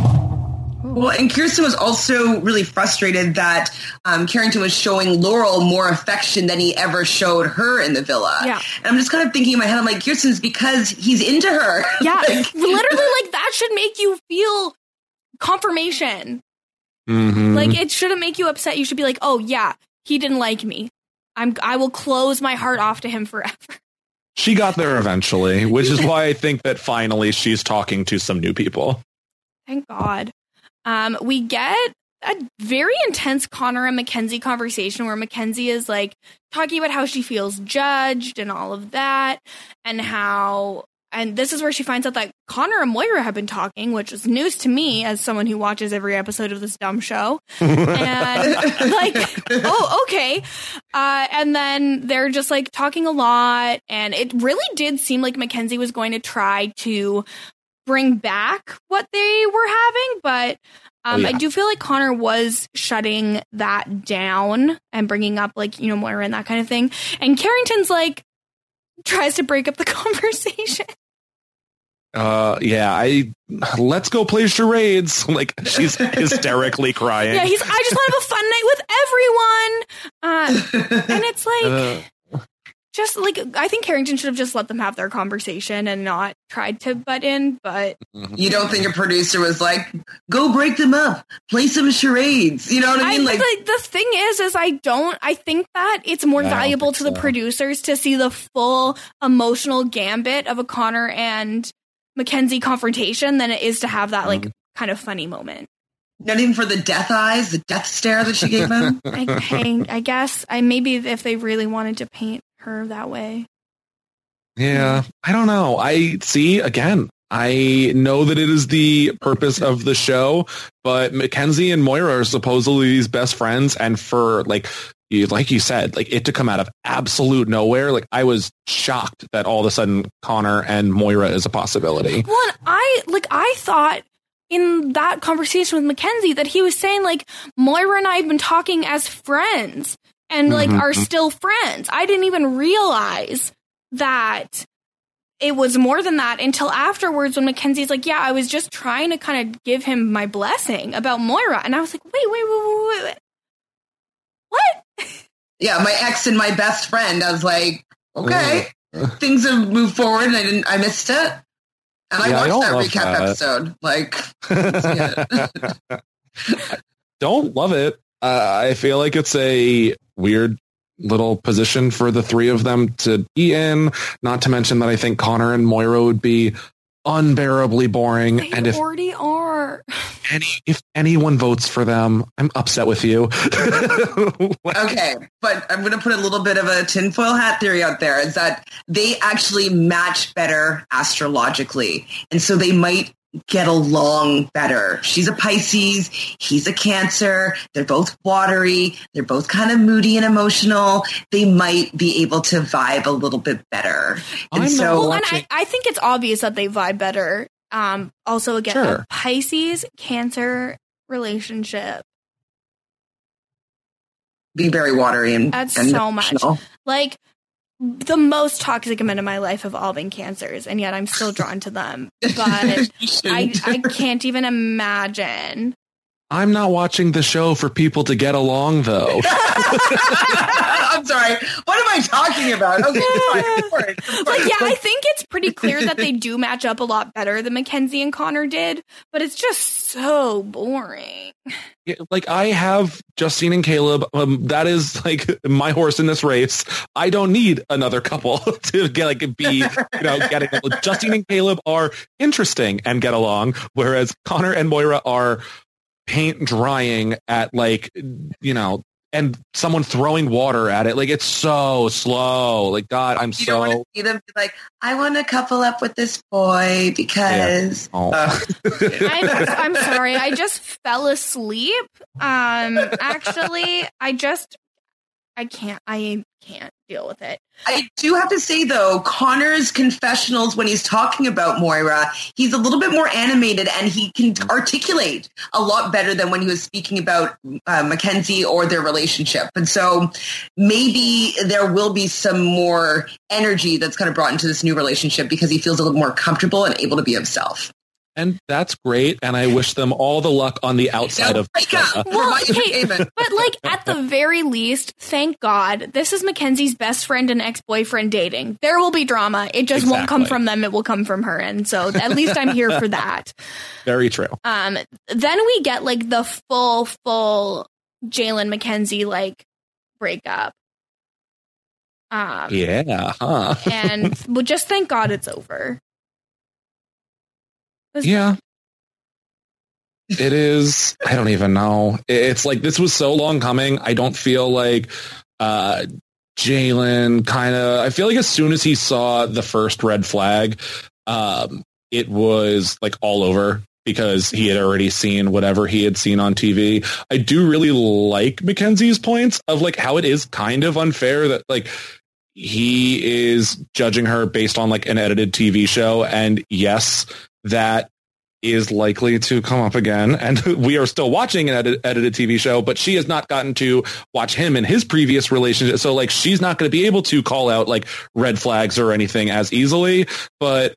Well, and Kirsten was also really frustrated that um, Carrington was showing Laurel more affection than he ever showed her in the villa. Yeah. And I'm just kind of thinking in my head, I'm like, Kirsten's because he's into her. Yeah, Like- literally, like, that should make you feel confirmation. Mm-hmm. Like, it shouldn't make you upset. You should be like, oh, yeah, he didn't like me. I'm, I will close my heart off to him forever. She got there eventually, which is why I think that finally she's talking to some new people. Thank God. Um, we get a very intense Connor and Mackenzie conversation where Mackenzie is like talking about how she feels judged and all of that, and how, and this is where she finds out that Connor and Moira have been talking, which is news to me as someone who watches every episode of this dumb show. And like, oh, okay. Uh, and then they're just like talking a lot, and it really did seem like Mackenzie was going to try to bring back what they were having, but um, oh, yeah. I do feel like Connor was shutting that down and bringing up, like, you know, Moira and that kind of thing. And Carrington's like tries to break up the conversation. Uh, yeah, I let's go play charades. Like she's hysterically crying. Yeah, he's. I just want to have a fun night with everyone, uh, and it's like, uh. just like I think Carrington should have just let them have their conversation and not tried to butt in. But you don't think a producer was like, "Go break them up, play some charades"? You know what I mean? I, like the, the thing is, is I don't. I think that it's more yeah, valuable to the so. producers to see the full emotional gambit of a Connor and Mackenzie confrontation than it is to have that like kind of funny moment. Not even for the death eyes, the death stare that she gave him. I, I, I guess I maybe if they really wanted to paint her that way. Yeah, I don't know. I see again. I know that it is the purpose of the show, but Mackenzie and Moira are supposedly these best friends, and for like. You, like you said, like it to come out of absolute nowhere. Like I was shocked that all of a sudden Connor and Moira is a possibility. Well, I like I thought in that conversation with Mackenzie that he was saying like Moira and I have been talking as friends and like mm-hmm. are still friends. I didn't even realize that it was more than that until afterwards when Mackenzie's like, yeah, I was just trying to kind of give him my blessing about Moira. And I was like, wait, wait, wait, wait, wait. What? Yeah, my ex and my best friend. I was like, okay, things have moved forward, and I didn't. I missed it, and I yeah, watched I that recap that. episode. Like, I don't love it. Uh, I feel like it's a weird little position for the three of them to be in. Not to mention that I think Connor and Moira would be unbearably boring, they and if already are. Any, if anyone votes for them, I'm upset with you. Like, okay, but I'm going to put a little bit of a tinfoil hat theory out there, is that they actually match better astrologically, and so they might get along better. She's a Pisces, he's a Cancer, they're both watery, they're both kind of moody and emotional. They might be able to vibe a little bit better. And I'm so well, and I, I think it's obvious that they vibe better. Um, also, again, sure. a Pisces Cancer relationship. Be very watery and that's and so emotional. much. Like the most toxic men in my life have all been Cancers, and yet I'm still drawn to them. But I, I can't even imagine. I'm not watching the show for people to get along, though. I'm sorry. What am I talking about? Okay, fine. Like, yeah, I think it's pretty clear that they do match up a lot better than Mackenzie and Connor did, but it's just so boring. Yeah, like, I have Justine and Caleb. Um, that is like my horse in this race. I don't need another couple to get like be you know getting. Justine and Caleb are interesting and get along, whereas Connor and Moira are paint drying at like, you know, and someone throwing water at it. Like, it's so slow. Like, God, I'm you so... You don't want to see them be like, I want to couple up with this boy because... Yeah. Oh. Uh. I'm, I'm sorry. I just fell asleep. Um, actually, I just... I can't. I can't deal with it. I do have to say, though, Connor's confessionals, when he's talking about Moira, he's a little bit more animated and he can articulate a lot better than when he was speaking about uh, Mackenzie or their relationship. And so maybe there will be some more energy that's kind of brought into this new relationship because he feels a little more comfortable and able to be himself. And that's great, and I wish them all the luck on the outside no, of the well, hey, but like at the very least, thank God, this is Mackenzie's best friend and ex-boyfriend dating. There will be drama. It just exactly. won't come from them. It will come from her. And so at least I'm here for that. Very true. Um, then we get like the full, full Jalen Mackenzie like breakup. Um, yeah. Huh. And well, just thank God it's over. Yeah. It is. I don't even know. It's like this was so long coming. I don't feel like uh, Jalen kind of. I feel like as soon as he saw the first red flag, um, it was like all over because he had already seen whatever he had seen on T V. I do really like Mackenzie's points of like how it is kind of unfair that like he is judging her based on like an edited T V show. And yes, that is likely to come up again. And we are still watching an edit- edited T V show, but she has not gotten to watch him in his previous relationship. So like, she's not going to be able to call out like red flags or anything as easily. But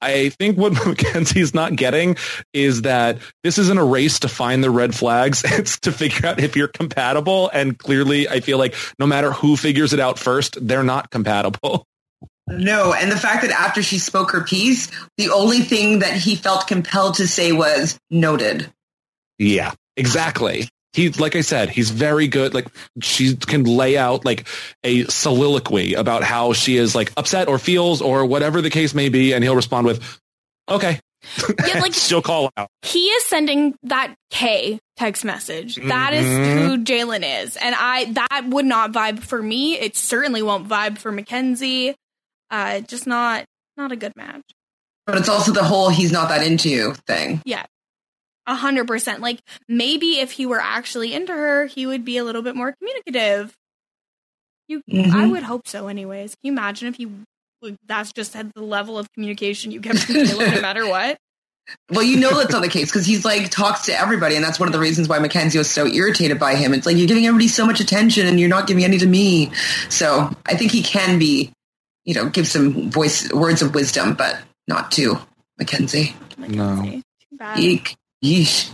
I think what Mackenzie's not getting is that this isn't a race to find the red flags. It's to figure out if you're compatible. And clearly, I feel like no matter who figures it out first, they're not compatible. No, and the fact that after she spoke her piece, the only thing that he felt compelled to say was noted. Yeah, exactly. He, like I said, he's very good. Like, she can lay out like a soliloquy about how she is like upset or feels or whatever the case may be. And he'll respond with, okay. Yeah, like she'll call out. He is sending that K text message. That Mm-hmm. is who Jalen is. And I, that would not vibe for me. It certainly won't vibe for Mackenzie. Uh, just not, not a good match. But it's also the whole he's not that into you thing. Yeah. A hundred percent. Like, maybe if he were actually into her, he would be a little bit more communicative. You, Mm-hmm. I would hope so. Anyways, can you imagine if you? Like, that's just at the level of communication you get from Taylor, no matter what. Well, you know that's not the case because he's like talks to everybody, and that's one of the reasons why Mackenzie was so irritated by him. It's like you're giving everybody so much attention, and you're not giving any to me. So I think he can be, you know, give some voice words of wisdom, but not to Mackenzie. No. Too bad. Eek. Yeesh.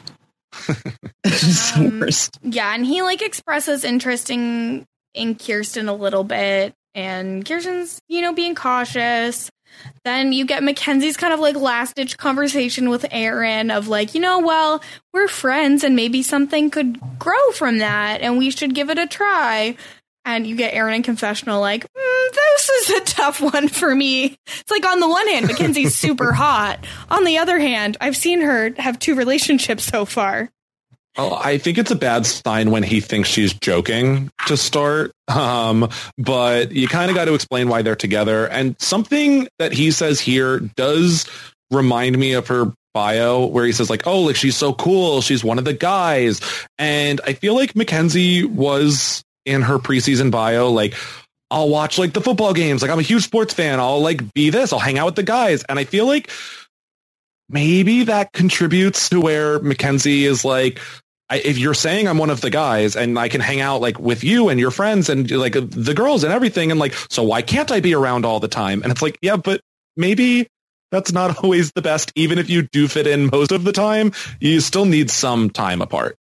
It's the worst. Yeah, and he like expresses interest in in Kirsten a little bit, and Kirsten's, you know, being cautious. Then you get Mackenzie's kind of like last ditch conversation with Aaron of like, you know, well, we're friends and maybe something could grow from that and we should give it a try. And you get Aaron in confessional like, mm, this is a tough one for me. It's like, on the one hand, Mackenzie's super hot. On the other hand, I've seen her have two relationships so far. Oh, I think it's a bad sign when he thinks she's joking to start. Um, but you kind of got to explain why they're together. And something that he says here does remind me of her bio where he says like, oh, like she's so cool. She's one of the guys. And I feel like Mackenzie was in her preseason bio, like, I'll watch like the football games. Like, I'm a huge sports fan. I'll like be this. I'll hang out with the guys. And I feel like maybe that contributes to where Mackenzie is like, I, if you're saying I'm one of the guys and I can hang out like with you and your friends and like the girls and everything. And like, so why can't I be around all the time? And it's like, yeah, but maybe that's not always the best. Even if you do fit in most of the time, you still need some time apart.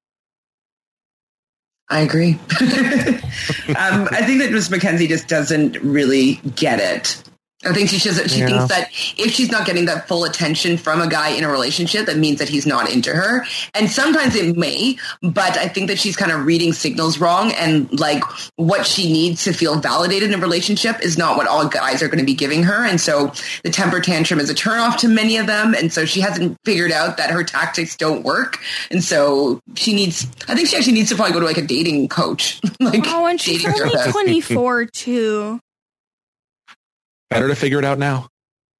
I agree. um, I think that Miss Mackenzie just doesn't really get it. I think she just, she Yeah. thinks that if she's not getting that full attention from a guy in a relationship, that means that he's not into her. And sometimes it may, but I think that she's kind of reading signals wrong. And like what she needs to feel validated in a relationship is not what all guys are going to be giving her. And so the temper tantrum is a turnoff to many of them. And so she hasn't figured out that her tactics don't work. And so she needs, I think she actually needs to probably go to like a dating coach. like Oh, and she's dating only therapist. twenty-four too. Better to figure it out now.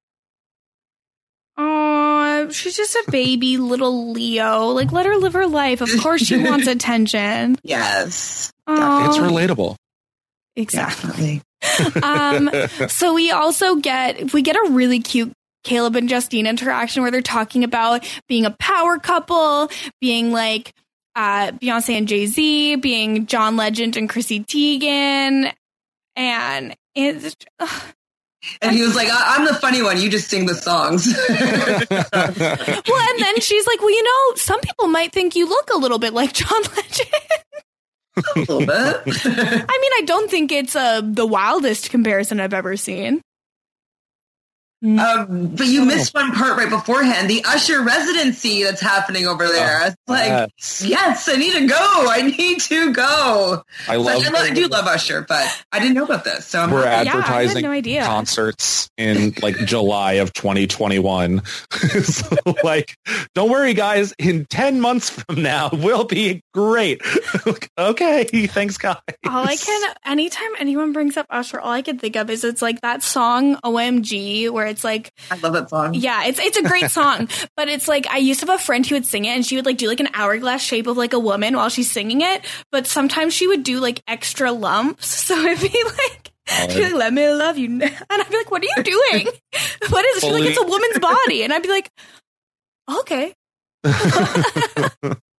Oh, she's just a baby little Leo. Like, let her live her life. Of course she wants attention. Yes. Aw. It's relatable. Exactly. um, so we also get, we get a really cute Caleb and Justine interaction where they're talking about being a power couple, being like uh, Beyonce and Jay-Z, being John Legend and Chrissy Teigen. And it's... ugh. And he was like, I- I'm the funny one. You just sing the songs. Well, and then she's like, well, you know, some people might think you look a little bit like John Legend. A little bit. I mean, I don't think it's uh, the wildest comparison I've ever seen. Um, but you missed one part right beforehand, the Usher residency that's happening over there. It's like, yes. yes, I need to go. I need to go. I So love I, love- I do love Usher, but I didn't know about this. So I'm We're happy. advertising no idea. concerts in like July of twenty twenty-one. So like, don't worry, guys. In ten months from now, we'll be great. Okay, thanks, guys. All I can, anytime anyone brings up Usher, all I can think of is it's like that song O M G, where it's like, I love that song. yeah, it's it's a great song, but it's like, I used to have a friend who would sing it and she would like do like an hourglass shape of like a woman while she's singing it, but sometimes she would do like extra lumps, so it'd be like, she'd be like, let me love you, and I'd be like, what are you doing? What is it? She's like, it's a woman's body, and I'd be like, okay.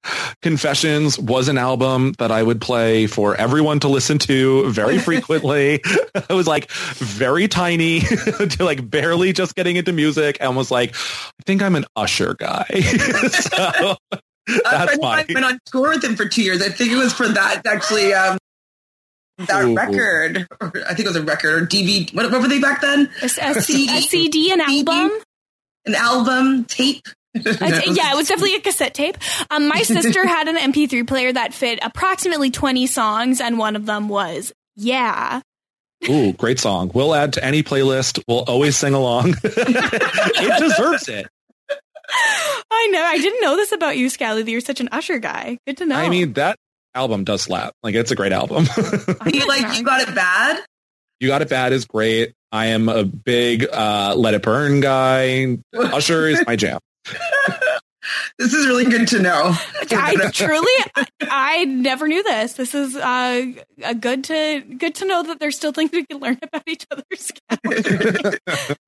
Confessions was an album that I would play for everyone to listen to very frequently. I was like very tiny, to like barely just getting into music, and was like, I think I'm an Usher guy. So that's fine. I've been on tour with him for two years. I think it was for that actually. Um, that Ooh. record, or I think it was a record or D V D. What, what were they back then? A, a, C D, a C D, an album, an album tape. Yeah, it was definitely a cassette tape. Um, my sister had an M P three player that fit approximately twenty songs, and one of them was Yeah. Ooh, great song. We'll add to any playlist. We'll always sing along. It deserves it. I know. I didn't know this about you, Scally, that you're such an Usher guy. Good to know. I mean, that album does slap. Like, it's a great album. You like You Got It Bad? You Got It Bad is great. I am a big uh, Let It Burn guy. Usher is my jam. This is really good to know. I truly, I, I never knew this. This is uh, a good to good to know that there's still things we can learn about each other's calendars.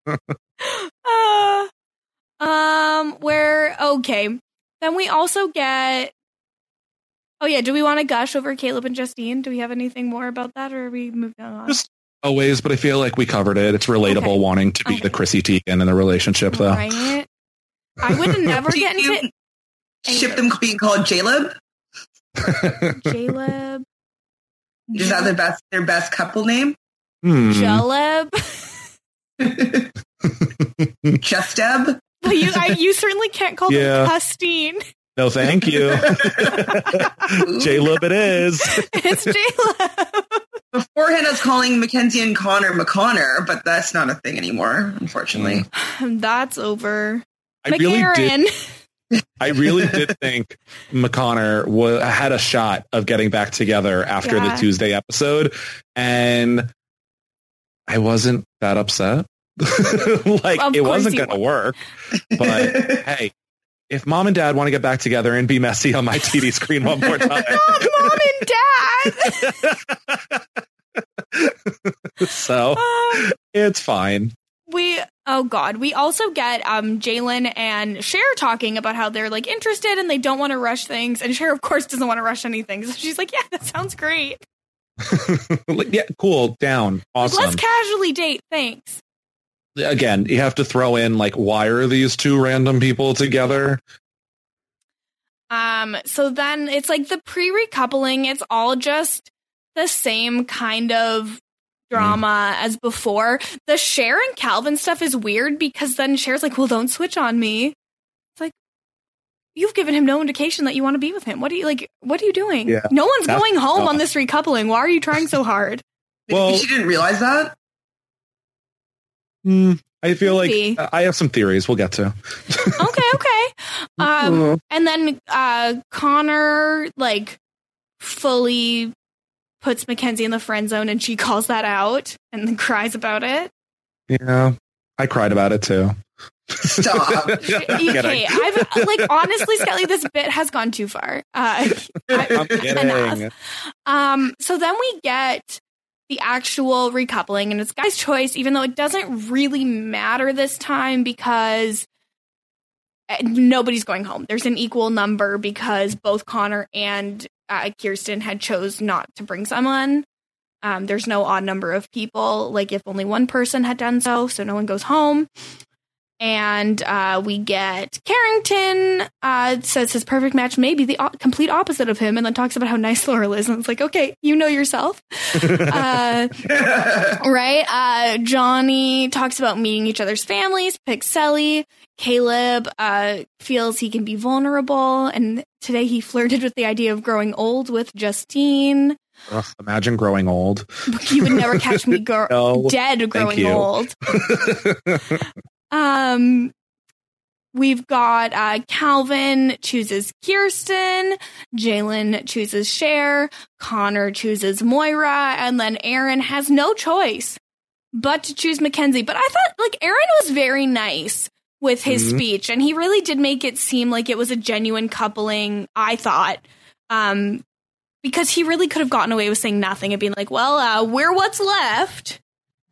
uh, um, where okay, then we also get. Oh yeah, do we want to gush over Caleb and Justine? Do we have anything more about that, or are we moving on? Just always, but I feel like we covered it. It's relatable, okay. wanting to be okay. the Chrissy Teigen in the relationship, though. Right. I would never get into ship them being called J-Lib. J-Lib. Is that their best their best couple name? Hmm. J-Lib. Justeb. Well, you I, you certainly can't call yeah. them Justine. No, thank you. J-Lib it is. It's J-Lib. Beforehand, I was calling Mackenzie and Connor McConnor, but that's not a thing anymore, unfortunately. That's over. I really did. I really did think McConnor w- had a shot of getting back together after yeah. the Tuesday episode, and I wasn't that upset. Like, of it wasn't going to work. But hey, if mom and dad want to get back together and be messy on my T V screen one more time, mom and dad. So um, it's fine. We oh god, we also get um Jalen and Cher talking about how they're like interested and they don't want to rush things, and Cher of course doesn't want to rush anything, so she's like, yeah, that sounds great. Yeah, cool, down, awesome. Like, let's casually date, thanks. Again, you have to throw in like, why are these two random people together? Um, so then it's like the pre-recoupling, it's all just the same kind of drama mm. as before. The Cher and Calvin stuff is weird because then Cher's like, well, don't switch on me. It's like, you've given him no indication that you want to be with him. What are you like? What are you doing? Yeah, no one's going home tough. on this recoupling. Why are you trying so hard? Well, she didn't realize that. Mm, I feel Maybe. like I have some theories we'll get to. okay, okay. Um, and then uh, Connor like fully puts Mackenzie in the friend zone, and she calls that out and then cries about it. Yeah, I cried about it too. Stop. Okay, I've like honestly, Skelly, this bit has gone too far. Uh, I'm kidding. Enough. Um, so then we get the actual recoupling, and it's Guy's choice, even though it doesn't really matter this time because nobody's going home. There's an equal number because both Connor and uh, Kirsten had chose not to bring someone. Um, there's no odd number of people, like if only one person had done so, so no one goes home. And uh, we get Carrington uh, says his perfect match may be the o- complete opposite of him, and then talks about how nice Laurel is. And it's like, okay, you know yourself. uh, right? Uh, Johnny talks about meeting each other's families, picks Selly. Caleb uh, feels he can be vulnerable. And today he flirted with the idea of growing old with Justine. Ugh, imagine growing old. You would never catch me gro- no, dead growing old. Um, we've got uh, Calvin chooses Kirsten, Jalen chooses Cher, Connor chooses Moira, and then Aaron has no choice but to choose Mackenzie. But I thought, like, Aaron was very nice with his mm-hmm. speech, and he really did make it seem like it was a genuine coupling, I thought, um, because he really could have gotten away with saying nothing and being like, well, uh, we're what's left.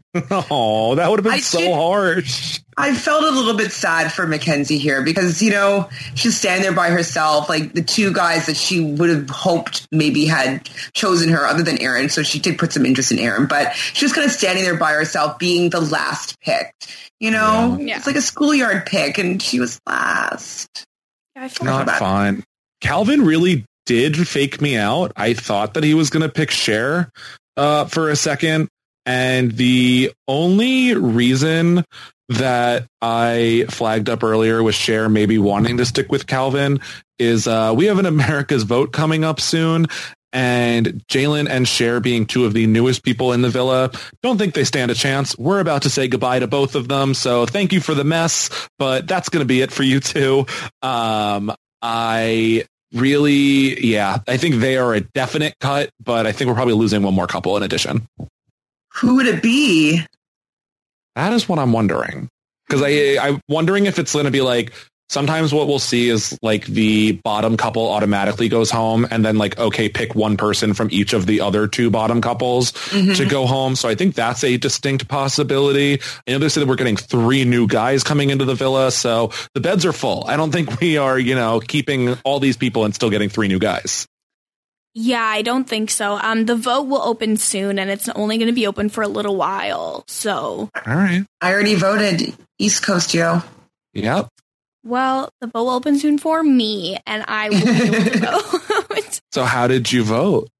Oh, that would have been I so did- harsh. I felt a little bit sad for Mackenzie here because, you know, she's standing there by herself, like the two guys that she would have hoped maybe had chosen her other than Aaron. So she did put some interest in Aaron, but she was kind of standing there by herself being the last pick, you know, Yeah. it's like a schoolyard pick and she was last. Yeah, I feel Not bad. fun. Calvin really did fake me out. I thought that he was going to pick Cher uh, for a second. And the only reason that I flagged up earlier with Cher maybe wanting to stick with Calvin is uh, we have an America's Vote coming up soon. And Jalen and Cher being two of the newest people in the villa, don't think they stand a chance. We're about to say goodbye to both of them. So thank you for the mess, but that's going to be it for you two. Um, I really, yeah, I think they are a definite cut, but I think we're probably losing one more couple in addition. Who would it be? That is what I'm wondering. Because I, I'm wondering if it's going to be like, sometimes what we'll see is like the bottom couple automatically goes home and then like, okay, pick one person from each of the other two bottom couples Mhm. to go home. So I think that's a distinct possibility. I know they said that we're getting three new guys coming into the villa. So the beds are full. I don't think we are, you know, keeping all these people and still getting three new guys. Yeah, I don't think so. Um, the vote will open soon, and it's only going to be open for a little while. So, All right. I already voted East Coast, Joe. Yep. well, the vote will open soon for me, and I will be able to vote. So how did you vote?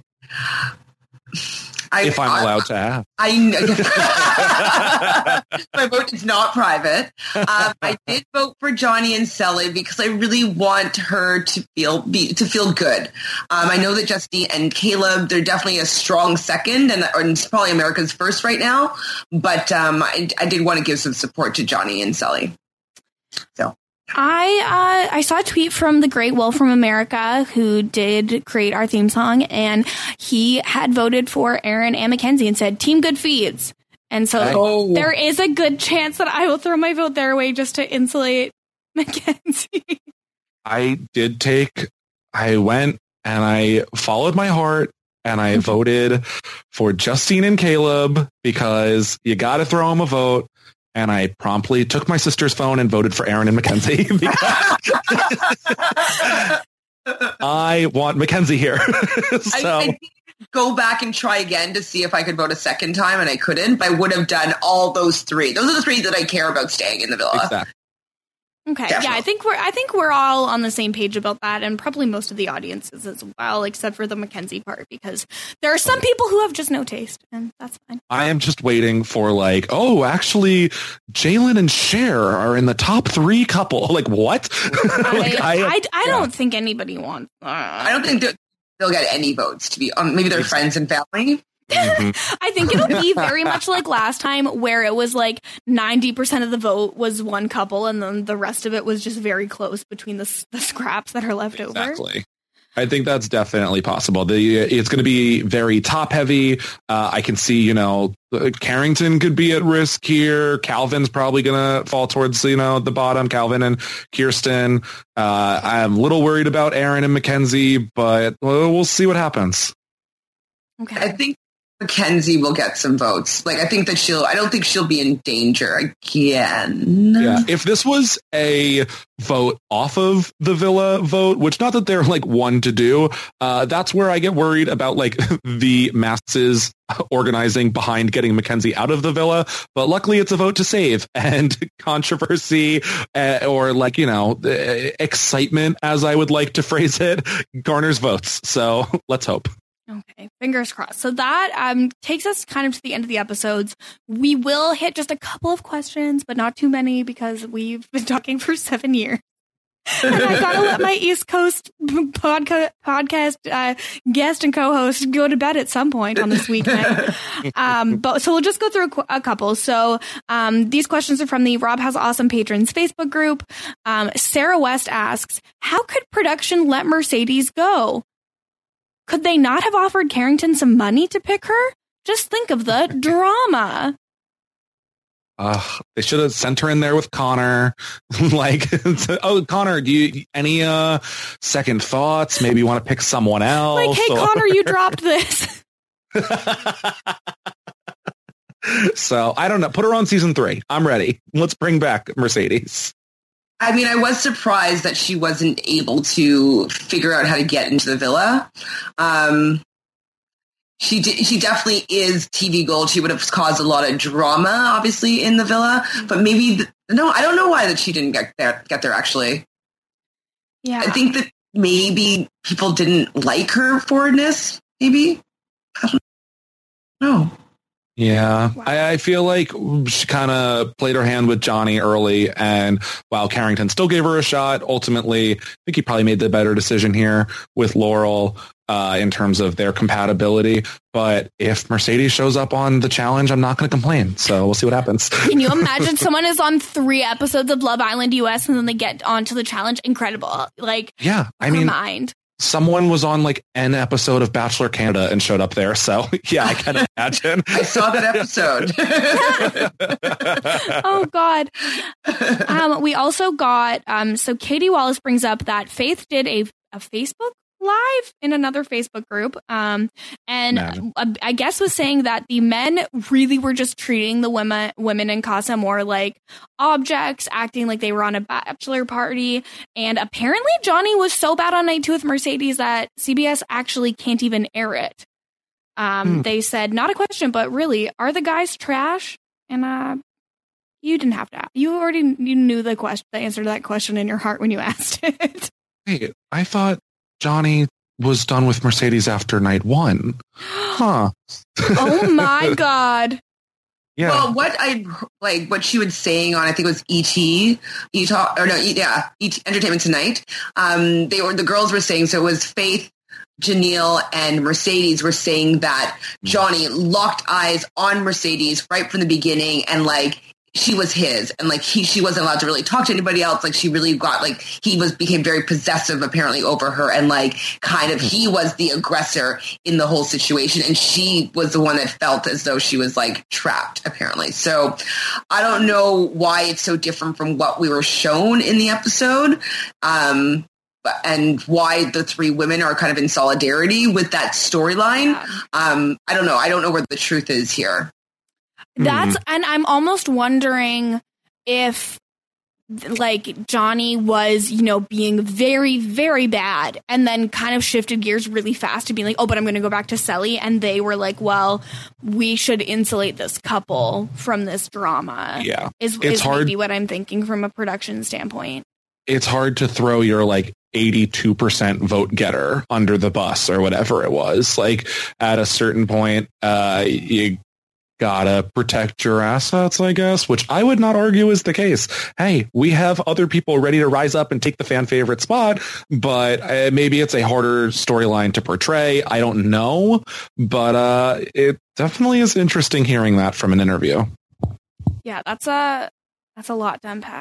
I, If I'm I- allowed to ask. I my vote is not private. Um, I did vote for Johnny and Sally because I really want her to feel be, to feel good. Um, I know that Justine and Caleb, they're definitely a strong second, and, and it's probably America's first right now. But um, I, I did want to give some support to Johnny and Sally. So. I uh, I saw a tweet from the Great Will from America, who did create our theme song, and he had voted for Aaron and Mackenzie and said Team Good Feeds. And so Oh. there is a good chance that I will throw my vote their way just to insulate Mackenzie. I did take, I went and I followed my heart and I voted for Justine and Caleb because you got to throw them a vote. And I promptly took my sister's phone and voted for Aaron and Mackenzie. I want Mackenzie here. so I, I did go back and try again to see if I could vote a second time, and I couldn't. But I would have done all those three. Those are the three that I care about staying in the villa. exactly. Okay, Definitely. yeah, I think we're I think we're all on the same page about that, and probably most of the audiences as well, except for the Mackenzie part, because there are some people who have just no taste, and that's fine. I am just waiting for like, oh, actually, Jalen and Cher are in the top three couple. Like what? Like, I, I, I yeah. don't think anybody wants. Uh, I don't think that they'll get any votes. To be um, maybe their friends and family. Mhm. I think it'll be very much like last time, where it was like ninety percent of the vote was one couple, and then the rest of it was just very close between the, s- the scraps that are left over. Exactly. I think that's definitely possible. The it's going to be very top heavy. Uh, I can see, you know, Carrington could be at risk here. Calvin's probably going to fall towards, you know, the bottom. Calvin and Kirsten. Uh, I'm a little worried about Aaron and Mackenzie, but well, we'll see what happens. Okay. I think Mackenzie will get some votes. Like I think that she'll. I don't think she'll be in danger again. Yeah. If this was a vote off of the Villa vote, which not that they're like one to do, uh, that's where I get worried about like the masses organizing behind getting Mackenzie out of the Villa. But luckily it's a vote to save, and controversy uh, or like, you know, uh, excitement, as I would like to phrase it, garners votes. So let's hope. Okay, fingers crossed. So that um, takes us kind of to the end of the episodes. We will hit just a couple of questions, but not too many because we've been talking for seven years. And I gotta let my East Coast podca- podcast uh, guest and co-host go to bed at some point on this weekend. um, but so we'll just go through a, qu- a couple. So um, these questions are from the Rob Has Awesome Patrons Facebook group. Um, Sarah West asks, "How could production let Mercedes go? Could they not have offered Carrington some money to pick her? Just think of the drama." Uh, they should have sent her in there with Connor. Like, oh, Connor, do you any uh second thoughts? Maybe you want to pick someone else? Like, hey, or- Connor, you dropped this. So I don't know. Put her on season three. I'm ready. Let's bring back Mercedes. I mean, I was surprised that she wasn't able to figure out how to get into the villa. Um, she d- she definitely is T V gold. She would have caused a lot of drama, obviously, in the villa. But maybe th- no, I don't know why that she didn't get there. Get there actually. Yeah, I think that maybe people didn't like her forwardness. Maybe I don't know. Yeah, wow. I, I feel like she kind of played her hand with Johnny early, and while Carrington still gave her a shot, ultimately, I think he probably made the better decision here with Laurel uh, in terms of their compatibility. But if Mercedes shows up on the challenge, I'm not going to complain. So we'll see what happens. Can you imagine someone is on three episodes of Love Island U S and then they get onto the challenge? Incredible. Like, yeah, I mean, mind. Someone was on like an episode of Bachelor Canada and showed up there. So yeah, I can imagine. I saw that episode. Oh God. Um, we also got, um, so Katie Wallace brings up that Faith did a, a Facebook Live in another Facebook group. Um, and uh, I guess was saying that the men really were just treating the women, women in Casa more like objects, acting like they were on a bachelor party. And apparently Johnny was so bad on night two with Mercedes that C B S actually can't even air it. Um, hmm. They said, not a question, but really, are the guys trash? And, uh, you didn't have to. You already you knew the question, the answer to that question in your heart when you asked it. Hey, I thought Johnny was done with Mercedes after night one. Huh. Oh my God. Yeah. Well, what I like, what she was saying on, I think it was E T, Utah, or no, yeah, E T, Entertainment Tonight. Um, they were, the girls were saying, so it was Faith, Janelle, and Mercedes were saying that Johnny locked eyes on Mercedes right from the beginning, and like, she was his, and like he, she wasn't allowed to really talk to anybody else. Like she really got like he was became very possessive apparently over her, and like kind of he was the aggressor in the whole situation, and she was the one that felt as though she was like trapped apparently. So I don't know why it's so different from what we were shown in the episode, um, and why the three women are kind of in solidarity with that storyline. Um, I don't know. I don't know where the truth is here. That's, and I'm almost wondering if like Johnny was, you know, being very, very bad and then kind of shifted gears really fast to being like, oh, but I'm going to go back to Selly. And they were like, well, we should insulate this couple from this drama. Yeah. Is, it's is hard. maybe what I'm thinking from a production standpoint. It's hard to throw your like eighty-two percent vote getter under the bus or whatever it was. Like at a certain point, uh, you gotta protect your assets, I guess, which I would not argue is the case. Hey, we have other people ready to rise up and take the fan favorite spot, but uh, maybe it's a harder storyline to portray. I don't know, but uh, it definitely is interesting hearing that from an interview. Yeah, that's a that's a lot to unpack.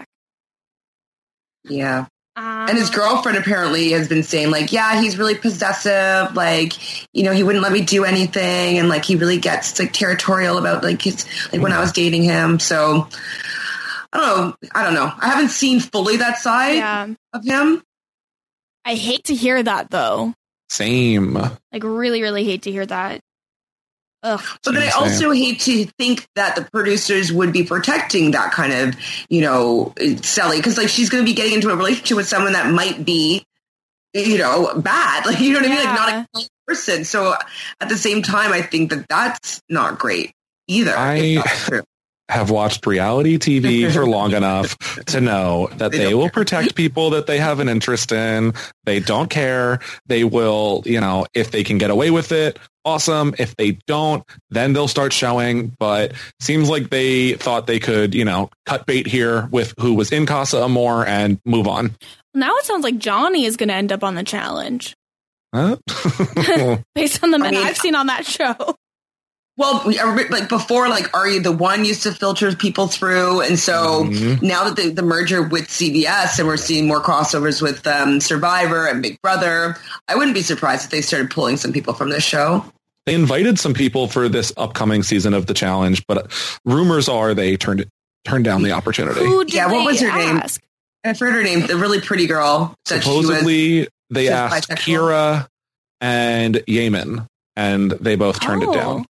Yeah. And his girlfriend apparently has been saying, like, yeah, he's really possessive. Like, you know, he wouldn't let me do anything. And, like, he really gets, like, territorial about, like, his, like, when I was dating him. So, I don't know. I don't know. I haven't seen fully that side yeah. of him. I hate to hear that, though. Same. Like, really, really hate to hear that. Ugh. But then I also hate to think that the producers would be protecting that kind of, you know, Selly, because like she's going to be getting into a relationship with someone that might be, you know, bad. Like, you know what yeah. I mean? Like not a kind person. So at the same time, I think that that's not great either. I have watched reality T V for long enough to know that they, they will care. protect people that they have an interest in. They don't care. They will, you know, if they can get away with it, awesome. If they don't, then they'll start showing. But seems like they thought they could, you know, cut bait here with who was in Casa Amor and move on. Now it sounds like Johnny is going to end up on the challenge. Huh? Based on the men I mean, I've seen on that show. Well, like before, like Are You the One used to filter people through. And so mm-hmm. now that the, the merger with C B S and we're seeing more crossovers with um, Survivor and Big Brother, I wouldn't be surprised if they started pulling some people from this show. They invited some people for this upcoming season of the challenge, but rumors are they turned it, turned down the opportunity. Who did yeah, what was her ask? name? I forgot her name. The really pretty girl. That Supposedly, she was, they asked Kira and Yemen, and they both turned oh. it down.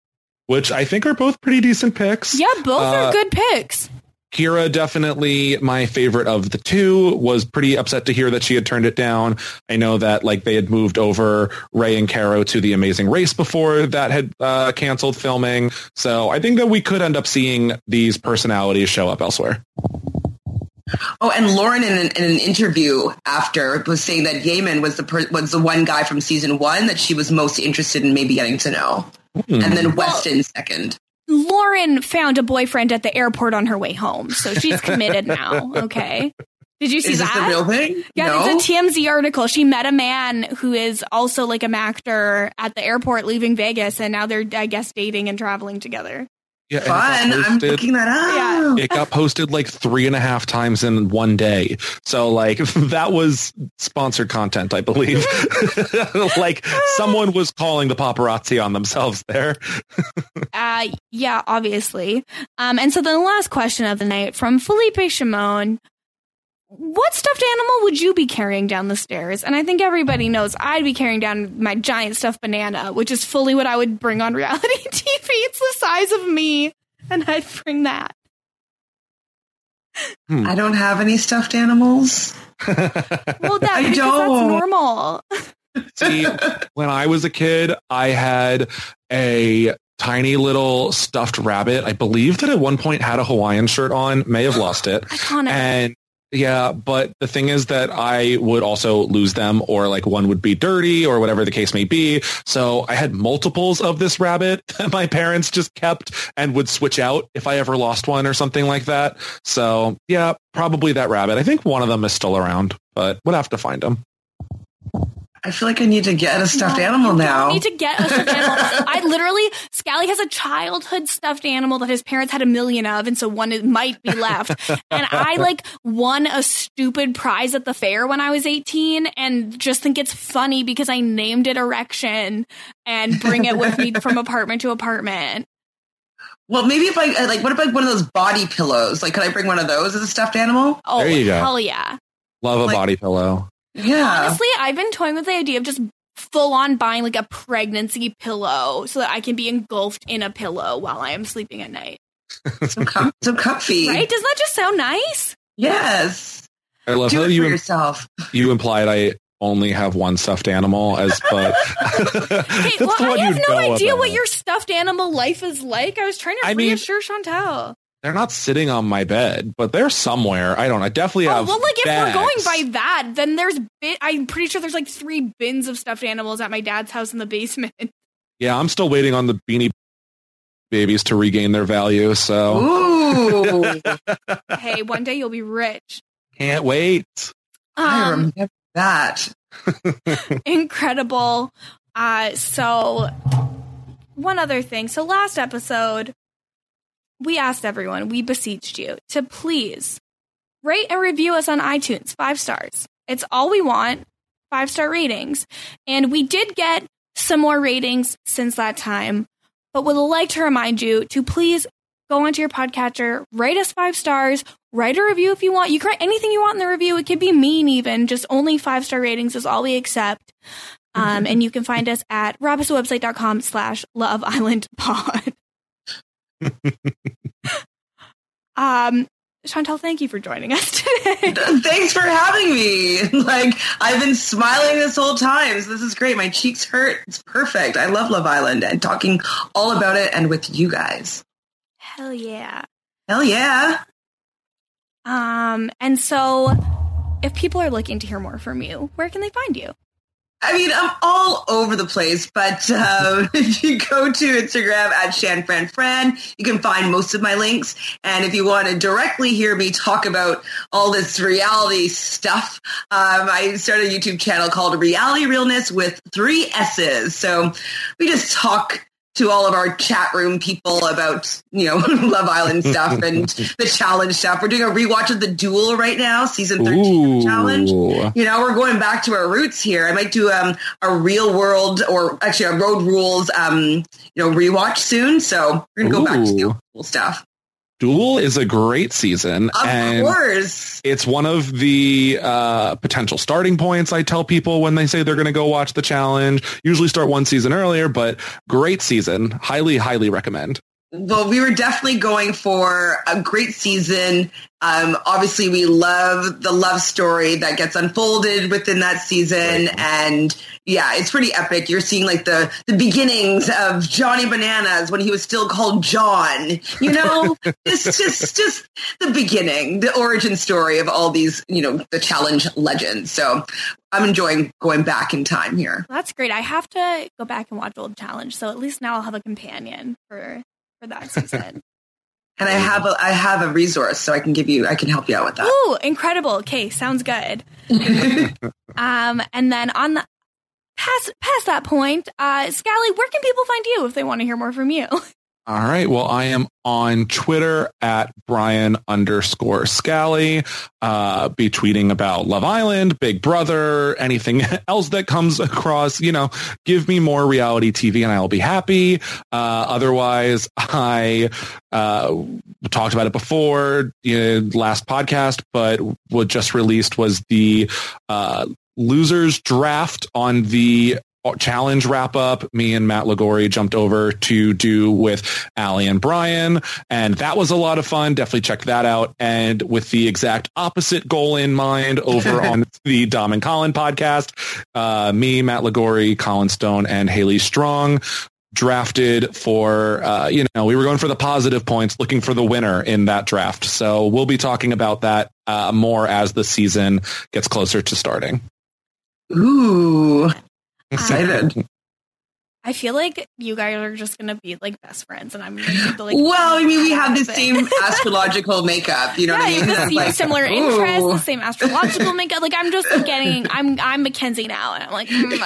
which I think are both pretty decent picks. Yeah, both uh, are good picks. Kira, definitely my favorite of the two, was pretty upset to hear that she had turned it down. I know that like they had moved over Ray and Caro to The Amazing Race before that had uh, canceled filming. So I think that we could end up seeing these personalities show up elsewhere. Oh, and Lauren in an, in an interview after was saying that Yemen was the per- was the one guy from season one that she was most interested in maybe getting to know. Mm. And then Weston well, second. Lauren found a boyfriend at the airport on her way home, so she's committed now. Okay. Did you see is that? Is this the real thing? Yeah, no? It's a T M Z article. She met a man who is also like a actor at the airport leaving Vegas, and now they're, I guess, dating and traveling together. Yeah, fun. Posted, I'm looking that up. Yeah. It got posted like three and a half times in one day. So like that was sponsored content, I believe. Like someone was calling the paparazzi on themselves there. uh, yeah, obviously. Um, and so the last question of the night from Felipe Shimon. What stuffed animal would you be carrying down the stairs? And I think everybody knows I'd be carrying down my giant stuffed banana, which is fully what I would bring on reality T V. It's the size of me, and I'd bring that. Hmm. I don't have any stuffed animals. Well, that I because don't. that's normal. See, when I was a kid, I had a tiny little stuffed rabbit. I believe that at one point had a Hawaiian shirt on, may have lost it. Iconic. And yeah, but the thing is that I would also lose them, or like one would be dirty or whatever the case may be. So I had multiples of this rabbit that my parents just kept and would switch out if I ever lost one or something like that. So yeah, probably that rabbit. I think one of them is still around, but we'll have to find them. I feel like I need to get a stuffed no, animal you now. I need to get a stuffed animal. I literally, Scally has a childhood stuffed animal that his parents had a million of, and so one is, might be left. And I like won a stupid prize at the fair when I was eighteen, and just think it's funny because I named it Erection and bring it with me from apartment to apartment. Well, maybe if I like, what about one of those body pillows? Like, could I bring one of those as a stuffed animal? Oh, there you go. Hell yeah! Love a like, body pillow. Yeah. Honestly, I've been toying with the idea of just full on buying like a pregnancy pillow so that I can be engulfed in a pillow while I am sleeping at night. So, com- so comfy. Right? Doesn't that just sound nice? Yes. I love Do how it you for yourself. You implied I only have one stuffed animal as but hey, well, I have no idea about. What your stuffed animal life is like. I was trying to I reassure mean, Chantel. They're not sitting on my bed, but they're somewhere. I don't know. I definitely oh, have well, like if bags. we're going by that, then there's bit. I'm pretty sure there's like three bins of stuffed animals at my dad's house in the basement. Yeah, I'm still waiting on the Beanie Babies to regain their value. So, ooh. Hey, one day you'll be rich. Can't wait. Um, I remember that. Incredible. Uh, so one other thing. So last episode, we asked everyone, we beseeched you to please rate and review us on iTunes, five stars. It's all we want, five-star ratings. And we did get some more ratings since that time, but would like to remind you to please go onto your podcatcher, rate us five stars, write a review if you want. You can write anything you want in the review. It could be mean even, just only five-star ratings is all we accept. Um, and you can find us at robusawebsite.com slash Love Island Pod. um, Chantel, thank you for joining us today. Thanks for having me. Like, I've been smiling this whole time. So this is great. My cheeks hurt. It's perfect. I love Love Island and talking all about it and with you guys. Hell yeah. Hell yeah. Um, and so if people are looking to hear more from you, where can they find you? I mean, I'm all over the place, but uh, if you go to Instagram at ShanFranFran, you can find most of my links. And if you want to directly hear me talk about all this reality stuff, um, I started a YouTube channel called Reality Realness with three S's. So we just talk to all of our chat room people about, you know, Love Island stuff and the challenge stuff. We're doing a rewatch of The Duel right now, season thirteen challenge. You know, we're going back to our roots here. I might do um, a real world or actually a Road Rules, um, you know, rewatch soon. So we're going to go Ooh. back to the old stuff. Duel is a great season. Of and course. It's one of the uh, potential starting points I tell people when they say they're going to go watch the challenge. Usually start one season earlier, but great season. Highly, highly recommend. Well, we were definitely going for a great season. Um, obviously, we love the love story that gets unfolded within that season. Right. And yeah, it's pretty epic. You're seeing like the, the beginnings of Johnny Bananas when he was still called John. You know, it's just just the beginning, the origin story of all these, you know, the challenge legends. So I'm enjoying going back in time here. That's great. I have to go back and watch Old Challenge. So at least now I'll have a companion for for that season. And I have a I have a resource, so I can give you I can help you out with that. Ooh, incredible. Okay, sounds good. um, and then on the past past that point, uh, Scally, where can people find you if they want to hear more from you? All right. Well, I am on Twitter at Brian underscore Scally. Uh, be tweeting about Love Island, Big Brother, anything else that comes across. You know, give me more reality T V and I'll be happy. Uh, otherwise, I uh, talked about it before, you know, last podcast, but what just released was the uh, losers draft on the challenge wrap up. Me and Matt Lagori jumped over to do with Allie and Brian, and that was a lot of fun. Definitely check that out. And with the exact opposite goal in mind over on the Dom and Colin podcast, uh, me, Matt Lagori, Colin Stone, and Haley Strong drafted for, uh, you know, we were going for the positive points, looking for the winner in that draft. So we'll be talking about that uh, more as the season gets closer to starting. Ooh. Excited. Um, I feel like you guys are just going to be like best friends, and I'm going to be like. Well, I mean, we have the same astrological makeup. You know yeah, what I mean? The same, like, similar ooh. interests, the same astrological makeup. Like I'm just like, getting. I'm I'm Mackenzie now, and I'm like. Mm,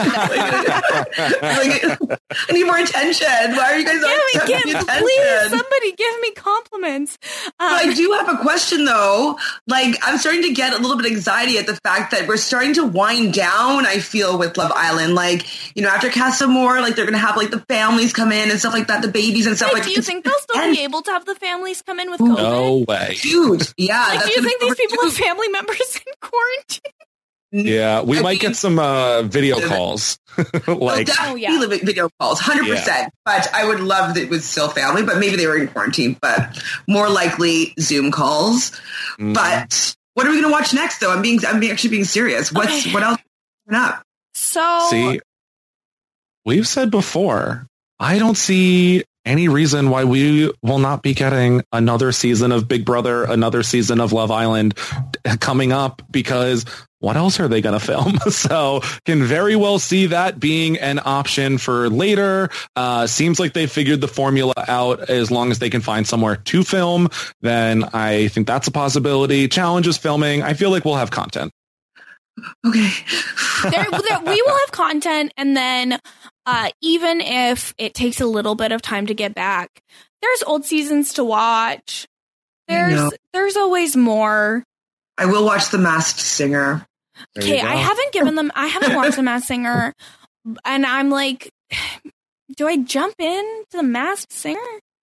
I, like I need more attention. Why are you guys always give me, giving give, me attention? Please, somebody give me compliments. Um, But I do have a question though. Like I'm starting to get a little bit of anxiety at the fact that we're starting to wind down. I feel with Love Island, like you know, after Casa More, like they're gonna have like the families come in and stuff like that, the babies and stuff like. like. Do you think they'll still and, be able to have the families come in with COVID? No way, dude. Yeah. Like, that's do you think these people do. have family members in quarantine? Yeah, we I might mean, get some uh, video calls. like, well, definitely oh, yeah. video calls, one hundred percent. Yeah. But I would love that it was still family, but maybe they were in quarantine, but more likely Zoom calls. Mm-hmm. But what are we going to watch next, though? I'm being, I'm being, actually being serious. What's, okay. What else is coming up? So, see, we've said before, I don't see any reason why we will not be getting another season of Big Brother, another season of Love Island coming up, because what else are they going to film? So can very well see that being an option for later. Uh, seems like they figured the formula out. As long as they can find somewhere to film, then I think that's a possibility. Challenge is filming. I feel like we'll have content. Okay. there, there, we will have content, and then uh, even if it takes a little bit of time to get back, there's old seasons to watch. There's there's always more. I will watch The Masked Singer. Okay, I haven't given them. I haven't watched The Masked Singer, and I'm like, do I jump in to The Masked Singer?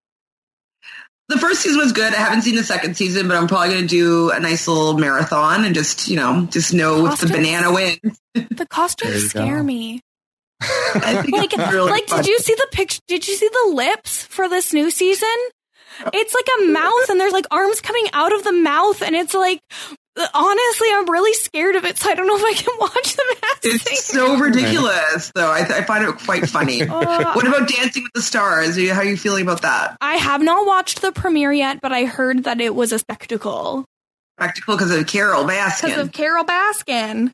The first season was good. I haven't seen the second season, but I'm probably going to do a nice little marathon and just, you know, just know if the banana wins. The costumes scare go. me. I think like, really like, fun. did you see the picture? Did you see the lips for this new season? It's like a mouth, and there's like arms coming out of the mouth, and it's like, honestly, I'm really scared of it, so I don't know if I can watch The Masked Singer. It's so ridiculous, though. I, th- I find it quite funny. Uh, what about Dancing with the Stars? How are you feeling about that? I have not watched the premiere yet, but I heard that it was a spectacle. Spectacle because of Carol Baskin. Because of Carol Baskin.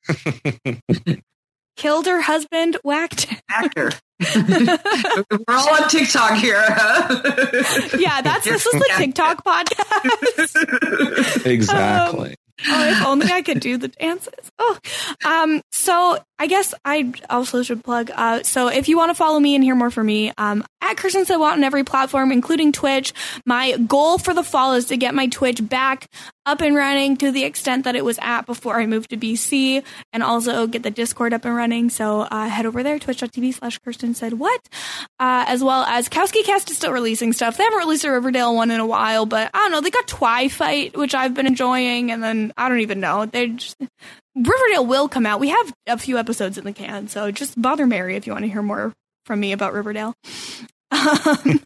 Killed her husband, whacked him. Actor. We're all on TikTok here. Yeah, that's this is the TikTok podcast. Exactly. Um, oh, if only I could do the dances. Oh, um. So I guess I also should plug. Uh, so if you want to follow me and hear more from me, um, at Kirsten Sawant on every platform, including Twitch. My goal for the fall is to get my Twitch back up and running to the extent that it was at before I moved to B C, and also get the Discord up and running. So uh, head over there, twitch.tv slash Kirsten said what, uh, as well as Kowski Cast is still releasing stuff. They haven't released a Riverdale one in a while, but I don't know. They got Twi-Fight, which I've been enjoying, and then I don't even know. They just... Riverdale will come out. We have a few episodes in the can, so just bother Mary if you want to hear more from me about Riverdale. Um,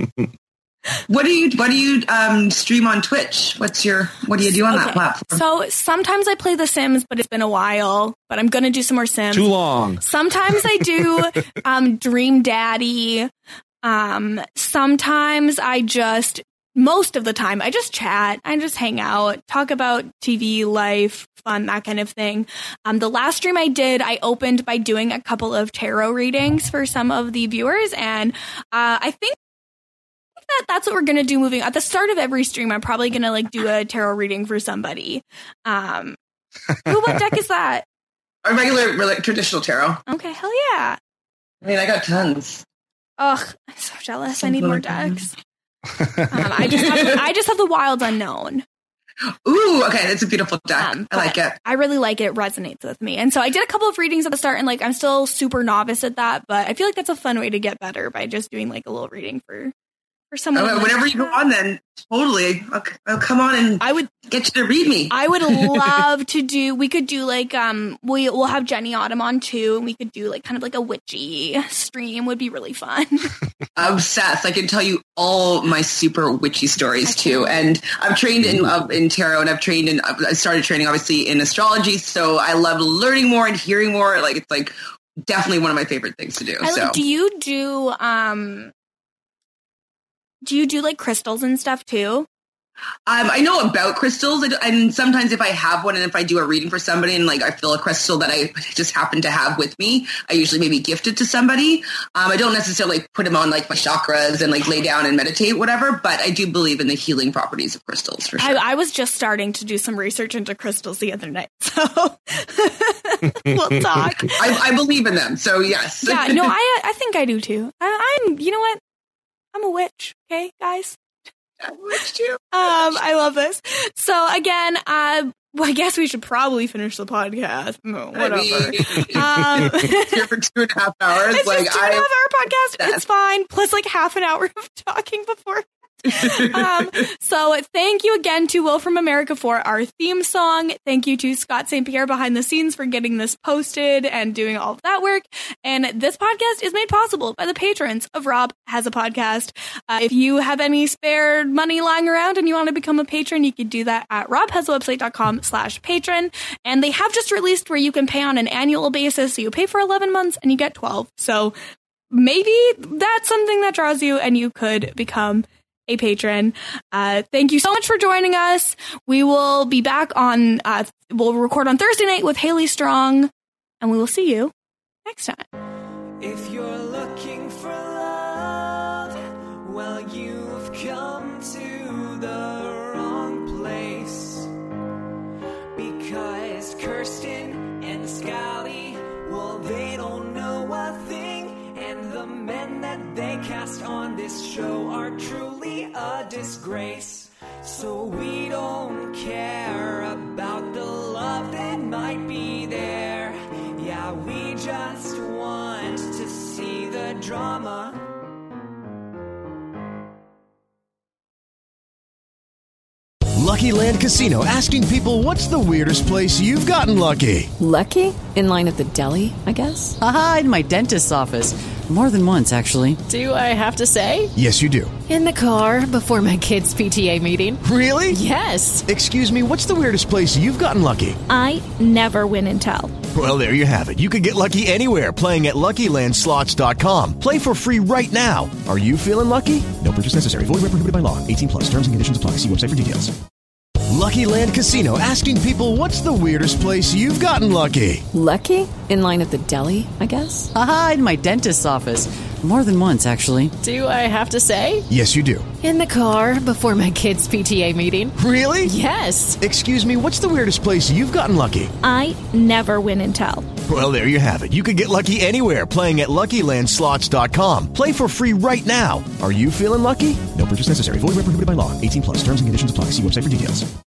what do you what do you um, stream on Twitch? What's your what do you do on okay. that platform? So sometimes I play The Sims, but it's been a while. But I'm gonna do some more Sims. Too long. Sometimes I do um, Dream Daddy. Um, sometimes I just. Most of the time, I just chat, I just hang out, talk about T V, life, fun, that kind of thing. Um, the last stream I did, I opened by doing a couple of tarot readings for some of the viewers, and uh, I think that that's what we're gonna do. Moving at the start of every stream, I'm probably gonna like do a tarot reading for somebody. Um, ooh, what deck is that? A regular, regular traditional tarot. Okay, hell yeah! I mean, I got tons. Ugh, I'm so jealous. I need more decks. um, I just have, I just have the Wild Unknown. Ooh, okay, that's a beautiful deck. Um, I like it. I really like it. It resonates with me. And so I did a couple of readings at the start, and like I'm still super novice at that, but I feel like that's a fun way to get better by just doing like a little reading for for someone. Oh, like whenever that. you go on, then totally, I'll, I'll come on and I would get you to read me. I would love to do. We could do like um we we'll have Jenny Autumn on too, and we could do like kind of like a witchy stream. Would be really fun. Obsessed. I can tell you all my super witchy stories too, and I've trained in uh, in tarot, and I've trained in. I started training obviously in astrology, so I love learning more and hearing more. Like it's like definitely one of my favorite things to do. I, so do you do um? Do you do like crystals and stuff too? Um, I know about crystals, and sometimes if I have one and if I do a reading for somebody and like I feel a crystal that I just happen to have with me, I usually maybe gift it to somebody. Um, I don't necessarily put them on like my chakras and like lay down and meditate, whatever, but I do believe in the healing properties of crystals for sure. I, I was just starting to do some research into crystals the other night, so we'll talk. I, I believe in them, so yes. Yeah, no, I I think I do too. I, I'm, you know what? I'm a witch, okay, guys? I'm a witch too. Um, I love this. So again, uh, well, I guess we should probably finish the podcast. No, whatever. I mean, um, here for two and a half hours. It's like just two I, and a half hour podcast. It's fine. Plus like half an hour of talking before. um, so thank you again to Will from America for our theme song. Thank you to Scott Saint Pierre behind the scenes for getting this posted and doing all of that work. And this podcast is made possible by the patrons of Rob Has a Podcast. Uh, if you have any spare money lying around and you want to become a patron, you can do that at robhasawebsite.com slash patron. And they have just released where you can pay on an annual basis. So you pay for eleven months and you get twelve. So maybe that's something that draws you and you could become a patron. Uh, thank you so much for joining us. We will be back on, uh, we'll record on Thursday night with Haley Strong, and we will see you next time. If you're looking for love, well, you've come to the wrong place. Because Kirsten and Scally, well, they don't know a thing. And the men that they cast on this show are truly a disgrace. So we don't care about the love that might be there. Yeah, we just want to see the drama. Lucky Land Casino, asking people, what's the weirdest place you've gotten lucky? Lucky? In line at the deli, I guess? Aha, in my dentist's office. More than once, actually. Do I have to say? Yes, you do. In the car before my kids' P T A meeting. Really? Yes. Excuse me, what's the weirdest place you've gotten lucky? I never win and tell. Well, there you have it. You can get lucky anywhere, playing at Lucky Land Slots dot com. Play for free right now. Are you feeling lucky? No purchase necessary. Void where prohibited by law. eighteen plus. Terms and conditions apply. See website for details. Lucky Land Casino, asking people, what's the weirdest place you've gotten lucky? Lucky? In line at the deli, I guess? Aha, in my dentist's office. More than once, actually. Do I have to say? Yes, you do. In the car before my kids' P T A meeting. Really? Yes. Excuse me, what's the weirdest place you've gotten lucky? I never win and tell. Well, there you have it. You can get lucky anywhere, playing at Lucky Land Slots dot com. Play for free right now. Are you feeling lucky? No purchase necessary. Void where prohibited by law. eighteen plus. Terms and conditions apply. See website for details.